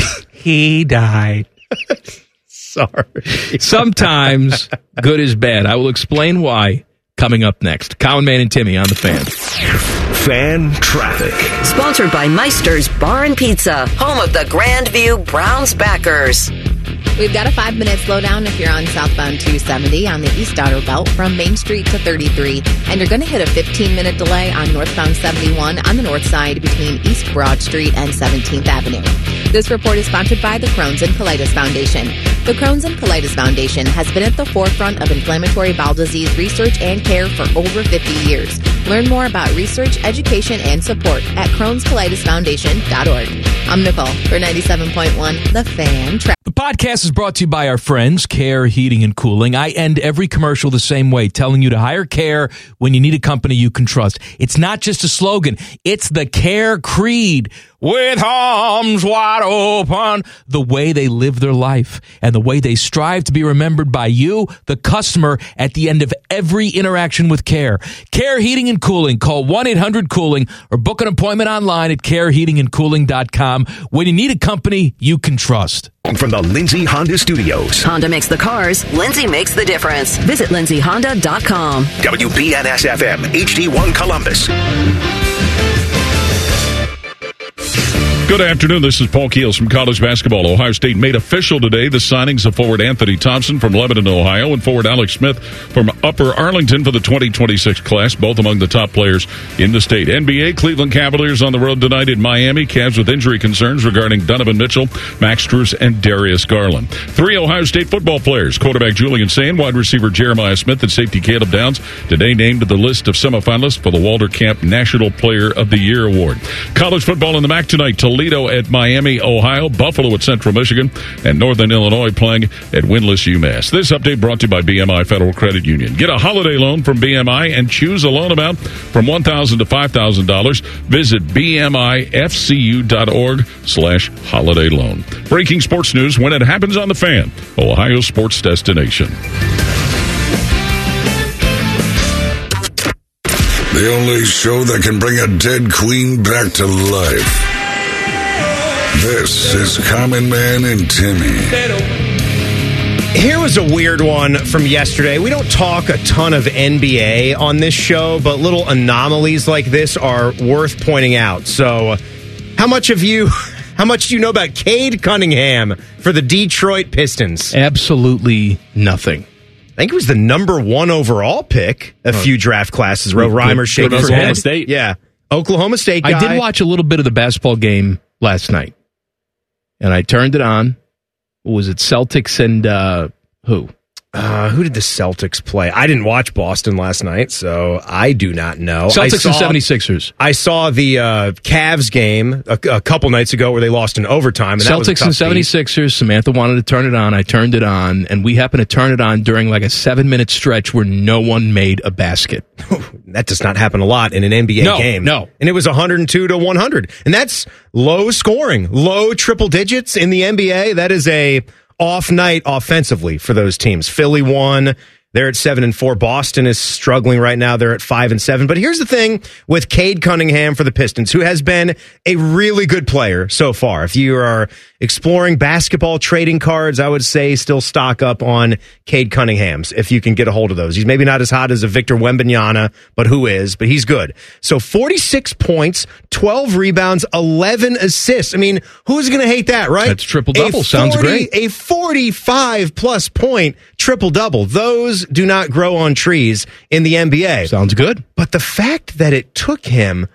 He died. Sorry. Sometimes good is bad. I will explain why coming up next. Common Man and Timmy on the Fan. Fan Traffic. Sponsored by Meister's Bar and Pizza, home of the Grandview Browns backers. We've got a five-minute slowdown if you're on southbound two seventy on the East Outer Belt from Main Street to thirty-three. And you're going to hit a fifteen-minute delay on northbound seventy-one on the north side between East Broad Street and seventeenth Avenue. This report is sponsored by the Crohn's and Colitis Foundation. The Crohn's and Colitis Foundation has been at the forefront of inflammatory bowel disease research and care for over fifty years. Learn more about research, education, and support at crohns colitis foundation dot org. I'm Nicole for ninety-seven point one The Fan. Tra- The podcast is brought to you by our friends, Care Heating and Cooling. I end every commercial the same way, telling you to hire Care when you need a company you can trust. It's not just a slogan. It's the Care creed. With arms wide open, the way they live their life and the way they strive to be remembered by you, the customer, at the end of every interaction with Care. Care Heating and Cooling. Call one eight hundred cooling or book an appointment online at care heating and cooling dot com when you need a company you can trust. From the Lindsay Honda Studios. Honda makes the cars. Lindsay makes the difference. Visit lindsay honda dot com. W B N S F M, H D one Columbus. Good afternoon. This is Paul Keels from college basketball. Ohio State made official today the signings of forward Anthony Thompson from Lebanon, Ohio, and forward Alex Smith from Upper Arlington for the twenty twenty-six class, both among the top players in the state. N B A, Cleveland Cavaliers on the road tonight in Miami. Cavs with injury concerns regarding Donovan Mitchell, Max Strus, and Darius Garland. Three Ohio State football players, quarterback Julian Sand, wide receiver Jeremiah Smith, and safety Caleb Downs, today named to the list of semifinalists for the Walter Camp National Player of the Year Award. College football in the M A C tonight. Toledo at Miami, Ohio, Buffalo at Central Michigan, and Northern Illinois playing at winless UMass. This update brought to you by B M I Federal Credit Union. Get a holiday loan from B M I and choose a loan amount from one thousand dollars to five thousand dollars. Visit B M I F C U dot org slash holiday loan. Breaking sports news when it happens on The Fan, Ohio sports destination. The only show that can bring a dead queen back to life. This is Common Man and Timmy. Here was a weird one from yesterday. We don't talk a ton of N B A on this show, but little anomalies like this are worth pointing out. So, how much of you, how much do you know about Cade Cunningham for the Detroit Pistons? Absolutely nothing. I think it was the number one overall pick a few draft classes. Ro Reimer shaking his Oklahoma head. State. Yeah. Oklahoma State guy. I did watch a little bit of the basketball game last night, and I turned it on. Was it Celtics and uh, who? Uh, who did the Celtics play? I didn't watch Boston last night, so I do not know. Celtics I saw, and seventy-sixers. I saw the uh, Cavs game a, a couple nights ago where they lost in overtime. And that was a Celtics tough and seventy-sixers. Samantha wanted to turn it on. I turned it on, and we happened to turn it on during like a seven-minute stretch where no one made a basket. That does not happen a lot in an N B A no, game. No, and it was one hundred two to one hundred, and that's low scoring, low triple digits in the N B A. That is a off night offensively for those teams. Philly won. They're at seven and four. Boston is struggling right now. They're at five and seven. But here's the thing with Cade Cunningham for the Pistons, who has been a really good player so far. If you are exploring basketball trading cards, I would say still stock up on Cade Cunningham's if you can get a hold of those. He's maybe not as hot as a Victor Wembanyama, but who is? But he's good. So forty-six points, twelve rebounds, eleven assists. I mean, who's going to hate that, right? That's triple-double. Sounds great. A forty-five plus point triple-double. Those do not grow on trees in the N B A. Sounds good. But the fact that it took him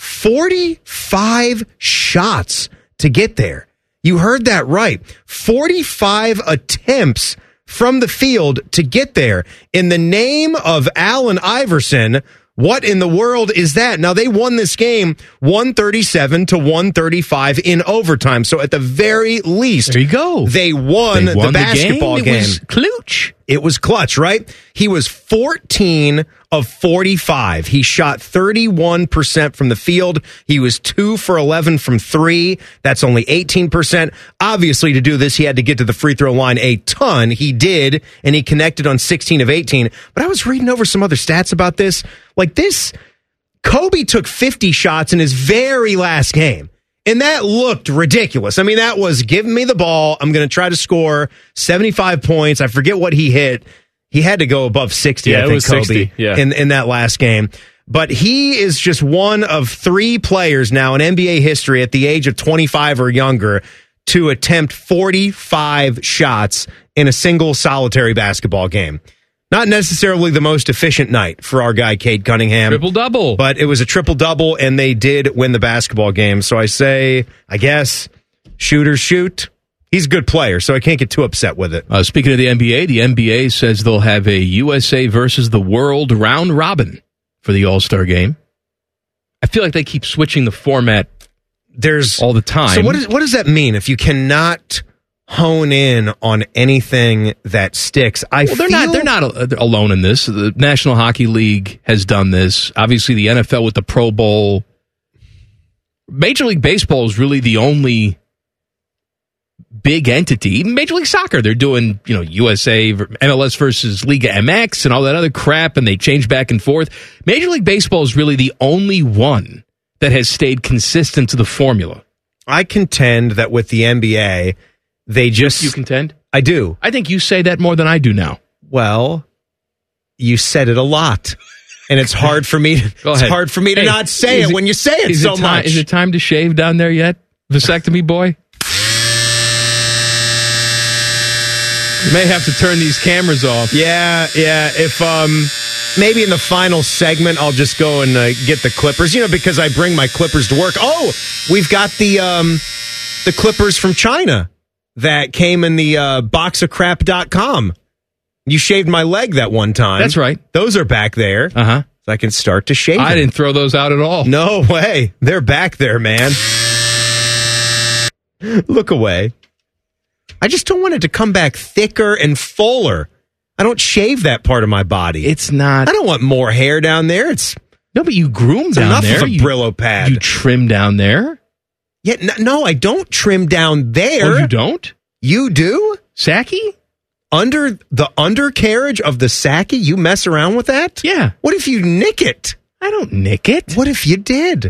forty-five shots to get there. You heard that right. forty-five attempts from the field to get there. In the name of Allen Iverson, what in the world is that? Now, they won this game one thirty-seven to one thirty-five in overtime. So at the very least, there you go. They won, they won the basketball the game. game. It was clutch. It was clutch, right? He was fourteen of forty-five. He shot thirty-one percent from the field. He was two for eleven from three. That's only eighteen percent. Obviously, to do this, he had to get to the free throw line a ton. He did, and he connected on sixteen of eighteen. But I was reading over some other stats about this. Like this, Kobe took fifty shots in his very last game. And that looked ridiculous. I mean, that was give me the ball. I'm going to try to score seventy-five points. I forget what he hit. He had to go above sixty, Yeah, I it think, was Kobe, sixty, yeah. in, in that last game. But he is just one of three players now in N B A history at the age of twenty-five or younger to attempt forty-five shots in a single solitary basketball game. Not necessarily the most efficient night for our guy, Cade Cunningham. Triple-double. But it was a triple-double, and they did win the basketball game. So I say, I guess, shooters shoot. He's a good player, so I can't get too upset with it. Uh, speaking of the N B A, the N B A says they'll have a U S A versus the world round robin for the All-Star game. I feel like they keep switching the format There's all the time. So what, is, what does that mean if you cannot hone in on anything that sticks? I well, they're feel not they're not uh, alone in this. The National Hockey League has done this. Obviously, the N F L with the Pro Bowl. Major League Baseball is really the only big entity. Even Major League Soccer, they're doing, you know, U S A, M L S versus Liga M X and all that other crap, and they change back and forth. Major League Baseball is really the only one that has stayed consistent to the formula. I contend that with the N B A, they just... You contend? I do. I think you say that more than I do now. Well, you said it a lot. And it's hard for me to, Go it's ahead. hard for me to Hey, not say is it when you say it is so ti- much. Is it time to shave down there yet? Vasectomy boy? You may have to turn these cameras off. Yeah, yeah. If um, maybe in the final segment, I'll just go and uh, get the clippers. You know, because I bring my clippers to work. Oh, we've got the um, the clippers from China that came in the uh, box of crap dot com. You shaved my leg that one time. That's right. Those are back there. Uh huh. So I can start to shave. I them. didn't throw those out at all. No way. They're back there, man. Look away. I just don't want it to come back thicker and fuller. I don't shave that part of my body. It's not. I don't want more hair down there. It's No, but you groom it's down enough there. of a You- Brillo pad. You trim down there. Yeah, n- no, I don't trim down there. Oh, you don't? You do? Saki? Under the undercarriage of the Saki, you mess around with that? Yeah. What if you nick it? I don't nick it. What if you did?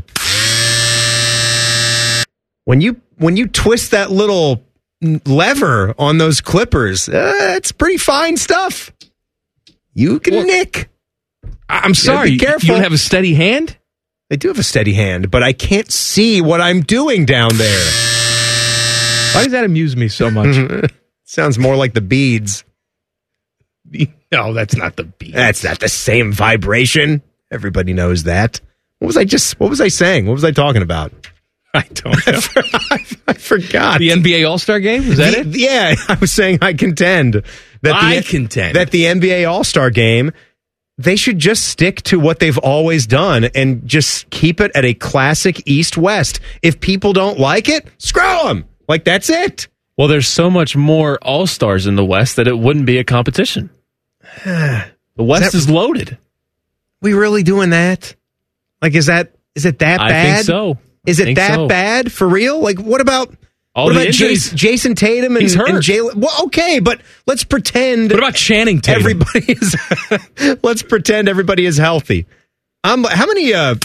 When you when you twist that little lever on those clippers, uh, it's pretty fine stuff. You can Well, nick. I'm sorry. be careful. You don't have a steady hand? I do have a steady hand, but I can't see what I'm doing down there. Why does that amuse me so much? Sounds more like the beads. No, that's not the beat. That's not the same vibration. Everybody knows that. What was I just? What was I saying? What was I talking about? I don't know. I forgot. The N B A All-Star game? Is that The- it? Yeah, I was saying I contend that the I contend. that the N B A All-Star game, they should just stick to what they've always done and just keep it at a classic East-West. If people don't like it, screw them. Like, that's it. Well, there's so much more All-Stars in the West that it wouldn't be a competition. The West that- is loaded. We really doing that? Like, is that is it that I bad? think so. Is I it think that so. bad for real? Like, what about All what the about injuries. Jason, Jason Tatum and, He's hurt. and Jalen? Well, okay, but let's pretend. What about Channing Tatum? Everybody is. Let's pretend everybody is healthy. Um, how many? Uh,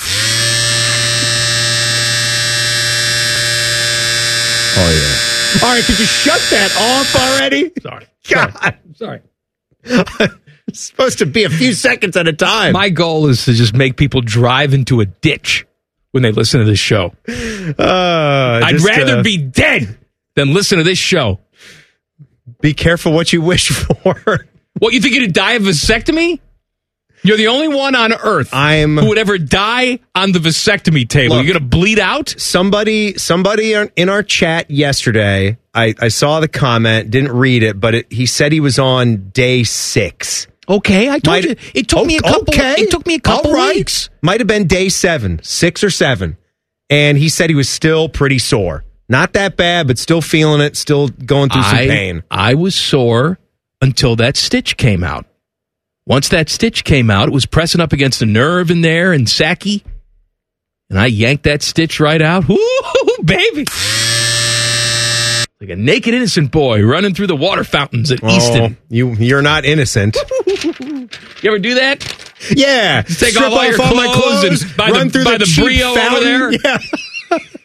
oh yeah. All right, could you shut that off already? Sorry. God, Sorry. it's supposed to be a few seconds at a time. My goal is to just make people drive into a ditch when they listen to this show. Uh, I'd just, rather uh, be dead than listen to this show. Be careful what you wish for. What, you think you'd die of vasectomy? You're the only one on earth I'm who would ever die on the vasectomy table. Look, You're going to bleed out? Somebody, somebody in our chat yesterday, I, I saw the comment, didn't read it, but it, he said he was on day six. Okay, I told Might- you. It took me a couple. Okay. It took me a couple All right. weeks. Might have been day seven, six or seven. And he said he was still pretty sore. Not that bad, but still feeling it, still going through some I, pain. I was sore until that stitch came out. Once that stitch came out, it was pressing up against a nerve in there and Saki. And I yanked that stitch right out. Woo, baby. Like a naked innocent boy running through the water fountains at Easton. Oh, you, you're not innocent. You ever do that? Yeah. Just take Strip off all your my clothes and by run the- through by the cheap Brio over fountain. there? Yeah.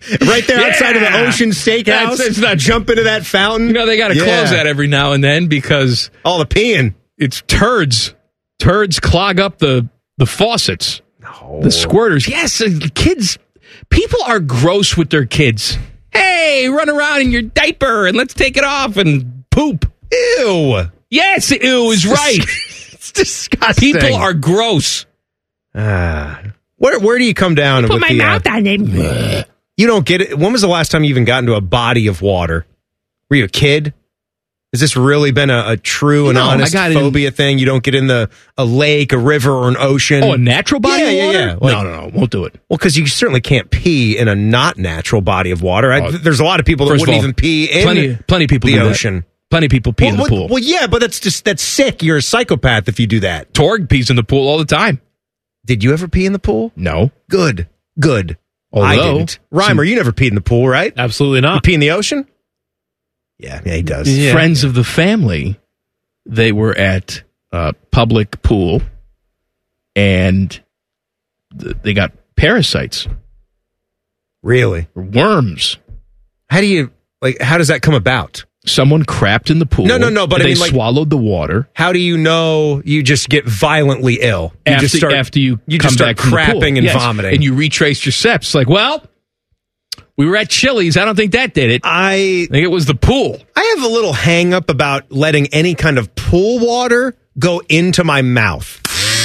Right there outside Yeah. of the Ocean Steakhouse. That's- it's not- jump into that fountain. You know, they got to Yeah. close that every now and then because all the peeing. It's turds. Turds clog up the the faucets. No. The squirters. Yes, uh, kids. People are gross with their kids. Hey, run around in your diaper and let's take it off and poop. Ew. Yes, ew is right. It's disgusting. People are gross. Ah. Where where do you come down Put with my the, uh, mouth on it. You don't get it. When was the last time you even got into a body of water? Were you a kid? Has this really been a, a true and No, I honest got in- phobia thing? You don't get in the a lake, a river, or an ocean? Oh, a natural body yeah, of yeah, water? Yeah, Like- no, no, no. Won't do it. Well, because you certainly can't pee in a not natural body of water. I, Oh, there's a lot of people that first of wouldn't all, even pee in plenty, plenty of people the do that. ocean. Plenty of people pee well, in the well, pool. Well, yeah, but that's just that's sick. You're a psychopath if you do that. Torg pees in the pool all the time. Did you ever pee in the pool? No. Good. Good. Although, I didn't. Reimer, you never peed in the pool, right? Absolutely not. You pee in the otion? Yeah, yeah, he does. Yeah. Friends of the family, they were at a public pool and th- they got parasites. Really? Worms. How do you, like, how does that come about? Someone crapped in the pool. No, no, no, but I they mean, like- swallowed the water. How do you know you just get violently ill? You after, just start, after you, you come just start back from the pool. crapping and Yes. vomiting. And you retrace your steps. Like, well, we were at Chili's. I don't think that did it. I I think it was the pool. I have a little hang up about letting any kind of pool water go into my mouth.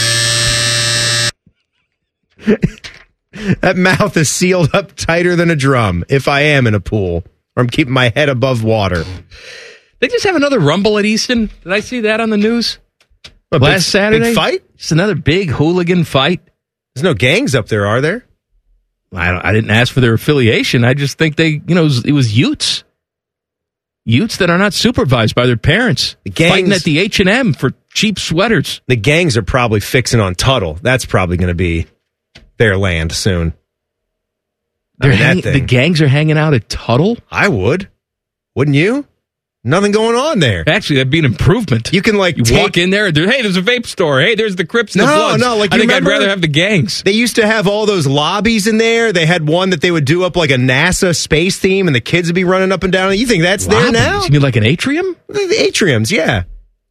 That mouth is sealed up tighter than a drum if I am in a pool or I'm keeping my head above water. They just have another rumble at Easton. Did I see that on the news? A Last big, Saturday? Big fight? Just another big hooligan fight. There's no gangs up there, are there? I, don't, I didn't ask for their affiliation. I just think they, you know, it was, it was Utes. Utes that are not supervised by their parents. The gangs- Fighting at the H and M for cheap sweaters. The gangs are probably fixing on Tuttle. That's probably going to be their land soon. I They're mean, that hang- thing. the gangs are hanging out at Tuttle? I would. Wouldn't you? Nothing going on there. Actually, that'd be an improvement. You can like You take, walk in there, and there, hey, there's a vape store. Hey, there's the Crips and No, the Bloods. no, like, I you think remember- I'd rather have the gangs. They used to have all those lobbies in there. They had one that they would do up like a NASA space theme, and the kids would be running up and down. You think that's there now? Lobbies? You mean like an atrium? The, the atriums, yeah.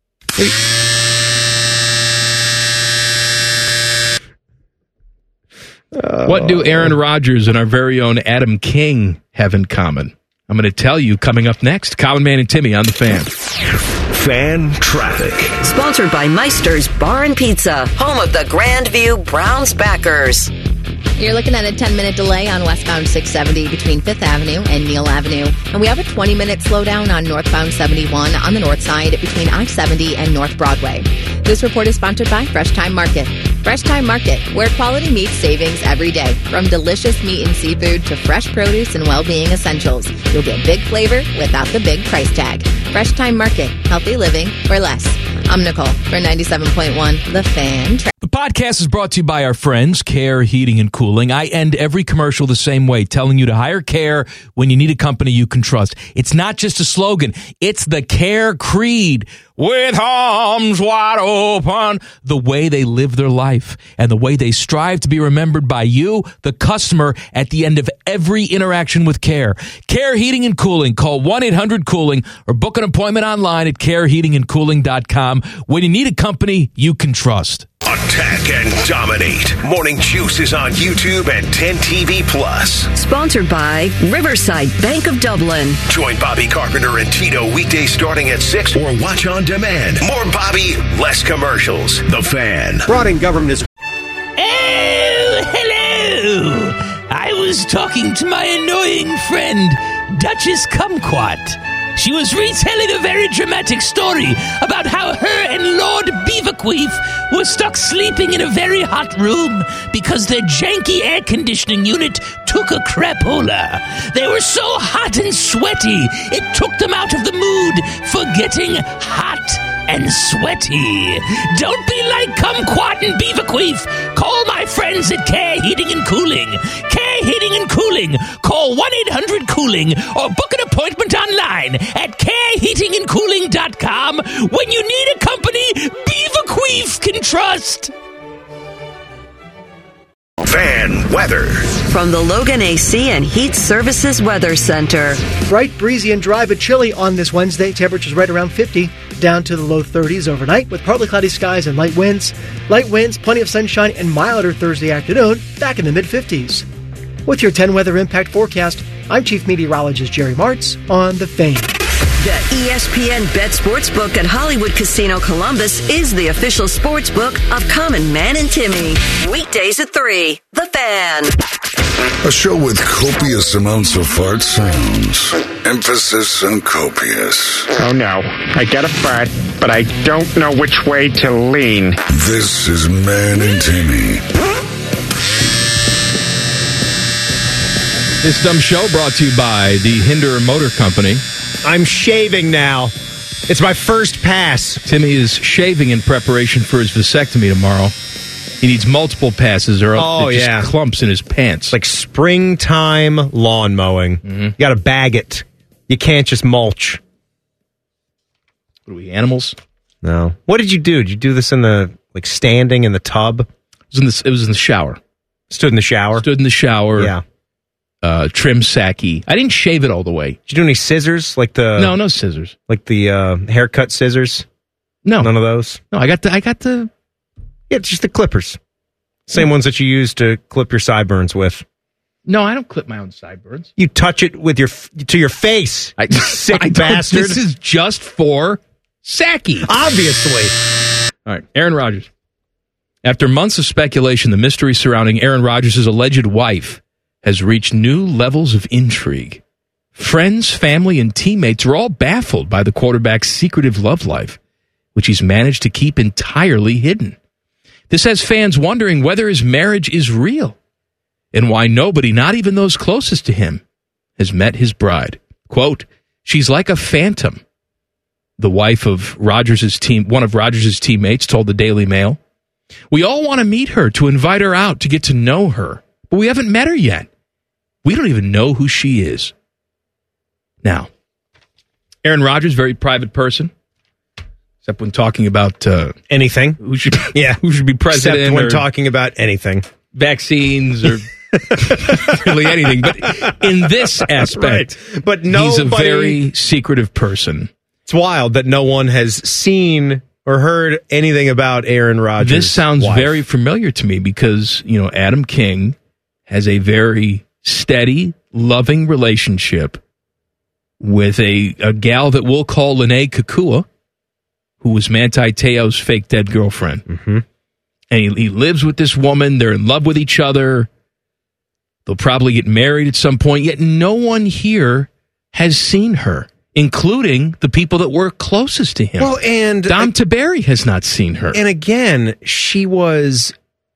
What do Aaron Rodgers and our very own Adam King have in common? I'm going to tell you coming up next. Common Man and Timmy on the Fan. Fan traffic. Sponsored by Meister's Bar and Pizza, home of the Grandview Browns backers. You're looking at a ten-minute delay on westbound six seventy between fifth Avenue and Neal Avenue. And we have a twenty-minute slowdown on northbound seventy-one on the north side between I seventy and North Broadway. This report is sponsored by Fresh Time Market. Fresh Time Market, where quality meets savings every day. From delicious meat and seafood to fresh produce and well-being essentials. You'll get big flavor without the big price tag. Fresh Time Market, healthy living or less. I'm Nicole for ninety-seven point one The Fan. The podcast is brought to you by our friends, Care Heating and Cooling. I end every commercial the same way, telling you to hire Care when you need a company you can trust. It's not just a slogan. It's the Care creed. With arms wide open, the way they live their life and the way they strive to be remembered by you, the customer, at the end of every interaction with Care. Care Heating and Cooling. Call one eight hundred cooling or book an appointment online at care heating and cooling dot com when you need a company you can trust. Attack and dominate. Morning Juice is on YouTube and ten T V Plus. Sponsored by Riverside Bank of Dublin. Join Bobby Carpenter and Tito weekdays starting at six or watch on demand. More Bobby, less commercials. The Fan. Fraud in government is. Oh, hello! I was talking to my annoying friend, Duchess Kumquat. She was retelling a very dramatic story about how her and Lord Beaverqueef were stuck sleeping in a very hot room because their janky air conditioning unit took a crapola. They were so hot and sweaty, it took them out of the mood for getting hot and sweaty. Don't be like Kumquat and Beaverqueef. Call my friends at Care Heating and Cooling. Care Heating and Cooling. Call one eight hundred cooling or book an appointment online at care heating and cooling dot com when you need a company Beaverqueef can trust. Fan weather. From the Logan A C and Heat Services Weather Center. Bright, breezy, and dry, but chilly on this Wednesday. Temperatures right around fifty, down to the low thirties overnight with partly cloudy skies and light winds. Light winds, plenty of sunshine, and milder Thursday afternoon, back in the mid-fifties. With your ten Weather Impact forecast, I'm Chief Meteorologist Jerry Martz on The Fan. The E S P N Bet Sportsbook at Hollywood Casino Columbus is the official sportsbook of Common Man and Timmy. Weekdays at three. The Fan. A show with copious amounts of fart sounds. Emphasis on copious. Oh no, I got a fart, but I don't know which way to lean. This is Man and Timmy. This dumb show brought to you by the Hinder Motor Company. I'm shaving now. It's my first pass. Timmy is shaving in preparation for his vasectomy tomorrow. He needs multiple passes or else Oh, it just yeah. clumps in his pants. Like springtime lawn mowing. Mm-hmm. You got to bag it. You can't just mulch. What are we, animals? No. What did you do? Did you do this in the, like, standing in the tub? It was in the, it was in the shower. Stood in the shower? Stood in the shower. Yeah. Uh, trim sacky. I didn't shave it all the way. Did you do any scissors? Like the No, no scissors. Like the uh, haircut scissors? No. None of those? No, I got the I got the Yeah, it's just the clippers. Same ones that you use to clip your sideburns with. No, I don't clip my own sideburns. You touch it with your f- to your face. I, you sick I don't- bastard. This is just for sacky. Obviously. All right, Aaron Rodgers. After months of speculation, the mystery surrounding Aaron Rodgers' alleged wife has reached new levels of intrigue. Friends, family, and teammates are all baffled by the quarterback's secretive love life, which he's managed to keep entirely hidden. This has fans wondering whether his marriage is real and why nobody, not even those closest to him, has met his bride. Quote, she's like a phantom. The wife of Rodgers' team, one of Rodgers' teammates told the Daily Mail, we all want to meet her, to invite her out, to get to know her. But we haven't met her yet. We don't even know who she is. Now, Aaron Rodgers, very private person, except when talking about uh, anything. Who should, yeah, who should be president? Except when or talking about anything, vaccines or really anything. But in this aspect, right. But he's a nobody- very secretive person. It's wild that no one has seen or heard anything about Aaron Rodgers. This sounds wife. very familiar to me because, you know, Adam King has a very steady, loving relationship with a, a gal that we'll call Lene Kakua, who was Manti Te'o's fake dead girlfriend. Mm-hmm. And he, he lives with this woman. They're in love with each other. They'll probably get married at some point, yet no one here has seen her, including the people that were closest to him. Well, and Dom Taberry has not seen her. And again, she was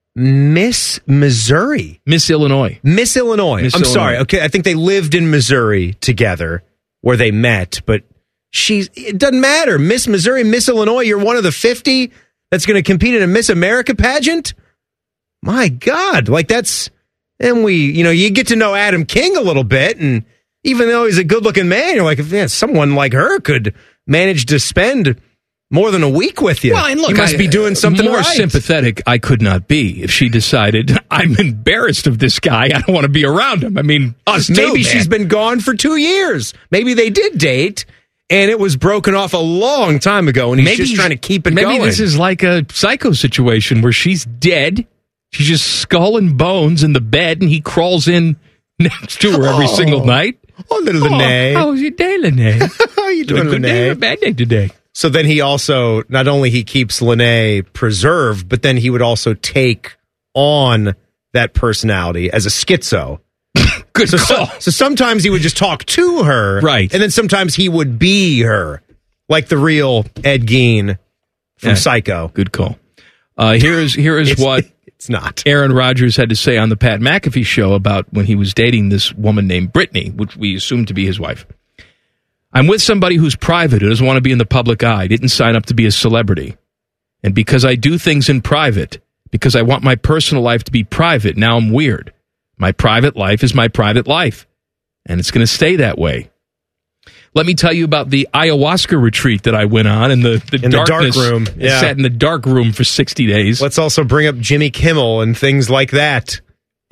Miss Missouri. Miss Illinois. Miss Illinois. Miss I'm Illinois. sorry. Okay, I think they lived in Missouri together where they met, but she's it doesn't matter. Miss Missouri, Miss Illinois, you're one of the fifty that's going to compete in a Miss America pageant? My God, like that's and we, you know, you get to know Adam King a little bit, and even though he's a good-looking man, you're like, if yeah, someone like her could manage to spend more than a week with you. Well, and look, you must I- be doing something more right. sympathetic. I could not be if she decided I'm embarrassed of this guy. I don't want to be around him. I mean, us too, Maybe man. she's been gone for two years. Maybe they did date, and it was broken off a long time ago, and he's Maybe just trying to keep it maybe going. this is like a psycho situation where she's dead. She's just skull and bones in the bed, and he crawls in next to her every Oh. single night. Oh, little Lene. How was your day, Lene? How are you doing, Good day or a Lene? bad day today? So then he also, not only he keeps Lene preserved, but then he would also take on that personality as a schizo. Good so, call. So, so sometimes he would just talk to her. Right. And then sometimes he would be her, like the real Ed Gein from Yeah. Psycho. Good call. Uh, here is here is It's- what it's not. Aaron Rodgers had to say on the Pat McAfee show about when he was dating this woman named Brittany, which we assume to be his wife. I'm with somebody who's private, who doesn't want to be in the public eye, didn't sign up to be a celebrity. And because I do things in private, because I want my personal life to be private, now I'm weird. My private life is my private life, and it's going to stay that way. Let me tell you about the ayahuasca retreat that I went on in the, the In the dark darkness. room, I yeah. sat in the dark room for sixty days. Let's also bring up Jimmy Kimmel and things like that.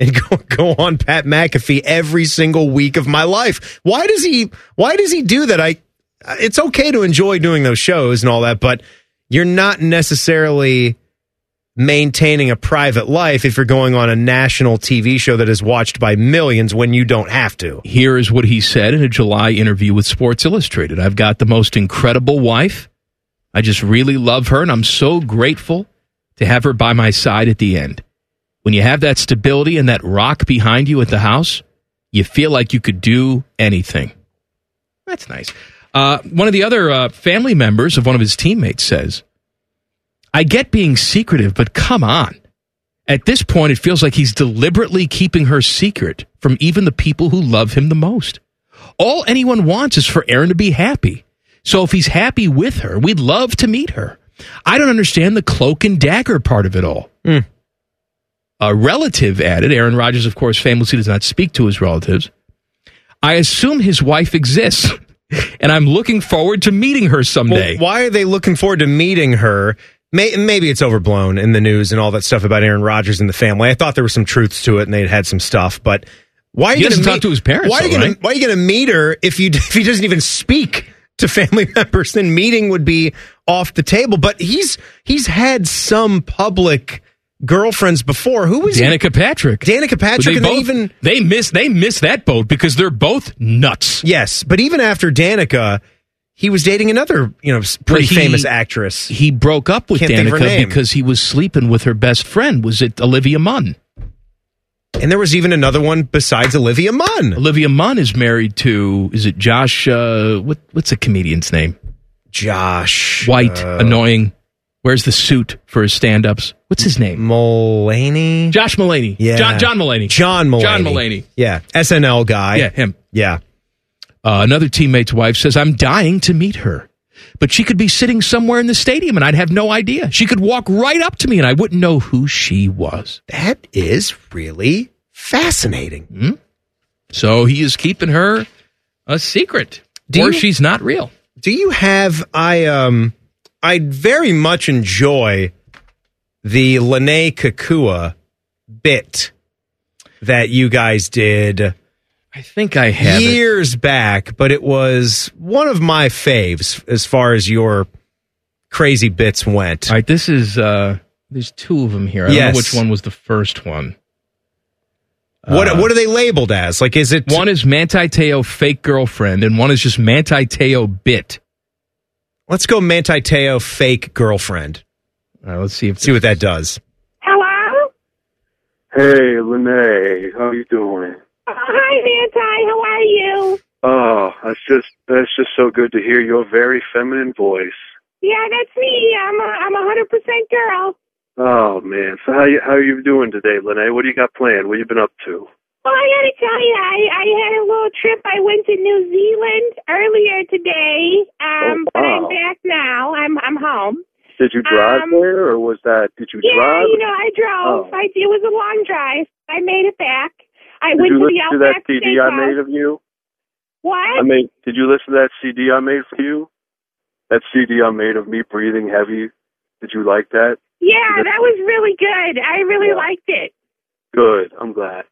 and go, go on Pat McAfee every single week of my life. Why does he why does he do that? I it's okay to enjoy doing those shows and all that, but you're not necessarily maintaining a private life if you're going on a national T V show that is watched by millions when you don't have to. Here is what he said in a July interview with Sports Illustrated. I've got the most incredible wife. I just really love her, and I'm so grateful to have her by my side at the end. When you have that stability and that rock behind you at the house, you feel like you could do anything. That's nice. Uh, one of the other uh, family members of one of his teammates says, I get being secretive, but come on. At this point, it feels like he's deliberately keeping her secret from even the people who love him the most. All anyone wants is for Aaron to be happy. So if he's happy with her, we'd love to meet her. I don't understand the cloak and dagger part of it all. Mm. A relative added, Aaron Rodgers, of course, famously does not speak to his relatives. I assume his wife exists, and I'm looking forward to meeting her someday. Well, why are they looking forward to meeting her? May, maybe it's overblown in the news and all that stuff about Aaron Rodgers and the family. I thought there was some truths to it, and they had some stuff. But why are you going to talk to his parents? Why are you going right? to meet her if you if he doesn't even speak to family members? Then meeting would be off the table. But he's he's had some public girlfriends before. Who was Danica he? Patrick? Danica Patrick. They and both, they even they miss they miss that boat because they're both nuts. Yes, but even after Danica, he was dating another, you know, pretty he, famous actress. He broke up with Can't Danica because he was sleeping with her best friend. Was it Olivia Munn? And there was even another one besides Olivia Munn. Olivia Munn is married to, is it Josh, uh, what, what's the comedian's name? Josh. White, uh, annoying. Wears the suit for his stand-ups. What's his name? Mulaney? Josh Mulaney. Yeah. John, John Mulaney. John Mulaney. John Mulaney. Yeah. S N L guy. Yeah, him. Yeah. Uh, another teammate's wife says, I'm dying to meet her. But she could be sitting somewhere in the stadium and I'd have no idea. She could walk right up to me and I wouldn't know who she was. That is really fascinating. Mm-hmm. So he is keeping her a secret. Do or you, she's not real. Do you have, I, um, I very much enjoy the Lene Kakua bit that you guys did. I think I have years it. back, but it was one of my faves as far as your crazy bits went. All right, this is uh, there's two of them here. I don't yes. know which one was the first one. What uh, what are they labeled as? Like, is it one is Manti Te'o fake girlfriend, and one is just Manti Te'o bit. Let's go Manti Te'o fake girlfriend. All right, let's see if see what that does. Hello. Hey, Lene, how you doing? Uh, hi, Manti. How are you? Oh, that's just that's just so good to hear your very feminine voice. Yeah, that's me. I'm a I'm a hundred percent girl. Oh man, so how you how are you doing today, Lene? What do you got planned? What you been up to? Well, I gotta tell you, I I had a little trip. I went to New Zealand earlier today. Um, oh, wow. But I'm back now. I'm I'm home. Did you drive um, there, or was that? Did you yeah, drive? Yeah, you know, I drove. Oh. I it was a long drive. I made it back. I did went you to listen the to that Outback C D Steakhouse. I made of you? What? I made. Did you listen to that C D I made for you? That C D I made of me breathing heavy. Did you like that? Yeah, that was really good. I really yeah. liked it. Good. I'm glad.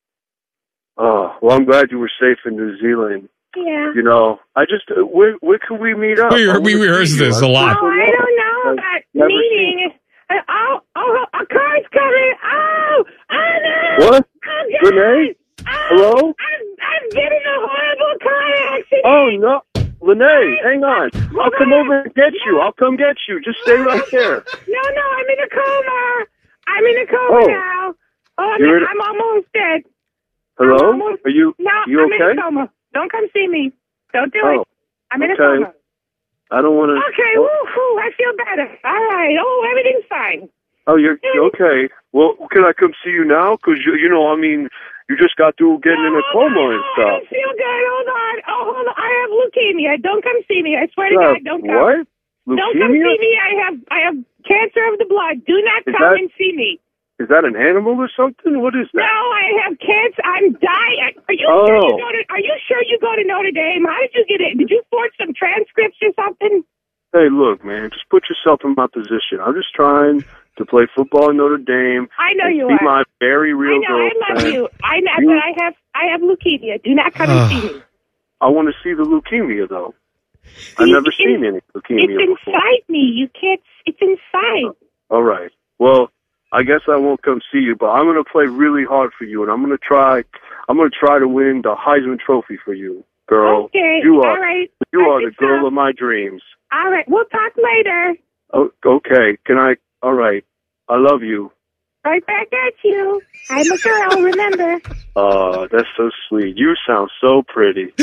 Oh, well, I'm glad you were safe in New Zealand. Yeah. You know, I just, uh, where, where could we meet up? We, we rehearse this a lot. Oh, I don't know about meeting. Uh, oh, oh, a car's coming. Oh, oh no. What? Oh, Renee? Oh, Hello? I've, I've been in a horrible car accident. Oh, no. Lene, hang on. I'll come over and get you. I'll come get you. Just stay right there. No, no, I'm in a coma. I'm in a coma oh. now. Oh, I'm, You're I'm almost dead. Hello? Almost, Are you, no, you I'm okay? in a coma. Don't come see me. Don't do oh, it. I'm in okay. a coma. I don't want to... Okay, oh. woo-hoo, I feel better. All right. Oh, everything's fine. Oh, you're okay. Well, can I come see you now? Because, you, you know, I mean... You just got through getting no, in a coma on, and stuff. I don't feel good. Hold on. Oh, hold on. I have leukemia. Don't come see me. I swear to uh, God, don't come. What? Leukemia? Don't come see me. I have I have cancer of the blood. Do not is come that, and see me. Is that an animal or something? What is that? No, I have cancer. I'm dying. Are you oh. sure you go to? Are you sure you go to Notre Dame? How did you get it? Did you forge some transcripts or something? Hey, look, man. Just put yourself in my position. I'm just trying to to play football in Notre Dame. I know and you be are. my very real I know. I love girlfriend. you. I know, You- but I have I have leukemia. Do not come and see me. I want to see the leukemia, though. I've It's- never it's- seen any leukemia It's before. inside me. You can't. It's inside. All right. Well, I guess I won't come see you, but I'm going to play really hard for you, and I'm going to try. I'm going to try to win the Heisman Trophy for you, girl. Okay. You are. All right. You I are the think girl so. of my dreams. All right. We'll talk later. Oh, okay. Can I? All right. I love you. Right back at you. I'm a girl. Remember. Uh, that's so sweet. You sound so pretty.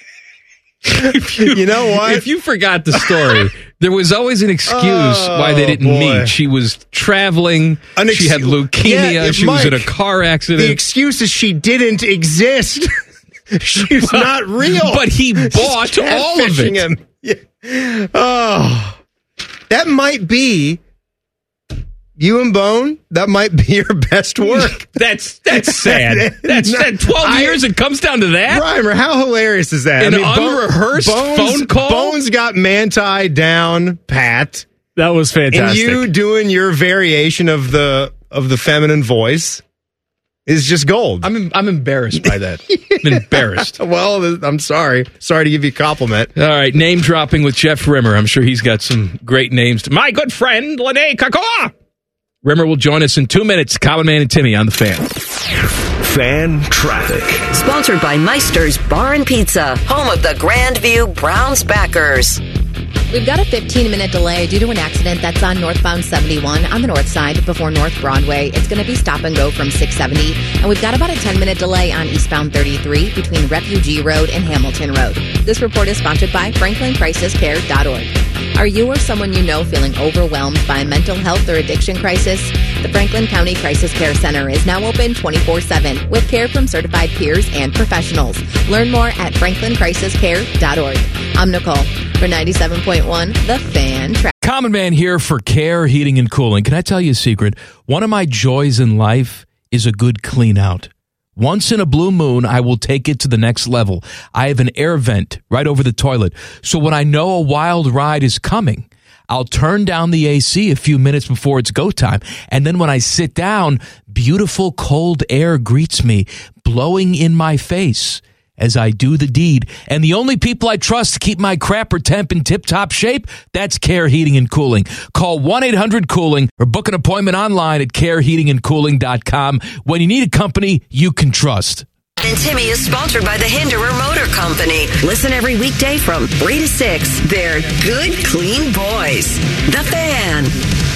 You know what? If you forgot the story, there was always an excuse Oh, why they didn't boy. meet. She was traveling. An she had excu- leukemia. Yeah, she Mike, was in a car accident. The excuse is she didn't exist. She's not real. But he She's bought all of catfishing it. him. Yeah. Oh, that might be you and Bone. That might be your best work. That's that's sad. That's sad. Twelve I- years. It comes down to that. Reimer, how hilarious is that? An Bo- unrehearsed Bones, phone call? Bones got Manti down pat, That was fantastic. and you doing your variation of the of the feminine voice is just gold. I'm I'm embarrassed by that. I'm embarrassed. Well, I'm sorry. Sorry to give you a compliment. All right, name dropping with Jeff Rimmer. I'm sure he's got some great names. To, my good friend, Lene Kakoa. Rimmer will join us in two minutes. Common Man and Timmy on the Fan. Fan traffic. Sponsored by Meister's Bar and Pizza, home of the Grandview Browns backers. We've got a fifteen-minute delay due to an accident that's on northbound seventy-one on the north side before North Broadway. It's going to be stop and go from six seventy. And we've got about a ten-minute delay on eastbound thirty-three between Refugee Road and Hamilton Road. This report is sponsored by Franklin Crisis Care dot org. Are you or someone you know feeling overwhelmed by a mental health or addiction crisis? The Franklin County Crisis Care Center is now open twenty-four seven with care from certified peers and professionals. Learn more at Franklin Crisis Care dot org. I'm Nicole for ninety-seven point one, The Fan. Tra- Common Man here for Care Heating and Cooling. Can I tell you a secret? One of my joys in life is a good clean out. Once in a blue moon, I will take it to the next level. I have an air vent right over the toilet. So when I know a wild ride is coming, I'll turn down the A C a few minutes before it's go time. And then when I sit down, beautiful cold air greets me, blowing in my face as I do the deed. And the only people I trust to keep my crapper temp in tip-top shape, that's Care Heating and Cooling. Call one eight hundred cooling or book an appointment online at care heating and cooling dot com when you need a company you can trust. And Timmy is sponsored by the Hinderer Motor Company. Listen every weekday from three to six. They're good, clean boys. The Fan.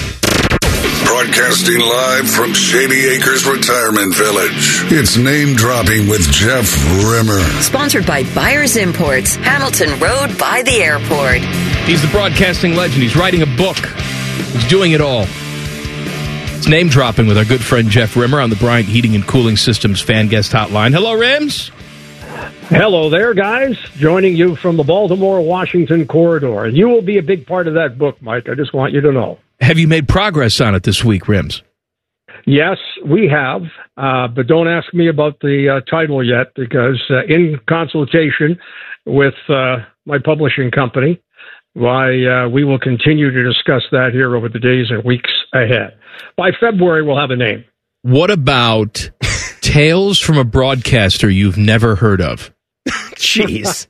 Broadcasting live from Shady Acres Retirement Village. It's Name Dropping with Jeff Rimmer. Sponsored by Buyers Imports, Hamilton Road by the airport. He's the broadcasting legend. He's writing a book. He's doing it all. It's Name Dropping with our good friend Jeff Rimmer on the Bryant Heating and Cooling Systems fan guest hotline. Hello, Rims. Hello there, guys. Joining you from the Baltimore-Washington corridor. You will be a big part of that book, Mike. I just want you to know. Have you made progress on it this week, Rims? Yes, we have, uh, but don't ask me about the uh, title yet because uh, in consultation with uh, my publishing company, why uh, we will continue to discuss that here over the days and weeks ahead. By February, we'll have a name. What about Tales from a Broadcaster You've Never Heard of? Jeez.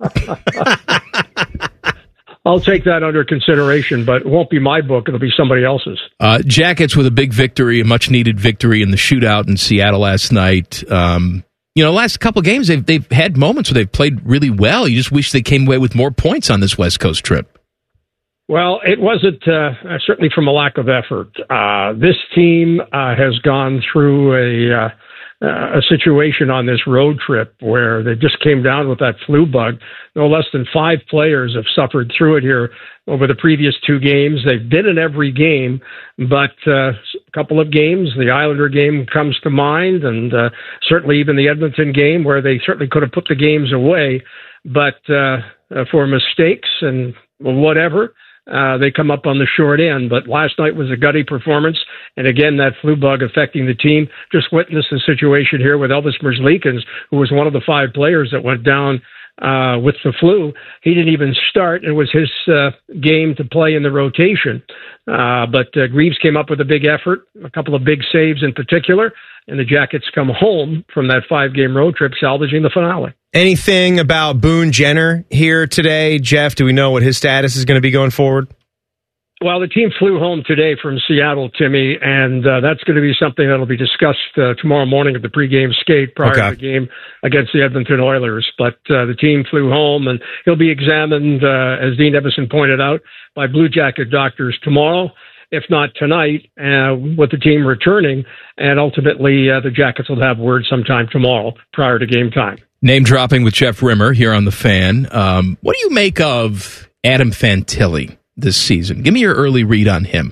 I'll take that under consideration, but it won't be my book. It'll be somebody else's. Uh, Jackets with a big victory, a much-needed victory in the shootout in Seattle last night. Um, you know, last couple of games, they've, they've had moments where they've played really well. You just wish they came away with more points on this West Coast trip. Well, it wasn't uh, certainly from a lack of effort. Uh, this team uh, has gone through a... Uh, Uh, a situation on this road trip where they just came down with that flu bug. No less than five players have suffered through it here over the previous two games. They've been in every game, but uh, a couple of games, the Islander game comes to mind, and uh, certainly even the Edmonton game where they certainly could have put the games away, but uh, uh, for mistakes and whatever, Uh, they come up on the short end. But last night was a gutty performance. And again, that flu bug affecting the team. Just witnessed the situation here with Elvis Merzlikins, who was one of the five players that went down uh, with the flu. He didn't even start. It was his uh, game to play in the rotation. Uh, but uh, Greaves came up with a big effort, a couple of big saves in particular, and the Jackets come home from that five-game road trip salvaging the finale. Anything about Boone Jenner here today, Jeff? Do we know what his status is going to be going forward? Well, the team flew home today from Seattle, Timmy, and uh, that's going to be something that will be discussed uh, tomorrow morning at the pregame skate prior okay. to the game against the Edmonton Oilers. But uh, the team flew home, and he'll be examined, uh, as Dean Evason pointed out, by Blue Jacket doctors tomorrow, if not tonight, uh, with the team returning. And ultimately, uh, the Jackets will have word sometime tomorrow prior to game time. Name dropping with Jeff Rimmer here on The Fan. Um, what do you make of Adam Fantilli this season? Give me your early read on him.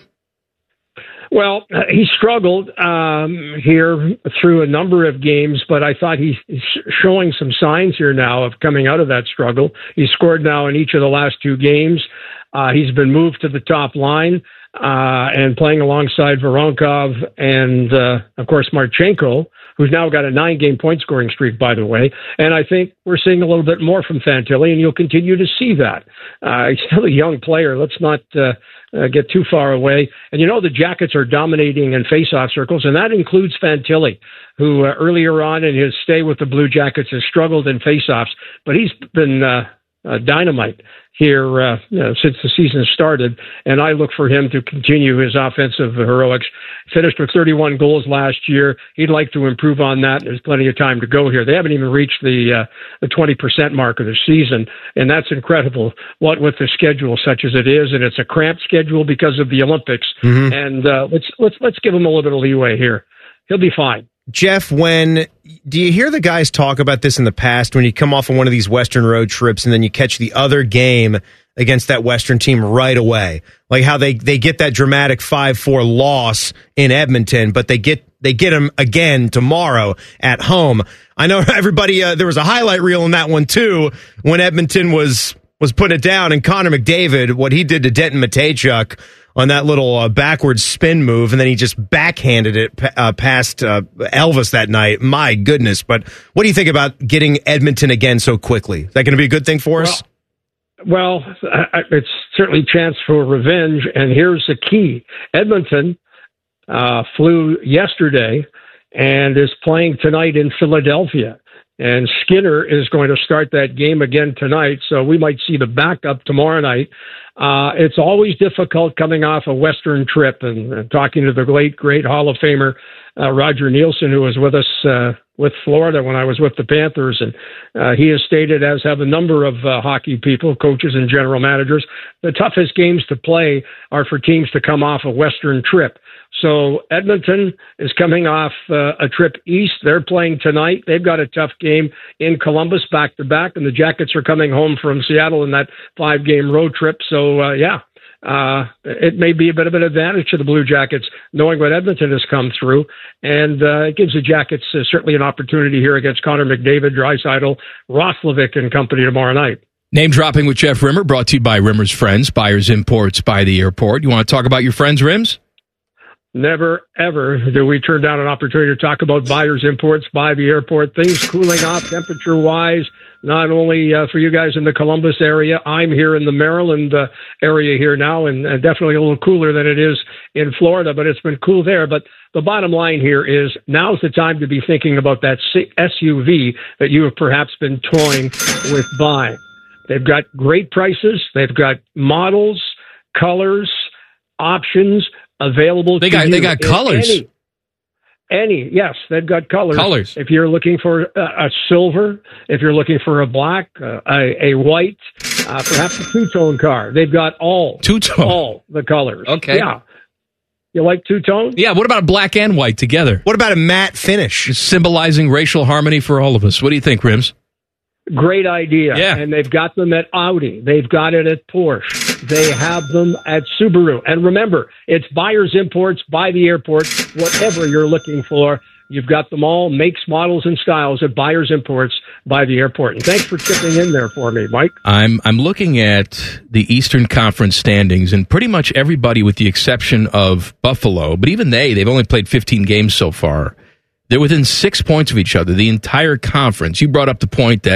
Well, uh, he struggled um, here through a number of games, but I thought he's showing some signs here now of coming out of that struggle. He's scored now in each of the last two games. Uh, he's been moved to the top line uh, and playing alongside Voronkov and, uh, of course, Marchenko, who's now got a nine-game point-scoring streak, by the way. And I think we're seeing a little bit more from Fantilli, and you'll continue to see that. Uh, he's still a young player. Let's not uh, uh, get too far away. And, you know, the Jackets are dominating in face-off circles, and that includes Fantilli, who uh, earlier on in his stay with the Blue Jackets has struggled in face-offs. But he's been uh, uh, dynamite here uh, you know, since the season started, and I look for him to continue his offensive heroics. Finished with thirty-one goals last year. He'd like to improve on that. There's plenty of time to go here. They haven't even reached the uh, the twenty percent mark of the season, and that's incredible. What with the schedule such as it is, and it's a cramped schedule because of the Olympics. Mm-hmm. And uh, let's let's let's give him a little bit of leeway here. He'll be fine. Jeff, when do you hear the guys talk about this in the past when you come off of one of these Western road trips and then you catch the other game against that Western team right away? Like how they, they get that dramatic five four loss in Edmonton, but they get they get them again tomorrow at home. I know everybody, uh, there was a highlight reel in that one too when Edmonton was was putting it down, and Connor McDavid, what he did to Denton Matejchuk on that little uh, backwards spin move, and then he just backhanded it uh, past uh, Elvis that night. My goodness. But what do you think about getting Edmonton again so quickly? Is that going to be a good thing for us? Well, well it's certainly a chance for revenge, and here's the key. Edmonton uh, flew yesterday and is playing tonight in Philadelphia. And Skinner is going to start that game again tonight, so we might see the backup tomorrow night. Uh, it's always difficult coming off a Western trip, and, and talking to the late, great Hall of Famer uh, Roger Nielsen, who was with us uh, with Florida when I was with the Panthers, and uh, he has stated, as have a number of uh, hockey people, coaches and general managers, the toughest games to play are for teams to come off a Western trip. So Edmonton is coming off uh, a trip east. They're playing tonight. They've got a tough game in Columbus back-to-back, and the Jackets are coming home from Seattle in that five-game road trip. So, uh, yeah, uh, it may be a bit of an advantage to the Blue Jackets knowing what Edmonton has come through, and uh, it gives the Jackets uh, certainly an opportunity here against Connor McDavid, Draisaitl, Roslovic and company tomorrow night. Name dropping with Jeff Rimmer, brought to you by Rimmer's Friends, Buyers Imports by the Airport. You want to talk about your friends, Rims? Never, ever do we turn down an opportunity to talk about Buyers Imports by the Airport. Things cooling off temperature-wise, not only uh, for you guys in the Columbus area. I'm here in the Maryland uh, area here now, and, and definitely a little cooler than it is in Florida, but it's been cool there. But the bottom line here is now's the time to be thinking about that S U V that you have perhaps been toying with buying. They've got great prices. They've got models, colors, options available. They to got you. they got colors. Any, any, yes, they've got colors. Colors. If you're looking for a, a silver, if you're looking for a black, uh, a, a white, uh, perhaps a two-tone car, they've got all two-tone, all the colors. Okay, yeah. You like two-tone? Yeah. What about black and white together? What about a matte finish, symbolizing racial harmony for all of us? What do you think, Rims? Great idea. Yeah. And they've got them at Audi. They've got it at Porsche. They have them at Subaru. And remember, it's Buyers Imports by the Airport. Whatever you're looking for, you've got them all, makes, models, and styles at Buyers Imports by the Airport. And thanks for chipping in there for me, Mike. I'm I'm looking at the Eastern Conference standings, and pretty much everybody, with the exception of Buffalo, but even they, they've only played fifteen games so far. They're within six points of each other, the entire conference. You brought up the point that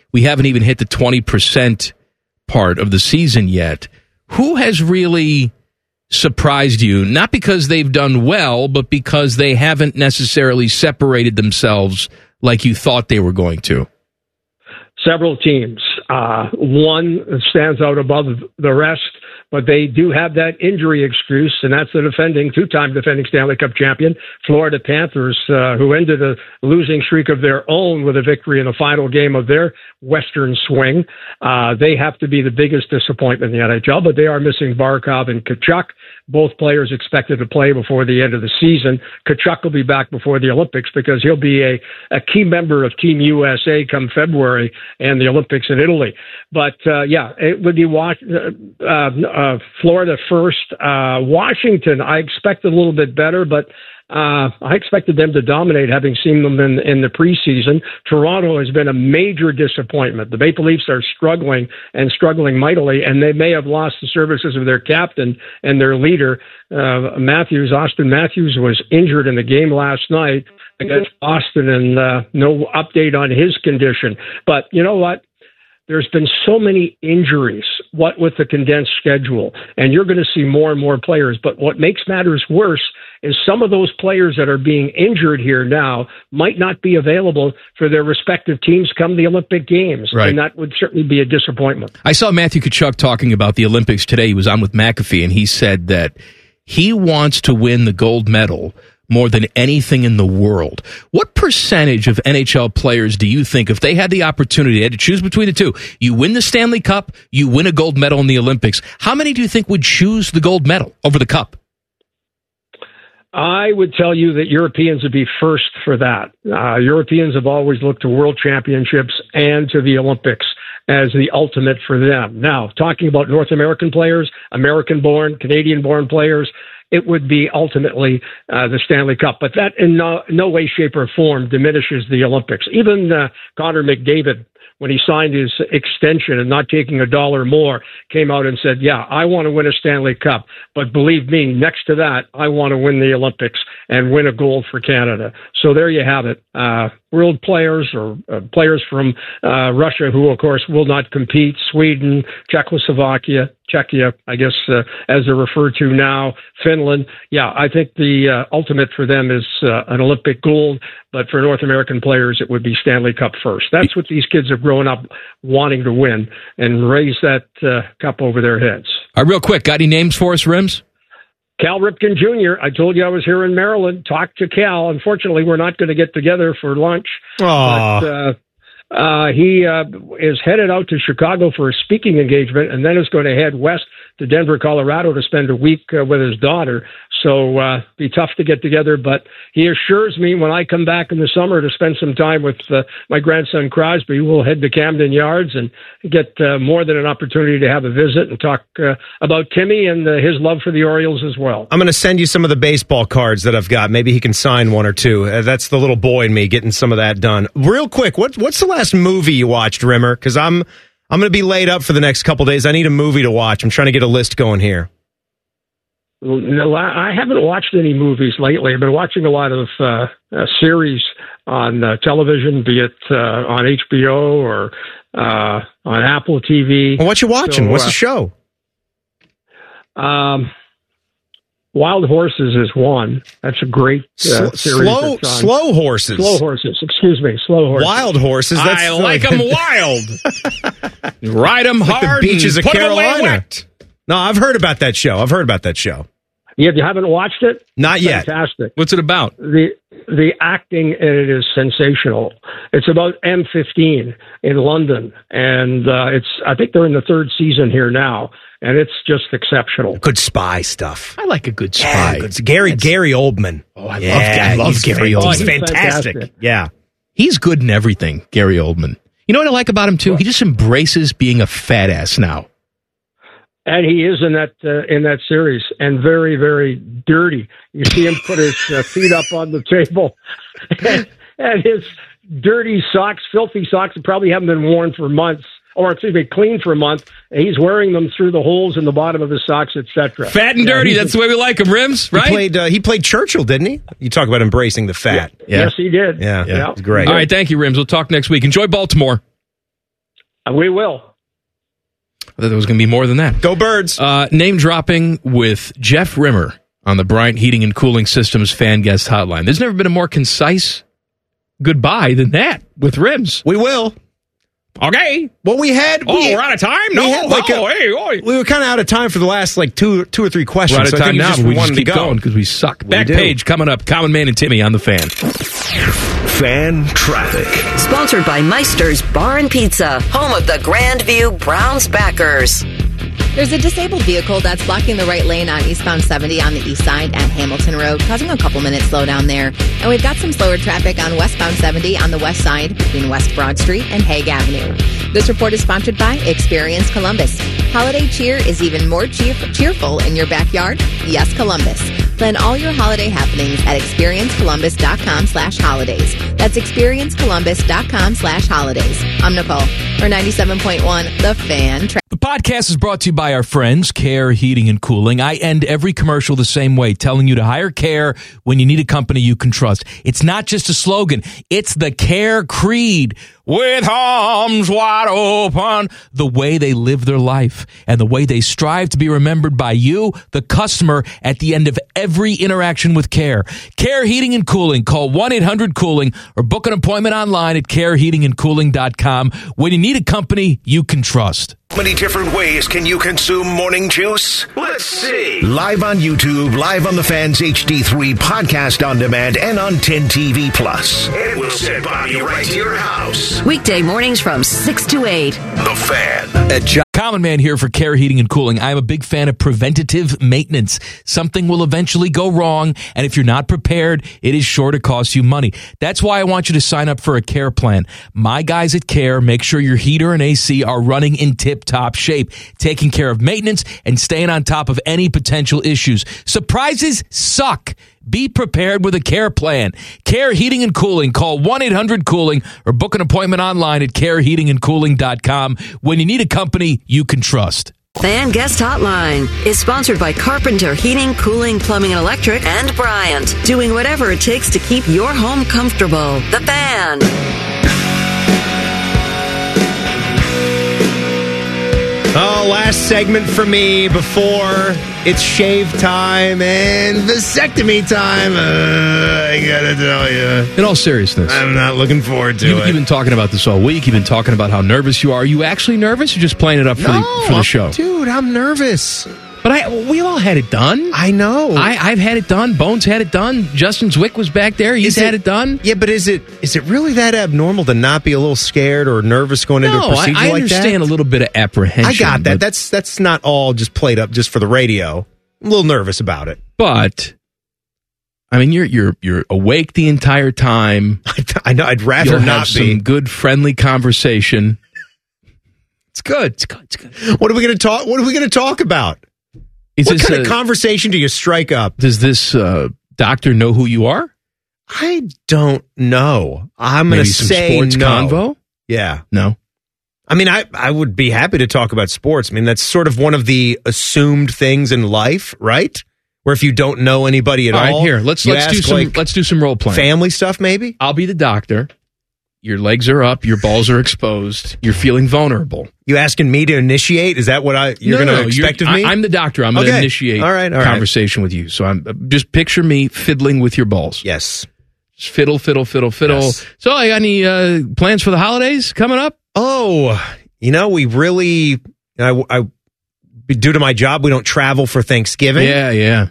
we haven't even hit the twenty percent part of the season yet. Who has really surprised you? Not because they've done well, but because they haven't necessarily separated themselves like you thought they were going to. Several teams. Uh, one stands out above the rest, but they do have that injury excuse, and that's the defending, two-time defending Stanley Cup champion, Florida Panthers, uh, who ended a losing streak of their own with a victory in the final game of their Western swing. Uh, they have to be the biggest disappointment in the N H L, but they are missing Barkov and Tkachuk. Both players expected to play before the end of the season. Tkachuk will be back before the Olympics because he'll be a, a key member of Team U S A come February and the Olympics in Italy. But, uh, yeah, it would be watch, uh, uh, Florida first. Uh, Washington, I expected a little bit better, but Uh, I expected them to dominate, having seen them in, in the preseason. Toronto has been a major disappointment. The Maple Leafs are struggling and struggling mightily, and they may have lost the services of their captain and their leader, uh, Matthews. Austin Matthews was injured in the game last night against Boston, and uh, no update on his condition. But you know what? There's been so many injuries, what with the condensed schedule, and you're going to see more and more players. But what makes matters worse is some of those players that are being injured here now might not be available for their respective teams come the Olympic Games. Right. And that would certainly be a disappointment. I saw Matthew Tkachuk talking about the Olympics today. He was on with McAfee, and he said that he wants to win the gold medal more than anything in the world. What percentage of N H L players do you think, if they had the opportunity, they had to choose between the two, you win the Stanley Cup, you win a gold medal in the Olympics, how many do you think would choose the gold medal over the cup? I would tell you that Europeans would be first for that. Uh, Europeans have always looked to world championships and to the Olympics as the ultimate for them. Now, talking about North American players, American-born, Canadian-born players, it would be ultimately uh, the Stanley Cup. But that in no, no way, shape, or form diminishes the Olympics. Even uh, Connor McDavid, when he signed his extension and not taking a dollar more, came out and said, yeah, I want to win a Stanley Cup. But believe me, next to that, I want to win the Olympics and win a gold for Canada. So there you have it. Uh, world players or uh, players from uh, Russia who, of course, will not compete, Sweden, Czechoslovakia, Czechia, I guess, uh, as they're referred to now, Finland. Yeah, I think the uh, ultimate for them is uh, an Olympic gold, but for North American players, it would be Stanley Cup first. That's what these kids have grown up wanting to win and raise that uh, cup over their heads. All right, real quick, got any names for us, Rims? Cal Ripken Junior I told you I was here in Maryland. Talk to Cal. Unfortunately, we're not going to get together for lunch. Aww. But, uh, Uh, he uh, is headed out to Chicago for a speaking engagement and then is going to head west to Denver, Colorado to spend a week uh, with his daughter. So uh, be tough to get together, but he assures me when I come back in the summer to spend some time with uh, my grandson Crosby, we'll head to Camden Yards and get uh, more than an opportunity to have a visit and talk uh, about Timmy and uh, his love for the Orioles as well. I'm going to send you some of the baseball cards that I've got. Maybe he can sign one or two. Uh, that's the little boy in me getting some of that done. Real quick, what, what's the last movie you watched, Rimmer? Because I'm I'm going to be laid up for the next couple days. I need a movie to watch. I'm trying to get a list going here. No, I haven't watched any movies lately. I've been watching a lot of uh, uh, series on uh, television, be it uh, on H B O or uh, on Apple T V. Well, what you watching? So, What's uh, the show? Um, Wild Horses is one. That's a great uh, Sl- series. slow, that's on. slow horses. Slow horses. Excuse me. Slow horses. Wild horses. That's I like them wild. Ride them like hard. the beaches of and put 'em away Carolina. wet. No, I've heard about that show. I've heard about that show. Yeah, you haven't watched it? Not yet. Fantastic. What's it about? The the acting in it is sensational. It's about M fifteen in London, and uh, it's I think they're in the third season here now, and it's just exceptional. Good spy stuff. I like a good spy. Yeah, good, Gary That's, Gary Oldman. Oh, I yeah, love, I love he's Gary fan- Oldman. He's fantastic. fantastic. Yeah. He's good in everything, Gary Oldman. You know what I like about him, too? He just embraces being a fat ass now. And he is in that uh, in that series, and very, very dirty. You see him put his uh, feet up on the table, and, and his dirty socks, filthy socks, that probably haven't been worn for months, or excuse me, clean for a month. And he's wearing them through the holes in the bottom of his socks, et cetera. Fat and Yeah, dirty. he's- That's the way we like him, Rims, right? He played, uh, he played Churchill, didn't he? You talk about embracing the fat. Yeah. Yes, he did. Yeah, Yeah. it's great. All right, thank you, Rims. We'll talk next week. Enjoy Baltimore. We will. I thought there was going to be more than that. Go Birds. Uh, name dropping with Jeff Rimmer on the Bryant Heating and Cooling Systems fan guest hotline. There's never been a more concise goodbye than that with Rims. We will. Okay. Well, we had. Oh, we, we're out of time? No. We, had like oh, a, hey, oi. we were kind of out of time for the last like two, two or three questions. We're out of so I time think now, just but we just wanted keep to go. going because we suck. We Back do. page coming up. Common Man and Timmy on the Fan. Fan traffic. Sponsored by Meister's Bar and Pizza, home of the Grandview Browns backers. There's a disabled vehicle that's blocking the right lane on eastbound seventy on the east side at Hamilton Road, causing a couple minutes slowdown there. And we've got some slower traffic on westbound seventy on the west side between West Broad Street and Hague Avenue. This report is sponsored by Experience Columbus. Holiday cheer is even more cheer- cheerful in your backyard. Yes, Columbus. Plan all your holiday happenings at experiencecolumbus.com slash holidays. That's experiencecolumbus.com slash holidays. I'm Nicole for ninety-seven point one, The Fan. Tra- The podcast is brought to you by our friends, Care Heating and Cooling. I end every commercial the same way, telling you to hire Care when you need a company you can trust. It's not just a slogan. It's the Care creed. With arms wide open, the way they live their life and the way they strive to be remembered by you, the customer, at the end of every interaction with Care. Care Heating and Cooling. Call one eight hundred cooling or book an appointment online at care heating and cooling dot com when you need a company you can trust. How many different ways can you consume morning juice? Let's see. Live on YouTube, live on the Fans H D three, podcast on demand, and on ten T V Plus. And we'll send Bobby right to your house. Weekday mornings from six to eight. The Fan. At John Common Man here for Care Heating and Cooling. I'm a big fan of preventative maintenance. Something will eventually go wrong, and if you're not prepared, it is sure to cost you money. That's why I want you to sign up for a Care plan. My guys at Care make sure your heater and A C are running in tip-top shape, taking care of maintenance and staying on top of any potential issues. Surprises suck. Be prepared with a Care plan. Care Heating and Cooling. Call one eight hundred cooling or book an appointment online at care heating and cooling dot com when you need a company you can trust. Fan Guest Hotline is sponsored by Carpenter Heating, Cooling, Plumbing, and Electric and Bryant, doing whatever it takes to keep your home comfortable. The Fan. Oh, last segment for me before it's shave time and vasectomy time. Uh, I gotta tell you. In all seriousness, I'm not looking forward to you, it. You've been talking about this all week. You've been talking about how nervous you are. Are you actually nervous? Or just playing it up for, no, the, for the show? Dude, I'm nervous. But I, we all had it done. I know. I, I've had it done. Bones had it done. Justin Zwick was back there. He's Is had it, it done. Yeah, but is it is it really that abnormal to not be a little scared or nervous going into No, a procedure I, I like that? understand a little bit of apprehension. I got that. but- That's that's not all just played up just for the radio. I'm a little nervous about it. But I mean, you're you're you're awake the entire time. I know. I'd rather You'll not have be. some good, friendly conversation. It's good. It's good. It's good. What are we going to talk? What are we going to talk about? Is what this kind of a- conversation do you strike up? Does this uh, doctor know who you are? I don't know. I'm going Maybe to some say sports no. convo? Yeah. No. I mean, I, I would be happy to talk about sports. I mean, that's sort of one of the assumed things in life, right? Where if you don't know anybody at All all, right, here let's you let's do ask, some like, let's do some role playing. family stuff, maybe. I'll be the doctor. Your legs are up. Your balls are exposed. You're feeling vulnerable. You asking me to initiate? Is that what I you're No, going no, to expect you're- of me? I, I'm the doctor. I'm going to Okay. initiate All right, all right. conversation with you. So I'm just picture me fiddling with your balls. Yes. Just fiddle, fiddle, fiddle, fiddle. Yes. So, I got any uh, plans for the holidays coming up? Oh, you know, we really, I, I, due to my job, we don't travel for Thanksgiving. Yeah, yeah.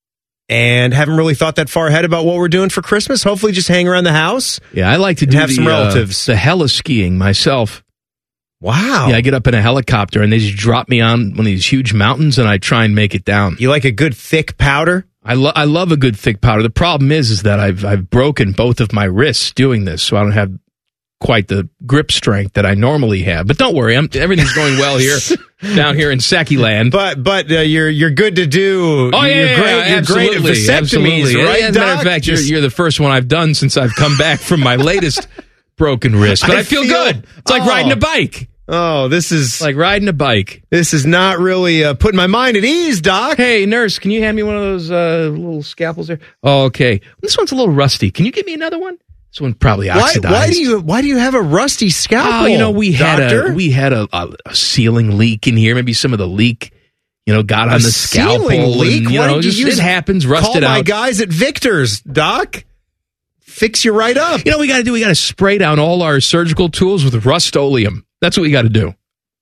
And haven't really thought that far ahead about what we're doing for Christmas. Hopefully just hang around the house. Yeah, I like to And do have the, some uh, relatives. the heli skiing myself. Wow. Yeah, I get up in a helicopter and they just drop me on one of these huge mountains and I try and make it down. You like a good thick powder? I, lo- I love a good thick powder. The problem is, is that I've I've broken both of my wrists doing this, so I don't have quite the grip strength that I normally have. But don't worry, I'm, everything's going well here down here in Sekiland. But but uh, you're you're good to do. Oh, yeah, you're yeah, great. yeah, You're absolutely, great at vasectomies, absolutely. right? As a matter of Doc? fact, you're, Just- you're the first one I've done since I've come back from my latest broken wrist. But I, feel, good. It's like oh. riding a bike. Oh, this is like riding a bike. This is not really uh, putting my mind at ease, Doc. Hey, nurse, can you hand me one of those uh, little scalpels there? Oh, okay. This one's a little rusty. Can you give me another one? This one probably Why, oxidized. why do you Why do you have a rusty scalpel? Oh, you know, we had doctor? a we had a, a, a ceiling leak in here. Maybe some of the leak, you know, got a on the scalpel. ceiling leak. And, you Why know, did you just, use it happens. Rusted Call my out. guys at Victor's, Doc. Fix you right up. You know, what we got to do. We got to spray down all our surgical tools with Rust-Oleum. That's what we got to do.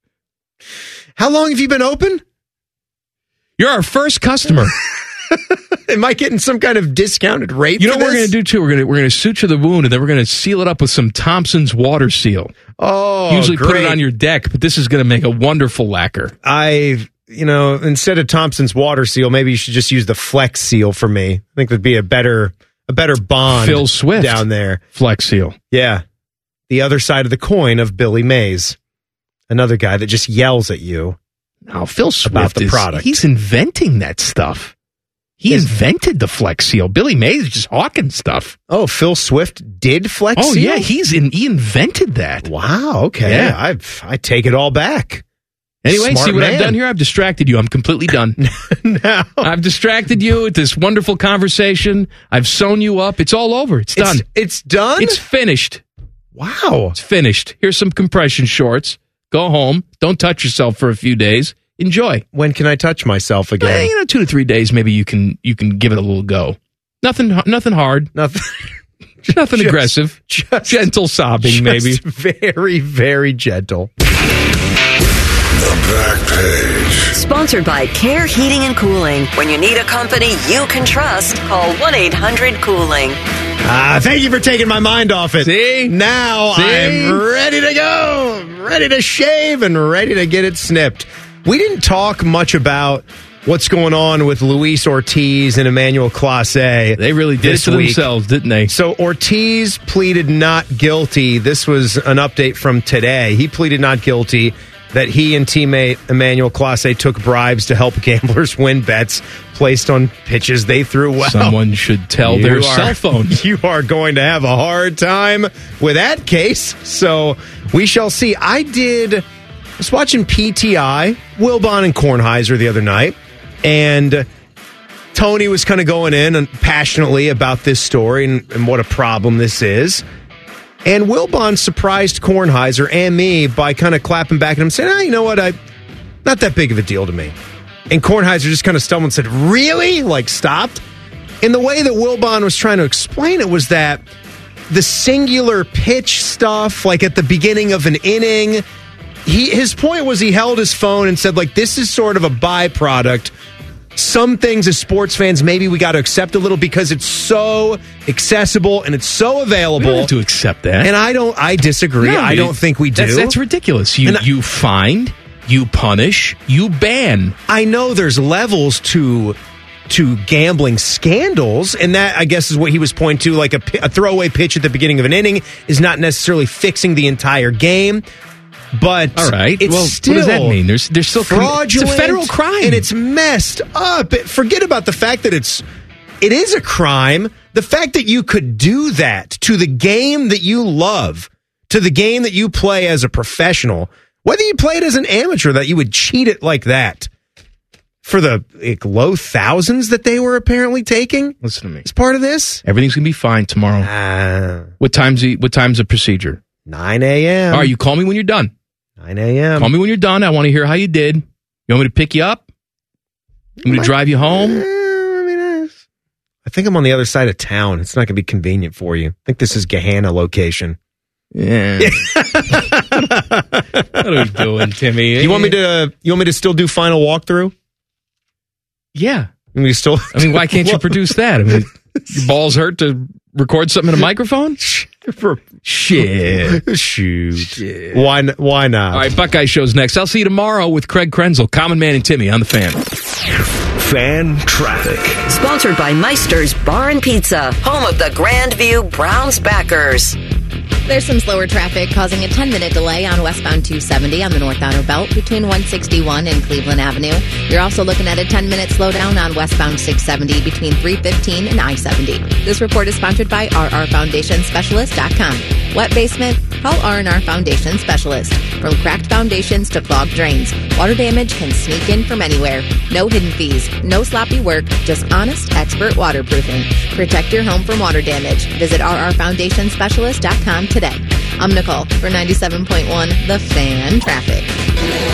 How long have you been open? You're our first customer. Am I getting some kind of discounted rate? You know for what we're this? going to do too? We're going to we're going to suture the wound, and then we're going to seal it up with some Thompson's water seal. Oh, usually put great. it on your deck, but this is going to make a wonderful lacquer. I, you know, instead of Thompson's water seal, maybe you should just use the Flex Seal for me. I think that'd be a better a better bond. Phil Swift down there. Flex Seal. Yeah, the other side of the coin of Billy Mays, another guy that just yells at you. Now, Phil Swift about the is, product. He's inventing that stuff. He Is- invented the Flex Seal. Billy Mays is just hawking stuff. Oh, Phil Swift did Flex Oh Seal? yeah, he's in. He invented that. Wow. Okay. Yeah. I I take it all back. Anyway, Smart see what man. I've done here? I've distracted you. I'm completely done. No. I've distracted you with this wonderful conversation. I've sewn you up. It's all over. It's done. It's, it's done. It's finished. Wow. It's finished. Here's some compression shorts. Go home. Don't touch yourself for a few days. Enjoy. When can I touch myself again? Eh, you know, two to three days. Maybe you can you can give it a little go. Nothing. Nothing hard. Nothing. Nothing Just- aggressive. just- gentle sobbing. Just maybe. very, very gentle. The Back Page. Sponsored by Care Heating and Cooling. When you need a company you can trust, call one eight hundred cooling. Ah, thank you for taking my mind off it. See? Now See? I'm ready to go. I'm ready to shave and ready to get it snipped. We didn't talk much about what's going on with Luis Ortiz and Emmanuel Clase. They really did it this to week. themselves, didn't they? So Ortiz pleaded not guilty. This was an update from today. He pleaded not guilty that he and teammate Emmanuel Clase took bribes to help gamblers win bets placed on pitches they threw well. Someone should tell You their are- cell phone. You are going to have a hard time with that case. So we shall see. I did. I was watching P T I, Wilbon and Kornheiser the other night, and Tony was kind of going in and passionately about this story and, and what a problem this is. And Wilbon surprised Kornheiser and me by kind of clapping back at him, saying, ah, you know what, I not that big of a deal to me. And Kornheiser just kind of stumbled and said, really? Like, stopped? And the way that Wilbon was trying to explain it was that the singular pitch stuff, like at the beginning of an inning, he his point was he held his phone and said, like, this is sort of a byproduct. Some things as sports fans, maybe we got to accept a little because it's so accessible and it's so available. We don't have to accept that. And I don't, I disagree. No, I it- don't think we do. That's, that's ridiculous. You And I- you find, you punish, you ban. I know there's levels to to gambling scandals, and that, I guess, is what he was pointing to. Like a, pi- a throwaway pitch at the beginning of an inning is not necessarily fixing the entire game. But All right. it's Well, still what does that mean? There's there's still fraudulent. It's a federal crime, and it's messed up. Forget about the fact that it's it is a crime. The fact that you could do that to the game that you love, to the game that you play as a professional, whether you play it as an amateur, that you would cheat it like that for the like, low thousands that they were apparently taking. Listen to me. As part of this, Everything's gonna be fine tomorrow. uh, What time's the what time's the procedure? nine a.m. All right, you call me when you're done. nine a.m. Call me when you're done. I want to hear how you did. You want me to pick you up? You want me to drive you home? I think I'm on the other side of town. It's not going to be convenient for you. I think this is Gahanna location. Yeah. What are we doing, Timmy? You want me to? You want me to still do final walkthrough? Yeah. You want me to still? I mean, why can't you produce that? I mean, your balls hurt to record something in a microphone? Shit. Shoot. Why? n- Why not? All right, Buckeye Show's next. I'll see you tomorrow with Craig Krenzel, Common Man and Timmy on the Fan. Fan traffic. Sponsored by Meister's Bar and Pizza, home of the Grandview Browns backers. There's some slower traffic causing a ten-minute delay on westbound two seventy on the North Outer Belt between one sixty-one and Cleveland Avenue. You're also looking at a ten-minute slowdown on westbound six seventy between three fifteen and I seventy. This report is sponsored by R R Foundation Specialist dot com. Wet basement, Call R and R Foundation Specialist. From cracked foundations to clogged drains, water damage can sneak in from anywhere. No hidden fees, no sloppy work, just honest, expert waterproofing. Protect your home from water damage. Visit r r foundation specialist dot com today. I'm Nicole for ninety-seven point one The Fan Traffic.